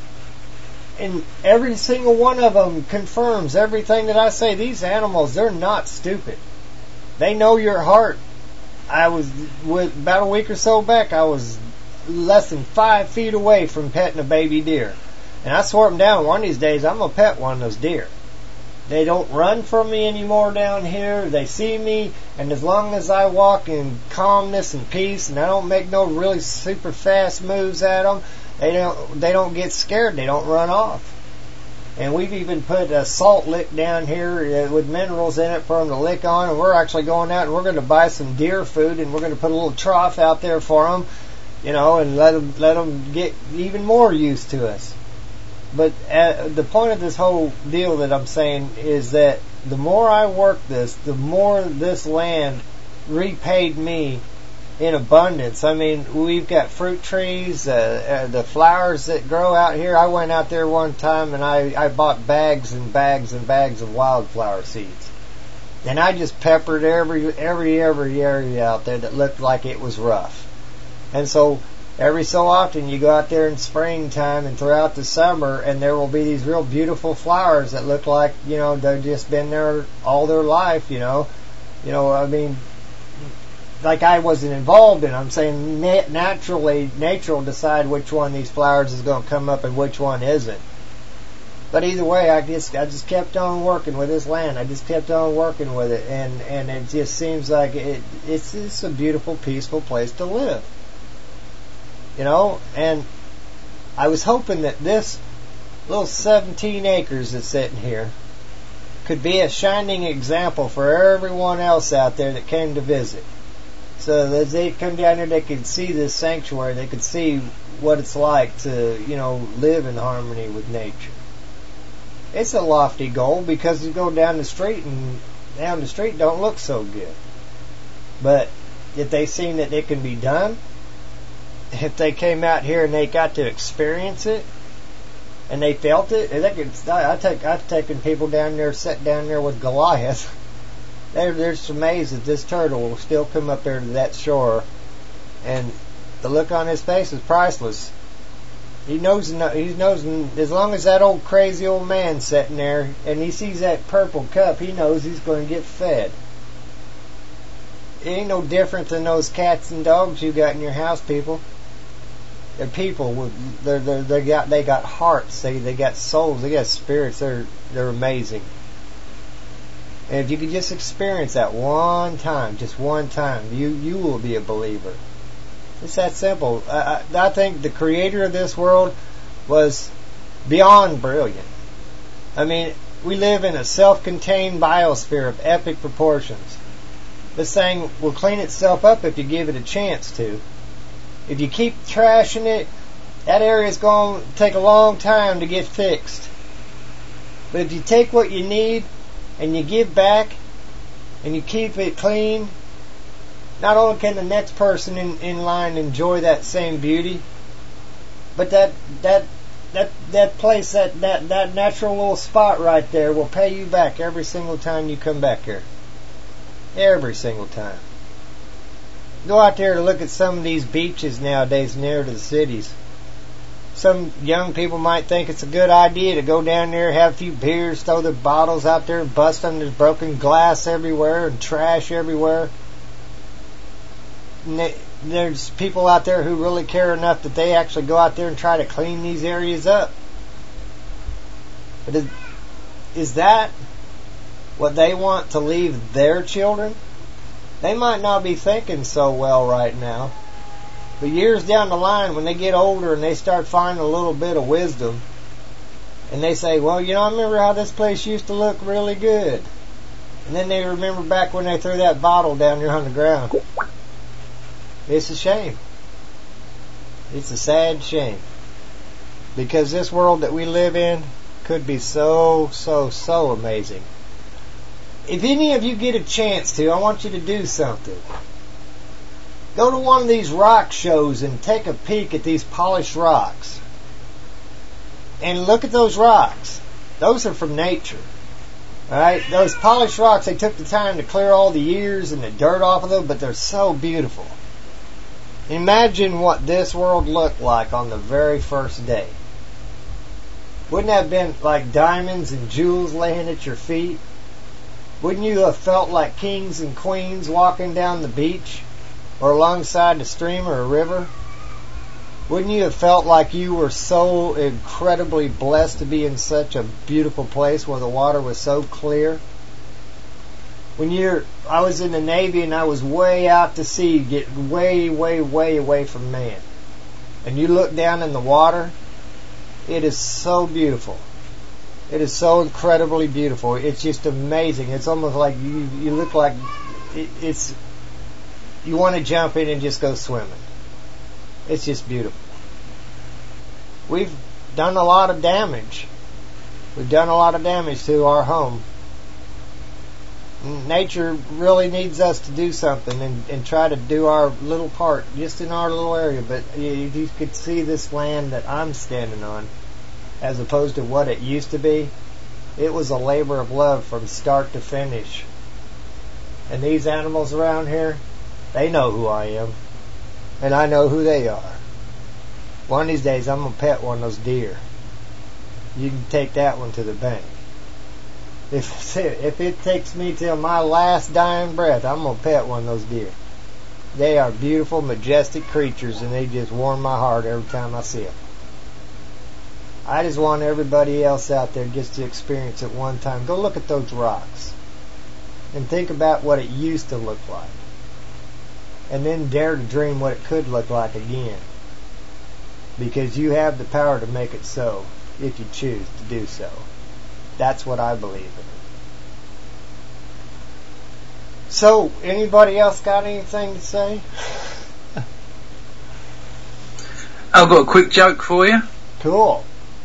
And every single one of them confirms everything that I say. These animals, they're not stupid. They know your heart. I was, with, about a week or so back, I was less than five feet away from petting a baby deer. And I swore them down. One of these days, I'm going to pet one of those deer. They don't run from me anymore down here. They see me, and as long as I walk in calmness and peace, and I don't make no really super fast moves at them, they don't they don't get scared. They don't run off. And we've even put a salt lick down here uh, with minerals in it for them to lick on, and we're actually going out and we're going to buy some deer food, and we're going to put a little trough out there for them, you know, and let them let them get even more used to us. But uh, the point of this whole deal that I'm saying is that the more I work this, the more this land repaid me in abundance. I mean, we've got fruit trees, uh, uh, the flowers that grow out here. I went out there one time and I, I bought bags and bags and bags of wildflower seeds. And I just peppered every, every, every area out there that looked like it was rough. And so every so often you go out there in springtime and throughout the summer, and there will be these real beautiful flowers that look like, you know, they've just been there all their life, you know. You know, I mean, like I wasn't involved in. I'm saying nat- naturally, nature will decide which one of these flowers is going to come up and which one isn't. But either way, I just I just kept on working with this land. I just kept on working with it, and and it just seems like it it's it's a beautiful, peaceful place to live. You know, and I was hoping that this little seventeen acres that's sitting here could be a shining example for everyone else out there that came to visit. So that they come down here, they could see this sanctuary, they could see what it's like to, you know, live in harmony with nature. It's a lofty goal because you go down the street and down the street don't look so good. But if they seen that it can be done, if they came out here and they got to experience it and they felt it, they could. I take I've taken people down there, sat down there with Goliath. They're they're just amazed that this turtle will still come up there to that shore, and the look on his face is priceless. He knows he knows as long as that old crazy old man's sitting there and he sees that purple cup, he knows he's going to get fed. it ain't no different than those cats and dogs you got in your house, people. They're people. With, they're, they're, they got they got hearts. They they got souls. They got spirits. They're they're amazing. And if you could just experience that one time, just one time, you you will be a believer. It's that simple. I, I, I think the creator of this world was beyond brilliant. I mean, we live in a self-contained biosphere of epic proportions. This thing will clean itself up if you give it a chance to. If you keep trashing it, that area's going to take a long time to get fixed. But if you take what you need and you give back and you keep it clean, not only can the next person in, in line enjoy that same beauty, but that that that that place, that, that, that natural little spot right there will pay you back every single time you come back here. Every single time. Go out there to look at some of these beaches nowadays near to the cities. Some young people might think it's a good idea to go down there, have a few beers, throw their bottles out there, and bust them. There's broken glass everywhere and trash everywhere. And they, there's people out there who really care enough that they actually go out there and try to clean these areas up. But is, is that what they want to leave their children? They might not be thinking so well right now. But years down the line, when they get older and they start finding a little bit of wisdom, and they say, well, you know, I remember how this place used to look really good. And then they remember back when they threw that bottle down there on the ground. It's a shame. It's a sad shame. Because this world that we live in could be so, so, so amazing. If any of you get a chance to, I want you to do something. Go to one of these rock shows and take a peek at these polished rocks. And look at those rocks. Those are from nature. Alright? Those polished rocks, they took the time to clear all the years and the dirt off of them, but they're so beautiful. Imagine what this world looked like on the very first day. Wouldn't that have been like diamonds and jewels laying at your feet? Wouldn't you have felt like kings and queens walking down the beach or alongside a stream or a river? Wouldn't you have felt like you were so incredibly blessed to be in such a beautiful place where the water was so clear? When you're, I was in the Navy and I was way out to sea, getting way, way, way away from man. And you look down in the water, it is so beautiful. It is so incredibly beautiful. It's just amazing. It's almost like you, you look like it, it's, you want to jump in and just go swimming. It's just beautiful. We've done a lot of damage. We've done a lot of damage to our home. Nature really needs us to do something and, and try to do our little part just in our little area. But if you could see this land that I'm standing on, as opposed to what it used to be, it was a labor of love from start to finish. And these animals around here, they know who I am. And I know who they are. One of these days I'm going to pet one of those deer. You can take that one to the bank. If, if it takes me till my last dying breath, I'm going to pet one of those deer. They are beautiful, majestic creatures, and they just warm my heart every time I see them. I just want everybody else out there just to experience it one time. Go look at those rocks and think about what it used to look like. And then dare to dream what it could look like again. Because you have the power to make it so, if you choose to do so. That's what I believe in. So, anybody else got anything to say? I've got a quick joke for you. Cool.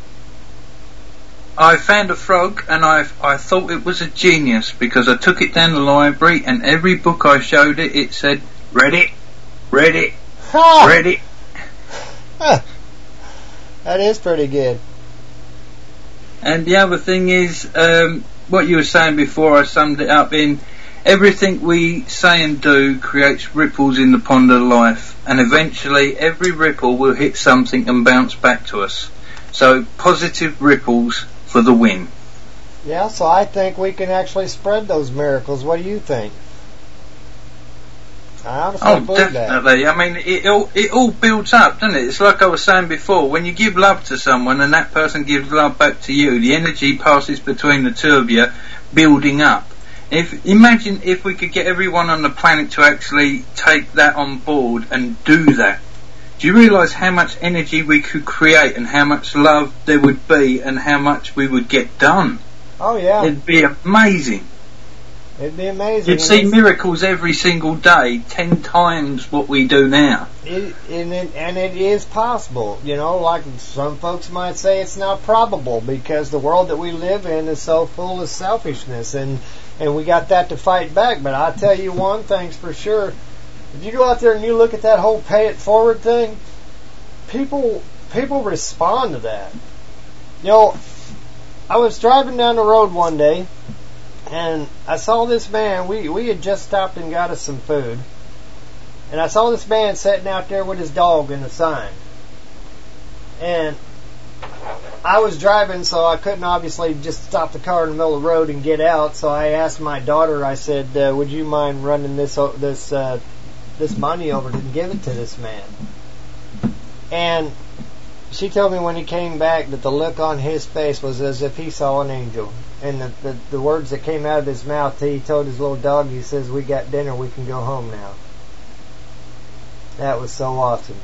I found a frog and I I thought it was a genius because I took it down the library and every book I showed it, it said, read it, read it, ha! read it. Huh. That is pretty good. And the other thing is, um, what you were saying before, I summed it up in, everything we say and do creates ripples in the pond of life, and eventually every ripple will hit something and bounce back to us. So positive ripples for the win. Yeah, so I think we can actually spread those miracles. What do you think? I honestly Oh, believe that. definitely. I mean, it all, it all builds up, doesn't it? It's like I was saying before, when you give love to someone and that person gives love back to you, the energy passes between the two of you, building up. If imagine if we could get everyone on the planet to actually take that on board and do that. Do you realise how much energy we could create and how much love there would be and how much we would get done? Oh yeah. It'd be amazing. It'd be amazing. You'd see miracles every single day, ten times what we do now. It, and, it, and it is possible. You know, like some folks might say it's not probable because the world that we live in is so full of selfishness and and we got that to fight back. But I tell you one thing's for sure. If you go out there and you look at that whole pay it forward thing, people people respond to that. You know, I was driving down the road one day and I saw this man, we, we had just stopped and got us some food, and I saw this man sitting out there with his dog in the sign. And I was driving, so I couldn't obviously just stop the car in the middle of the road and get out, so I asked my daughter, I said, uh, would you mind running this this uh, this money over to give it to this man? And she told me when he came back that the look on his face was as if he saw an angel. And the, the, the words that came out of his mouth, he told his little dog, he says, we got dinner, we can go home now. That was so awesome.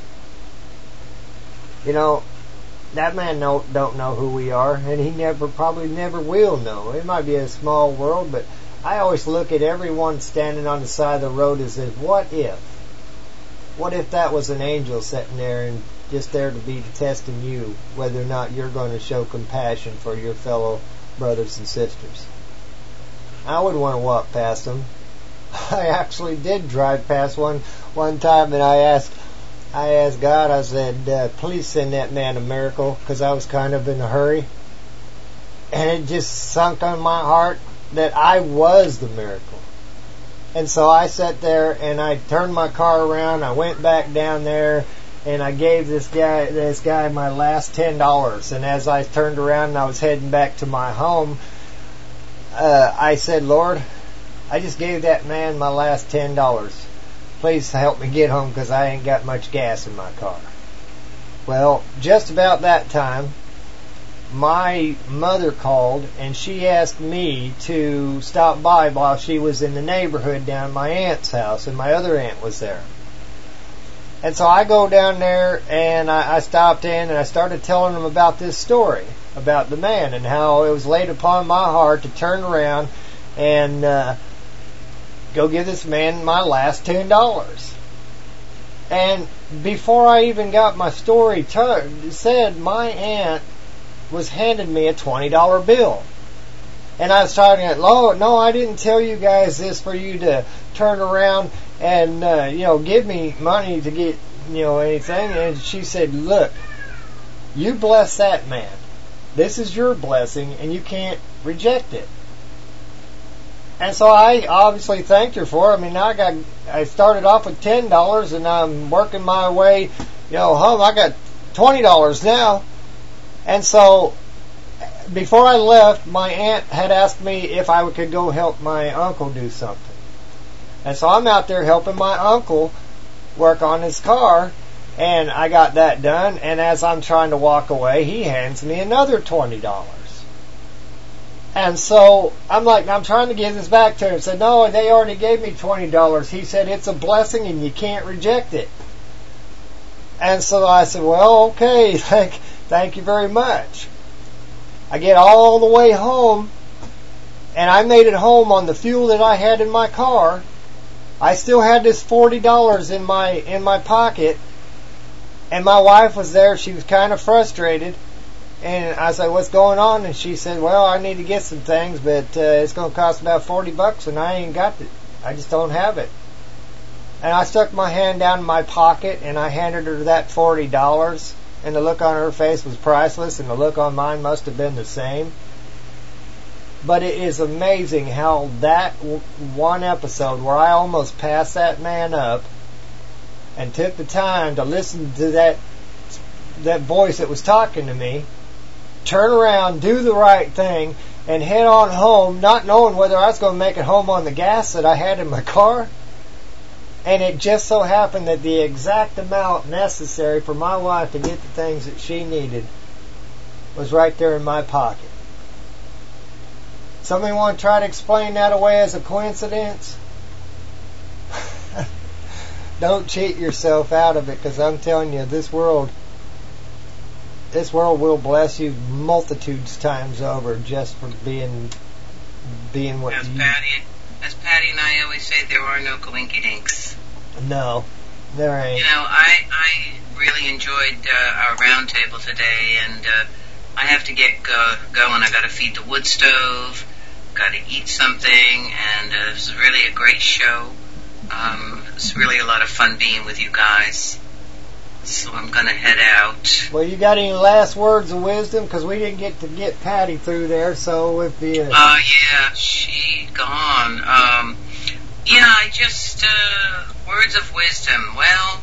You know, that man don't, don't know who we are, and he never, probably never will know. It might be a small world, but I always look at everyone standing on the side of the road as if, what if? What if that was an angel sitting there and just there to be testing you, whether or not you're going to show compassion for your fellow brothers and sisters? I wouldn't want to walk past them. I actually did drive past one one time, and I asked, I asked God. I said, uh, "Please send that man a miracle," because I was kind of in a hurry, and it just sunk on my heart that I was the miracle. And so I sat there and I turned my car around. I went back down there. And I gave this guy this guy my last ten dollars. And as I turned around and I was heading back to my home, uh, I said, Lord, I just gave that man my last ten dollars. Please help me get home because I ain't got much gas in my car. Well, just about that time, my mother called and she asked me to stop by while she was in the neighborhood down at my aunt's house, and my other aunt was there. And so I go down there and I, I stopped in and I started telling them about this story, about the man and how it was laid upon my heart to turn around and uh, go give this man my last ten dollars. And before I even got my story t- said, my aunt was handing me a twenty dollar bill. And I was talking, Lord, no, I didn't tell you guys this for you to turn around and, uh, you know, give me money to get, you know, anything. And she said, look, you bless that man. This is your blessing, and you can't reject it. And so I obviously thanked her for it. I mean, I got, I started off with ten dollars, and I'm working my way, you know, home. I got twenty dollars now. And so before I left, my aunt had asked me if I could go help my uncle do something. And so I'm out there helping my uncle work on his car, and I got that done. And as I'm trying to walk away, he hands me another twenty dollars. And so I'm like, I'm trying to give this back to him. He said, no, they already gave me twenty dollars. He said, it's a blessing and you can't reject it. And so I said, well, okay, thank, thank you very much. I get all the way home, and I made it home on the fuel that I had in my car. I still had this forty dollars in my in my pocket, and my wife was there. She was kind of frustrated, and I said, what's going on? And she said, well, I need to get some things, but uh, it's going to cost about forty bucks, and I ain't got it. I just don't have it. And I stuck my hand down in my pocket, and I handed her that forty dollars, and the look on her face was priceless, and the look on mine must have been the same. But it is amazing how that w- one episode where I almost passed that man up and took the time to listen to that that voice that was talking to me, turn around, do the right thing, and head on home, not knowing whether I was going to make it home on the gas that I had in my car. And it just so happened that the exact amount necessary for my wife to get the things that she needed was right there in my pocket. Somebody want to try to explain that away as a coincidence? Don't cheat yourself out of it, because I'm telling you, this world, this world will bless you multitudes times over just for being, being what as you. Patty, as Patty and I always say, there are no coinkydinks. No, there ain't. You know, I I really enjoyed uh, our round table today, and uh, I have to get go, going. I got to feed the wood stove, got to eat something, and uh, it was really a great show. Um, it's really a lot of fun being with you guys. So I'm going to head out. Well, you got any last words of wisdom? Because we didn't get to get Patty through there, so if the... Oh, uh, yeah, she gone. Um, yeah, I just, uh, words of wisdom. Well,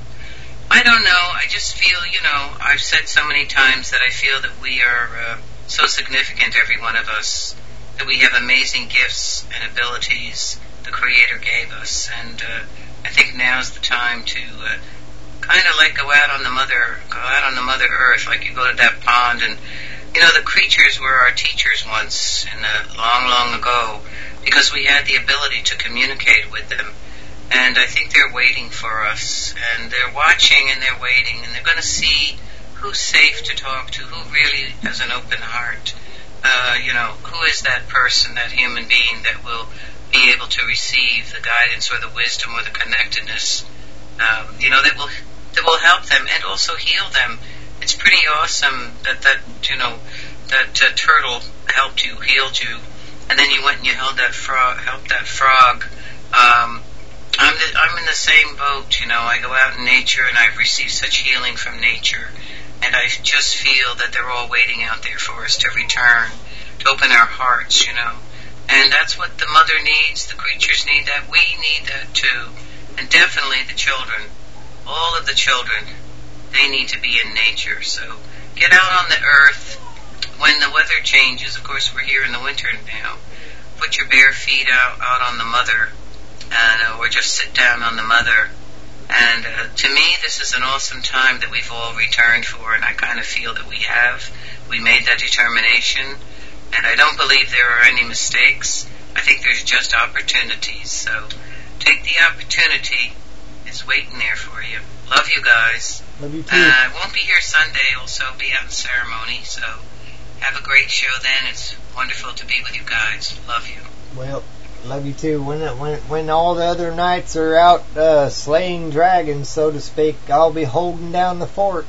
I don't know. I just feel, you know, I've said so many times that I feel that we are uh, so significant, every one of us, that we have amazing gifts and abilities the Creator gave us. And uh, I think now's the time to... Uh, kind of like go out on the mother, go out on the Mother Earth, like you go to that pond, and you know the creatures were our teachers once, in the long, long ago, because we had the ability to communicate with them, and I think they're waiting for us, and they're watching and they're waiting, and they're going to see who's safe to talk to, who really has an open heart. Uh, you know, who is that person, that human being that will be able to receive the guidance or the wisdom or the connectedness, um, you know, that will. that will help them and also heal them. It's pretty awesome that that you know that uh, turtle helped you, healed you, and then you went and you held that frog, helped that frog. Um, I'm the, I'm in the same boat. You know, I go out in nature and I've received such healing from nature, and I just feel that they're all waiting out there for us to return, to open our hearts. You know, and that's what the mother needs. The creatures need that. We need that too, and definitely the children. All of the children, they need to be in nature. So get out on the earth when the weather changes. Of course, we're here in the winter now. Put your bare feet out, out on the mother, and, uh, or just sit down on the mother. And uh, to me, this is an awesome time that we've all returned for, and I kind of feel that we have. We made that determination, and I don't believe there are any mistakes. I think there's just opportunities. So take the opportunity. It's waiting there for you. Love you guys. Love you too. Uh, I won't be here Sunday. Also be out in ceremony. So have a great show then. It's wonderful to be with you guys. Love you. Well, love you too. When when when all the other knights are out uh, slaying dragons, so to speak, I'll be holding down the fort.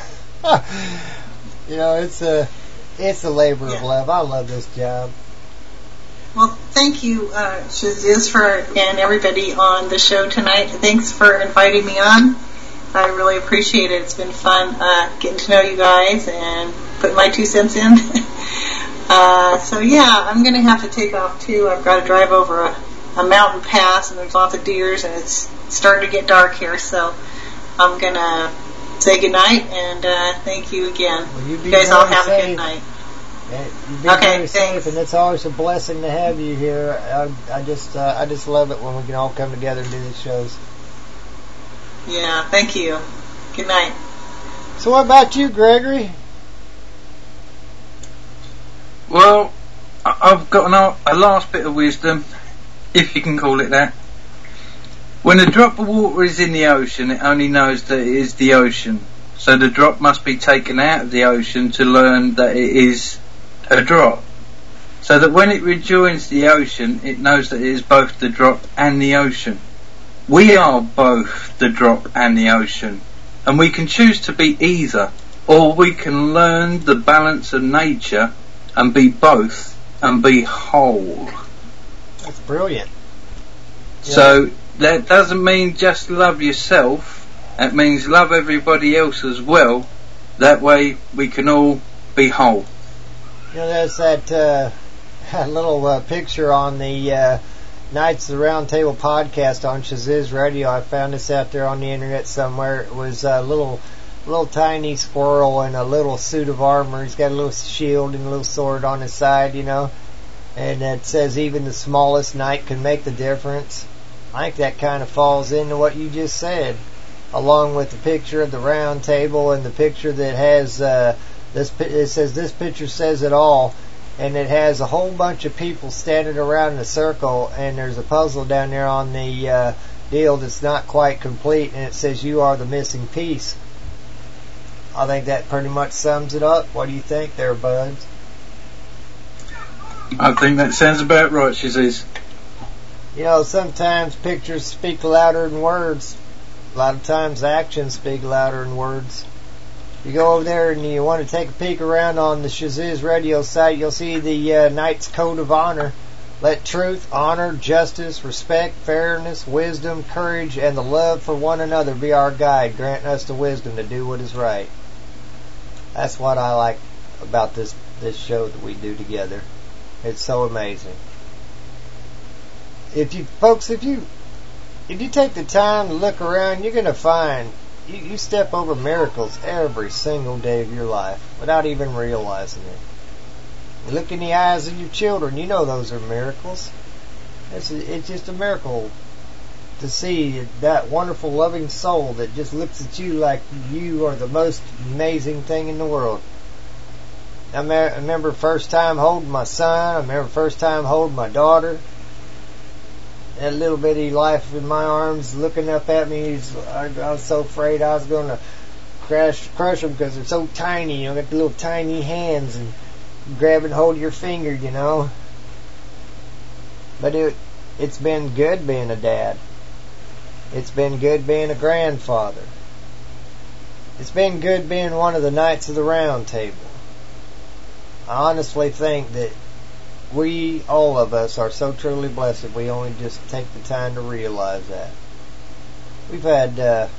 You know, it's a it's a labor yeah. of love. I love this job. Well, thank you, uh, Shaziz, for and everybody on the show tonight. Thanks for inviting me on. I really appreciate it. It's been fun uh, getting to know you guys and putting my two cents in. uh, so yeah, I'm going to have to take off too. I've got to drive over a, a mountain pass, and there's lots of deers, and it's starting to get dark here. So I'm going to say goodnight and uh, thank you again. Well, you, you guys all have safe. a good night. You've been okay, very thanks. safe, and it's always a blessing to have you here. I, I just, uh, I just love it when we can all come together and do these shows. Yeah, thank you. Good night. So, what about you, Gregory? Well, I've got an, a last bit of wisdom, if you can call it that. When a drop of water is in the ocean, it only knows that it is the ocean. So the drop must be taken out of the ocean to learn that it is a drop, so that when it rejoins the ocean, it knows that it is both the drop and the ocean. We are both the drop and the ocean, and we can choose to be either, or we can learn the balance of nature and be both and be whole. That's brilliant. So yeah. That doesn't mean just love yourself, it means love everybody else as well. That way we can all be whole. You know, there's that, uh, that little uh, picture on the uh, Knights of the Round Table podcast on Shaziz Radio. I found this out there on the internet somewhere. It was a little, little tiny squirrel in a little suit of armor. He's got a little shield and a little sword on his side, you know. And it says even the smallest knight can make the difference. I think that kind of falls into what you just said, along with the picture of the round table and the picture that has uh, this. It says this picture says it all, and it has a whole bunch of people standing around in a circle, and there's a puzzle down there on the uh, deal that's not quite complete, and it says you are the missing piece. I think that pretty much sums it up. What do you think there, Buds? I think that sounds about right, she says. You know, sometimes pictures speak louder than words. A lot of times actions speak louder than words. You go over there and you want to take a peek around on the Shaziz Radio site, you'll see the uh, Knight's Code of Honor. Let truth, honor, justice, respect, fairness, wisdom, courage, and the love for one another be our guide, granting us the wisdom to do what is right. That's what I like about this, this show that we do together. It's so amazing. If you folks, if you if you take the time to look around, you're going to find you, you step over miracles every single day of your life without even realizing it. You look in the eyes of your children, you know those are miracles. It's a, it's just a miracle to see that wonderful, loving soul that just looks at you like you are the most amazing thing in the world. I, me- I remember first time holding my son. I remember first time holding my daughter. That little bitty life in my arms looking up at me. He's, I, I was so afraid I was going to crash, crush them because they're so tiny. You know, got the little tiny hands and grab and hold your finger, you know. But it, it's been good being a dad. It's been good being a grandfather. It's been good being one of the Knights of the Round Table. I honestly think that we, all of us, are so truly blessed if we only just take the time to realize that. We've had, uh,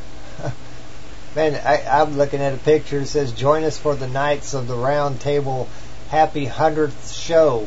man, I, I'm looking at a picture that says, join us for the Knights of the Round Table happy hundredth show.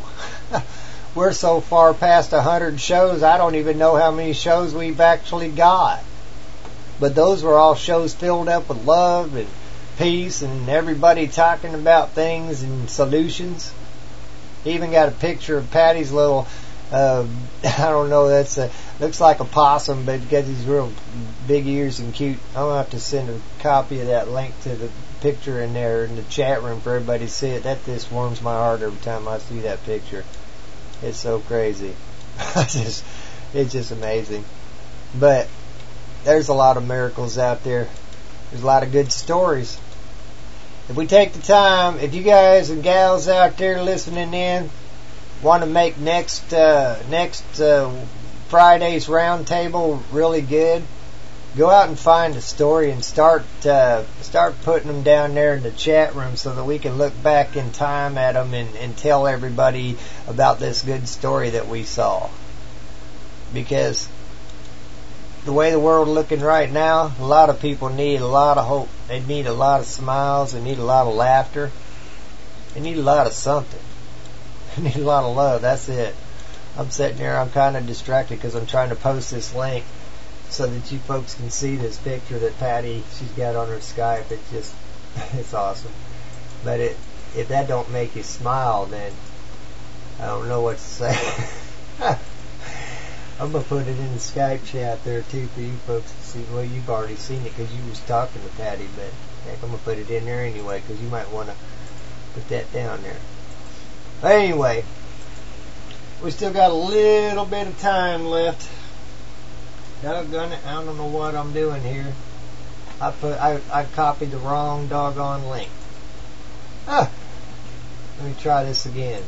We're so far past a hundred shows, I don't even know how many shows we've actually got. But those were all shows filled up with love and peace and everybody talking about things and solutions. Even got a picture of Patty's little, uh, I don't know, that's a, looks like a possum, but got these real big ears and cute. I'm going to have to send a copy of that link to the picture in there in the chat room for everybody to see it. That just warms my heart every time I see that picture. It's so crazy. it's, just, it's just amazing. But there's a lot of miracles out there. There's a lot of good stories. If we take the time, if you guys and gals out there listening in want to make next uh, next uh, Friday's roundtable really good, go out and find a story and start uh, start putting them down there in the chat room so that we can look back in time at them and, and tell everybody about this good story that we saw. Because the way the world is looking right now, a lot of people need a lot of hope. They need a lot of smiles. They need a lot of laughter. They need a lot of something. They need a lot of love. That's it. I'm sitting there. I'm kind of distracted because I'm trying to post this link so that you folks can see this picture that Patty, she's got on her Skype. It's just, it's awesome. But it, if that don't make you smile, then I don't know what to say. I'm going to put it in the Skype chat there too for you folks to see. Well, you've already seen it because you was talking to Patty, but heck, I'm going to put it in there anyway because you might want to put that down there. But anyway, we still got a little bit of time left. Doggone it, I don't know what I'm doing here. I put I, I copied the wrong doggone link. Ah, let me try this again.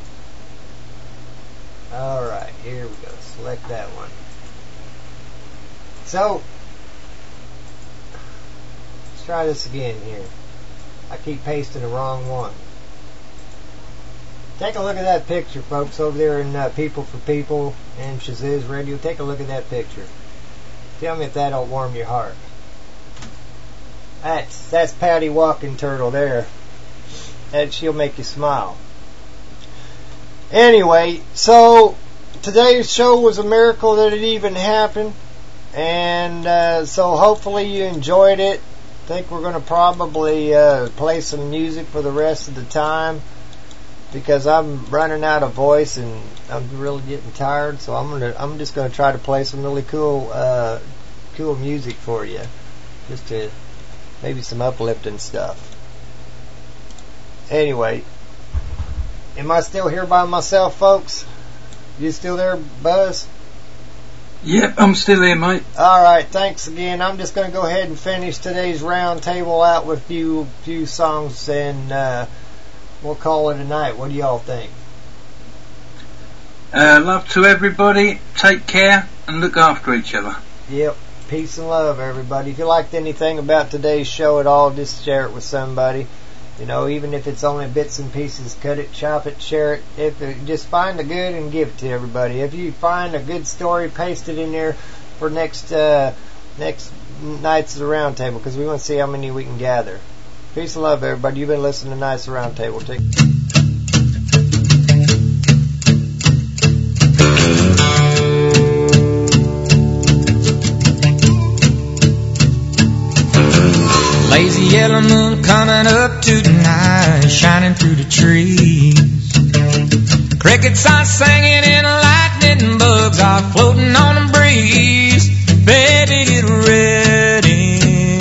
Alright, here we go. Select that one. So, let's try this again here. I keep pasting the wrong one. Take a look at that picture, folks, over there in uh, People for People and Shaziz Radio. Take a look at that picture. Tell me if that'll warm your heart. That's, that's Patty Walking Turtle there. That she'll make you smile. Anyway, so today's show was a miracle that it even happened. And uh, so hopefully you enjoyed it. I think we're going to probably uh, play some music for the rest of the time. because I'm running out of voice and I'm really getting tired. So I'm gonna I'm just gonna try to play some really cool uh, cool music for you, just to maybe some uplifting stuff. Anyway, am I still here by myself, folks? You still there, Buzz? Yep, I'm still here, mate. Alright, thanks again. I'm just going to go ahead and finish today's round table out with a few, few songs, and uh, we'll call it a night. What do y'all think? Uh, love to everybody. Take care and look after each other. Yep. Peace and love, everybody. If you liked anything about today's show at all, just share it with somebody. You know, even if it's only bits and pieces, cut it, chop it, share it. If it, just find the good and give it to everybody. If you find a good story, paste it in there for next uh, next Nights of the Round Table, because we want to see how many we can gather. Peace and love, everybody. You've been listening to Nights of the Round Table. Take Lazy yellow moon coming up tonight, shining through the trees. Crickets are singing and lightning bugs are floating on the breeze. Baby, get ready.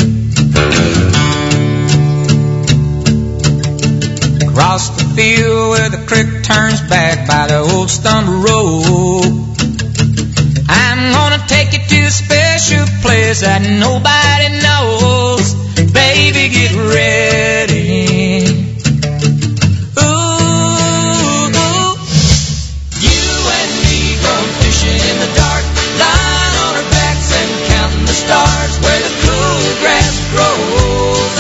Across the field where the creek turns back by the old stumble road, I'm gonna take you to a special place that nobody knows. Baby, get ready. Ooh, ooh. You and me going fishing in the dark, lying on our backs and counting the stars where the cool grass grows.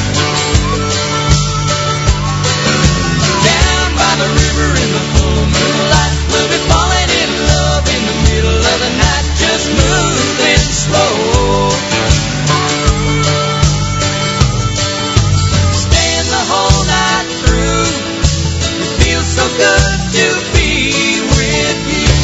Down by the river in the full moonlight, we'll be falling in love in the middle of the night, just moving slow. So good to be with you.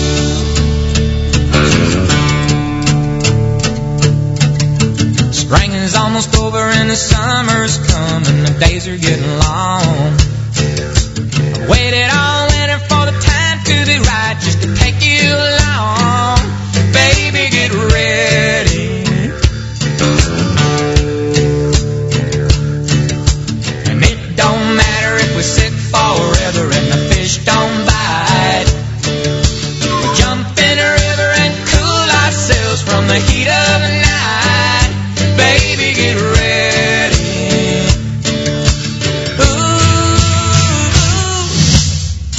Spring is almost over and the summer's coming. The days are getting long. I waited all winter for the time to be right, just to take you along. Baby, get ready. And it don't matter if we sit forever and the fish don't bite. We jump in the river and cool ourselves from the heat of the night. Baby, get ready. Ooh,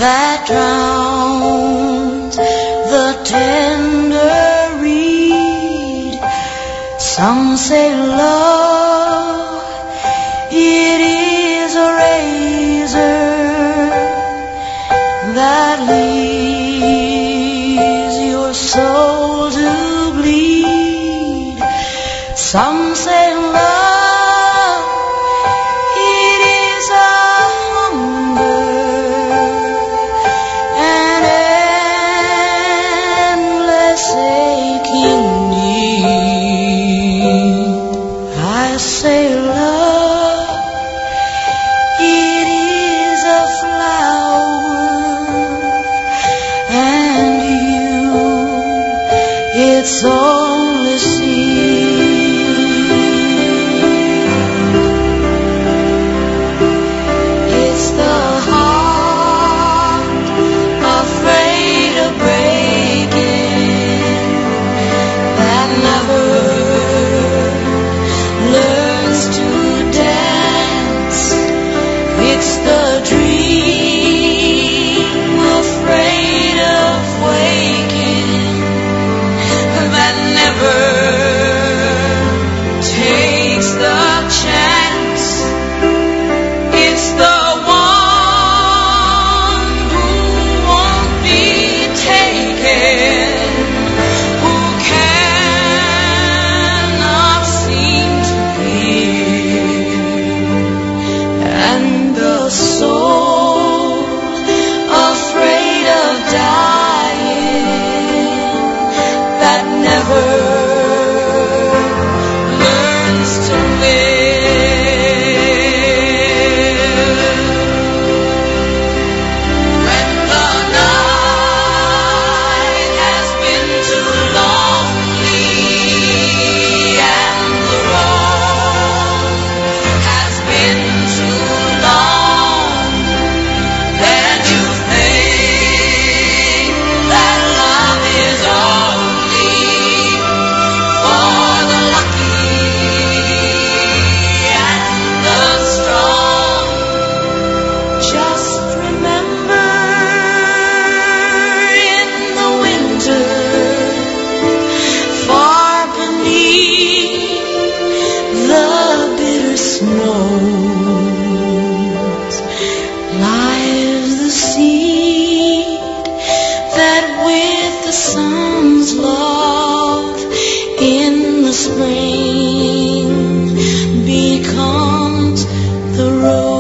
that drowns the tender reed. Some say love, it is a razor that leaves your soul to bleed. Some say love, it is a hunger, an endless aching need. I say love, it is a flower, and you, it's only seed. It's the heart afraid of breaking that never learns to dance. It's the dream afraid of waking that never takes the chance. It's the one who won't be taken, who cannot seem to give, and the soul afraid of dying that never learns to live. When the night has been too lonely and the road has been too long, then you think that love is only for the lucky and the strong. Just remember, in the winter, far beneath the bitter snows, lies the seed that with the sun's love in the spring becomes the rose.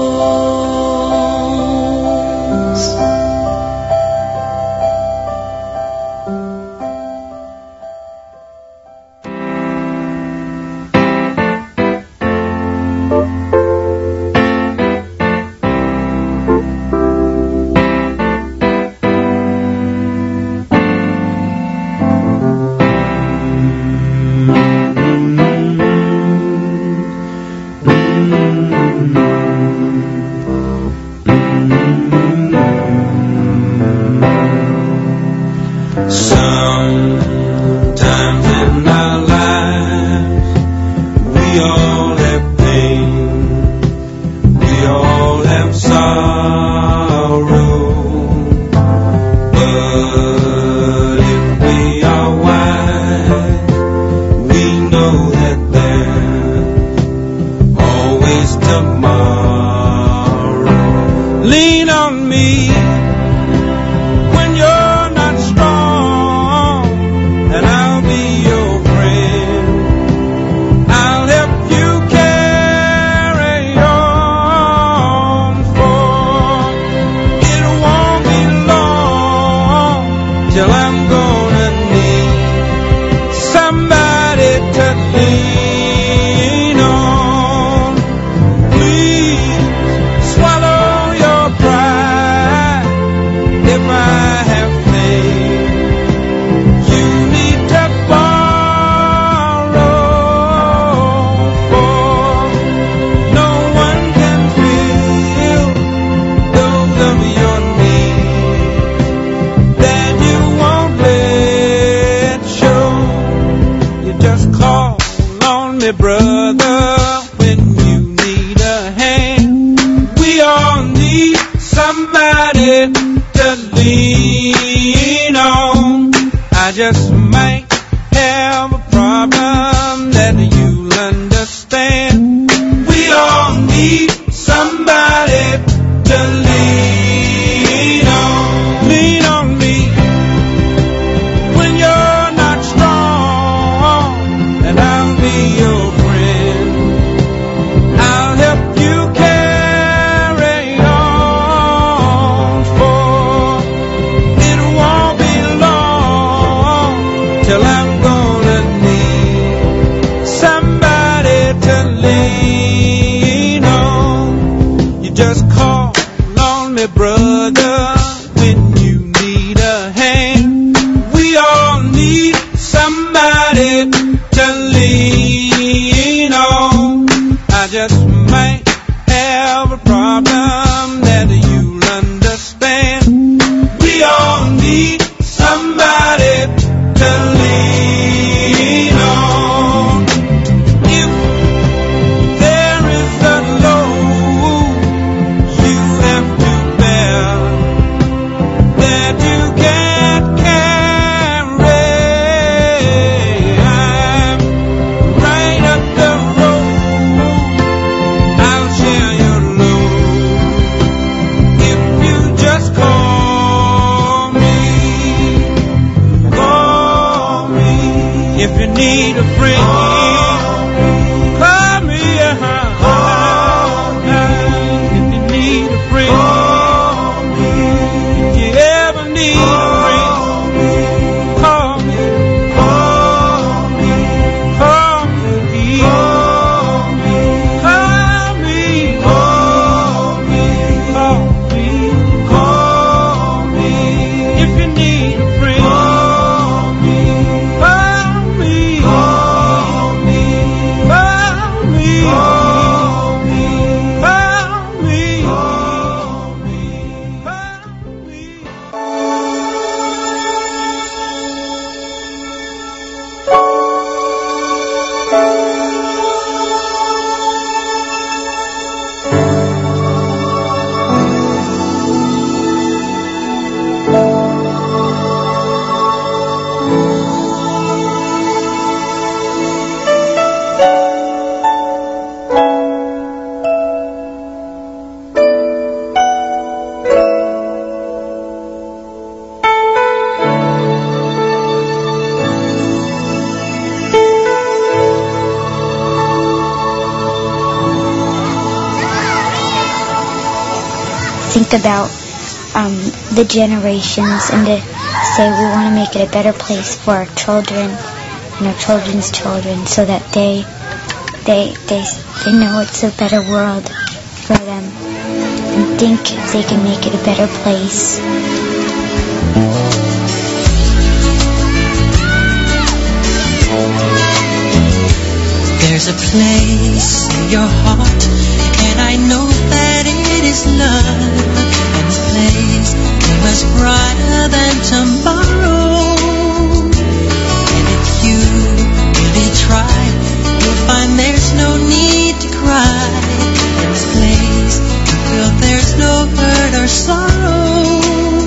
Sometimes in our lives, we all have pain, we all have sorrow. But if we are wise, we know that there's always tomorrow. Lean on me when you're not strong, and I'll be your friend. I'll help you carry on, for it won't be long till I'm gonna need somebody to lean on. Please swallow your pride if I have faith. You need to borrow, for no one can fill those of your needs that you won't let show. You just call on me, brother, when you need a hand. We all need somebody to lean on. I just might have a problem that you'll understand. We all need somebody to lean on. Lean on me when you're not strong, and I'll be your friend. I'll help you carry on, for it won't be long till I'm gonna need somebody to lean on. You just call on me, brother, when you need a hand. We all need somebody to lean on. I just might have a problem that you'll understand. We all need somebody to lean on. If there is a load you have to bear that you can't carry, I'm right up the road. I'll share your load if you just call me. Call me if you need a friend. Call me, uh-huh. If you need a friend. If you ever need a friend, call me. Call me. Call me. Call me. Call me. Call me. Call me. Call me. If you need a friend, call me. Call me. Call me. Call me. Call me. Call me. Think about um, the generations and to say we want to make it a better place for our children and our children's children, so that they they they they know it's a better world for them, and think if they can make it a better place. There's a place in your heart, and I know that it is love, and a place much brighter than tomorrow. And if you really try, you'll find there's no need to cry. In a place you feel there's no hurt or sorrow.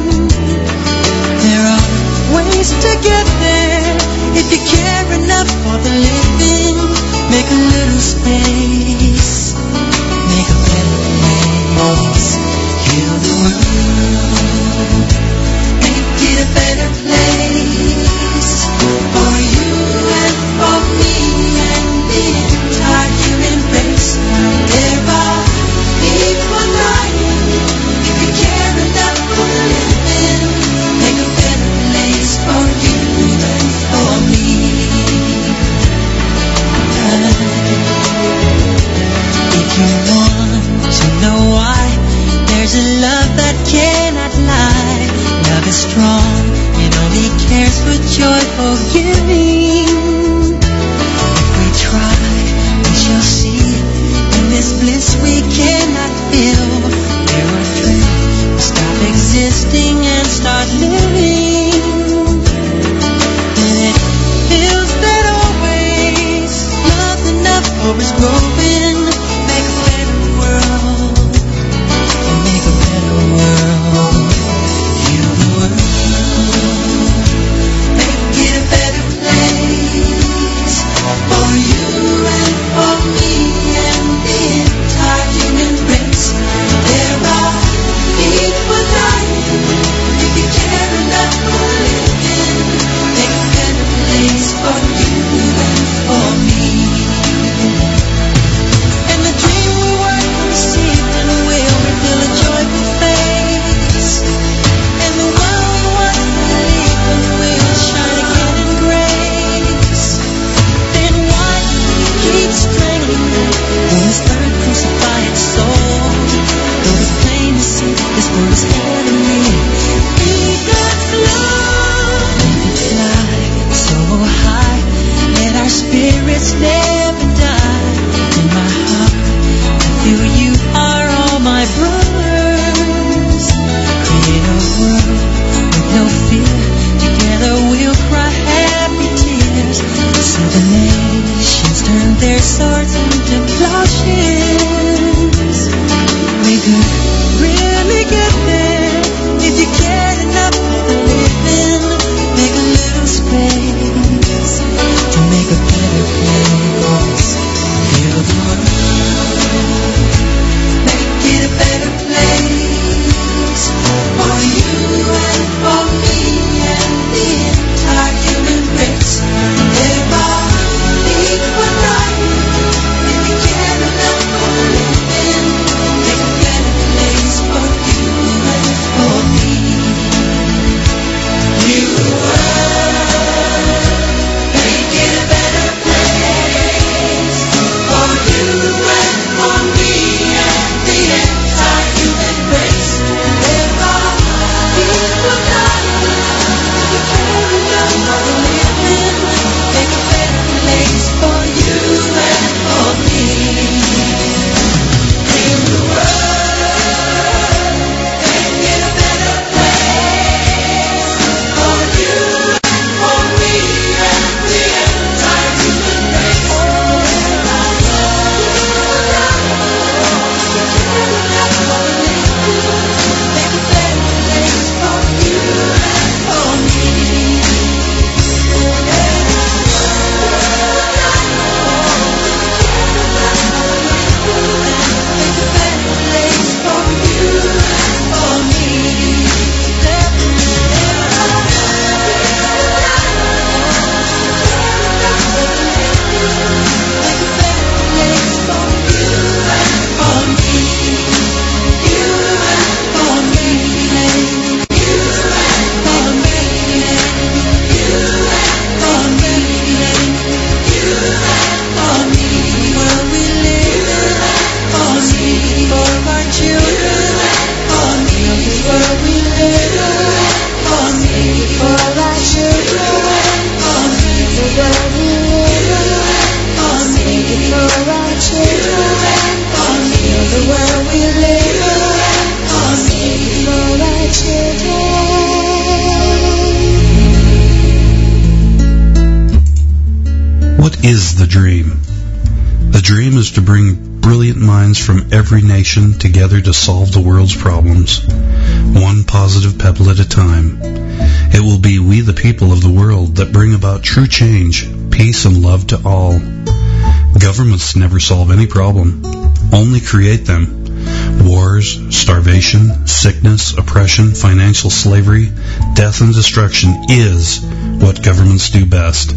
There are ways to get there if you care enough for the living. Make a little space, make a better place, heal the world, make it a better place, for you and for me and the entire human race. There are people dying, if you care enough for the living, make a better place for you and for me. If you want to know why, there's a love that cannot lie. Love is strong, it only cares for joyful giving. If we try, we shall see. In this bliss we cannot feel. There are truth, stop existing and start living. And it feels that always love enough for us growing. Make a better world, and make a better world. This world is heavenly. Eagles love to fly so high. Let our spirits never die. In my heart, I feel you are all my brothers. Create a world with no fear. Together we'll cry happy tears. See the nations turn their swords into plowshares. We could really get there if you get enough of the living. Make a little space to make a better place. Heal the world, make it a better place for you and for me and the entire human race. Live our equal life if you get enough of the living. Make a better place for you and for me. You world, make it a better place for you and for me and the entire human race. Live our equal life if you care enough for the living. Make a better place for you and for me. You world, make it a better place for you and for me and the entire human race. Live our equal life if you care enough for the living. Make a better place for you and for me. What is the dream? The dream is to bring brilliant minds from every nation together to solve the world's problems, one positive pebble at a time. It will be we the people of the world that bring about true change, peace and love to all. Governments never solve any problem, only create them. Wars, starvation, sickness, oppression, financial slavery, death and destruction is what governments do best.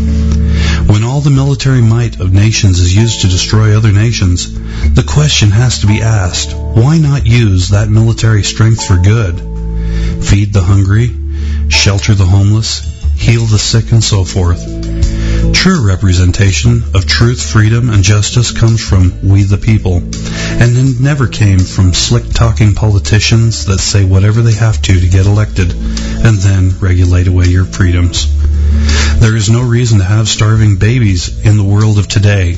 When all the military might of nations is used to destroy other nations, the question has to be asked, why not use that military strength for good? Feed the hungry, shelter the homeless, heal the sick, and so forth. True representation of truth, freedom, and justice comes from we the people, and it never came from slick-talking politicians that say whatever they have to to get elected, and then regulate away your freedoms. There is no reason to have starving babies in the world of today.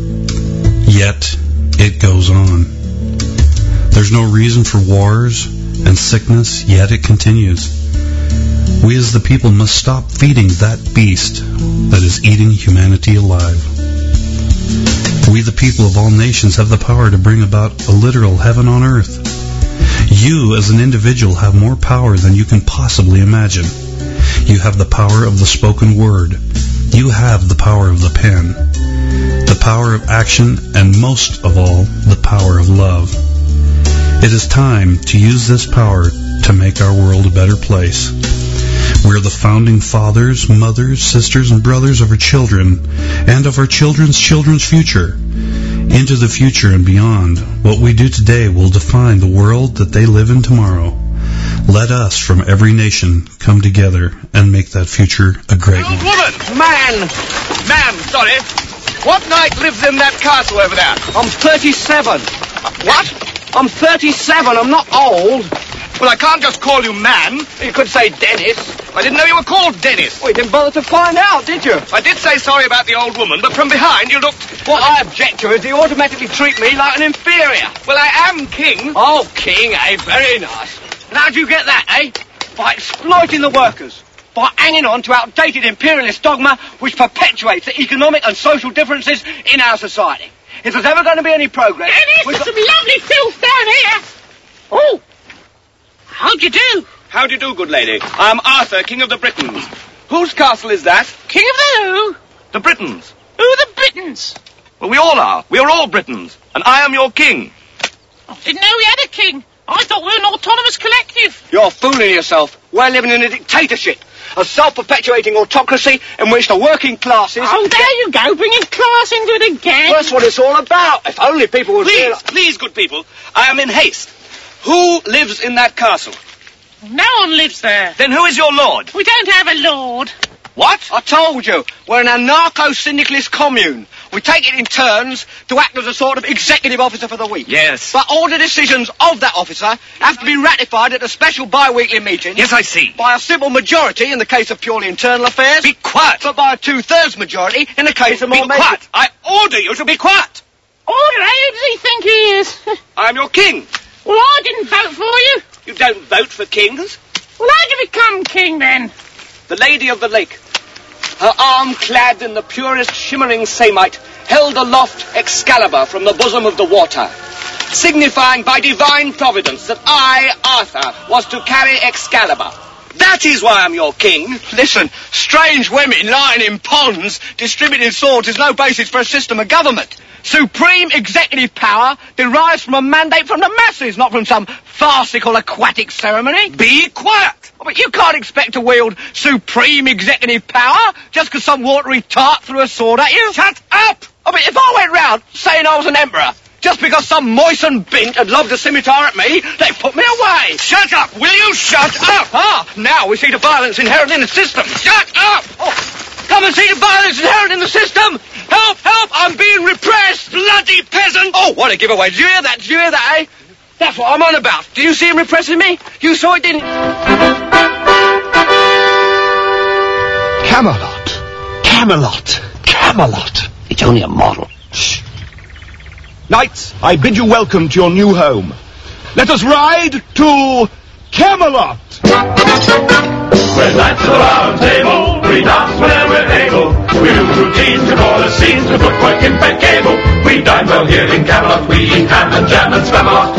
Yet, it goes on. There's no reason for wars and sickness, yet it continues. We as the people must stop feeding that beast that is eating humanity alive. We the people of all nations have the power to bring about a literal heaven on earth. You as an individual have more power than you can possibly imagine. You have the power of the spoken word. You have the power of the pen, the power of action, and most of all, the power of love. It is time to use this power to make our world a better place. We're the founding fathers, mothers, sisters, and brothers of our children and of our children's children's future. Into the future and beyond, what we do today will define the world that they live in tomorrow. Let us from every nation come together and make that future a great one. Woman! Man! Ma'am, sorry. What knight lives in that castle over there? I'm thirty-seven. What? I'm thirty-seven, I'm not old. Well, I can't just call you man. You could say Dennis. I didn't know you were called Dennis. Well, you didn't bother to find out, did you? I did say sorry about the old woman, but from behind you looked... What I object to is you automatically treat me like an inferior. Well, I am king. Oh, king, eh? Very nice. And how'd you get that, eh? By exploiting the workers. By hanging on to outdated imperialist dogma which perpetuates the economic and social differences in our society. If there's ever going to be any progress... Dennis, there's some lovely filth down here. Oh, how'd you do? How do you do, good lady? I am Arthur, King of the Britons. Whose castle is that? King of the who? The Britons. Who are the Britons? Well, we all are. We are all Britons. And I am your king. I didn't know we had a king. I thought we were an autonomous collective. You're fooling yourself. We're living in a dictatorship. A self-perpetuating autocracy in which the working classes... Oh, there you go, bringing class into it again. Well, that's what it's all about. If only people would... Please, realize... please, good people. I am in haste. Who lives in that castle? No one lives there. Then who is your lord? We don't have a lord. What? I told you. We're an anarcho-syndicalist commune. We take it in turns to act as a sort of executive officer for the week. Yes. But all the decisions of that officer have to be ratified at a special bi-weekly meeting. Yes, I see. By a simple majority in the case of purely internal affairs. Be quiet. But by a two-thirds majority in the case of more... Be quiet. I order you to be quiet. Order? Who does he think he is? I am your king. Well, I didn't vote for you. You don't vote for kings. Well, how'd you become king, then? The Lady of the Lake, her arm clad in the purest shimmering samite, held aloft Excalibur from the bosom of the water, signifying by divine providence that I, Arthur, was to carry Excalibur. That is why I'm your king. Listen, strange women lying in ponds distributing swords is no basis for a system of government. Supreme executive power derives from a mandate from the masses, not from some farcical aquatic ceremony. Be quiet. Oh, but you can't expect to wield supreme executive power just because some watery tart threw a sword at you. Shut up! I mean, if I went round saying I was an emperor, just because some moistened bint had lobbed a scimitar at me, they'd put me away. Shut up! Will you shut up? Ah, now we see the violence inherent in the system. Shut up! Oh, come and see the violence inherent in the system. Help, help, I'm being repressed. Bloody peasant! Oh, what a giveaway. Did you hear that? Did you hear that, eh? That's what I'm on about. Do you see him repressing me? You saw it, didn't you? Camelot. Camelot. Camelot. It's only a model. Shh. Knights, I bid you welcome to your new home. Let us ride to Camelot. We're knights of the round table, we dance whenever we're able. We do routines, we call the scenes, we footwork impeccable. We dine well here in Camelot, we eat ham and jam and spam a lot.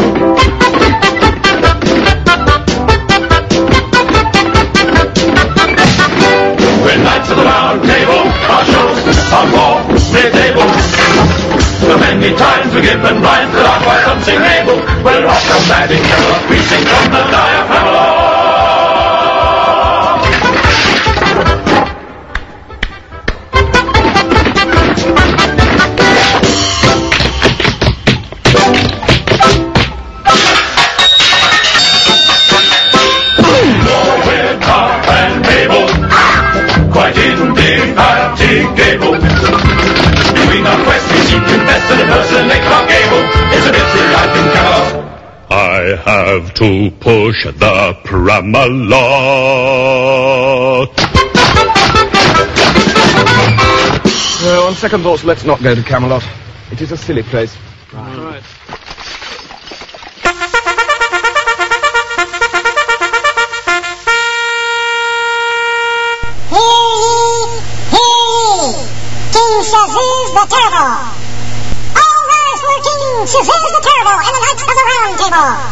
We're knights of the round table, our shows are more mid-table. So many times we're given rhymes that are quite unsingable. We're off from mad in Camelot, we sing from the diaphragm. Quite indefatigable. Doing our quest, we seem to invest in a personate Clark Gable. It's a busy life in Camelot. I have to push the Pramalot. Well, on second thoughts, let's not go to Camelot. It is a silly place. Right. Right. Shazuz the Terrible! All rise for King Shazuz the Terrible and the Knights of the Round Table!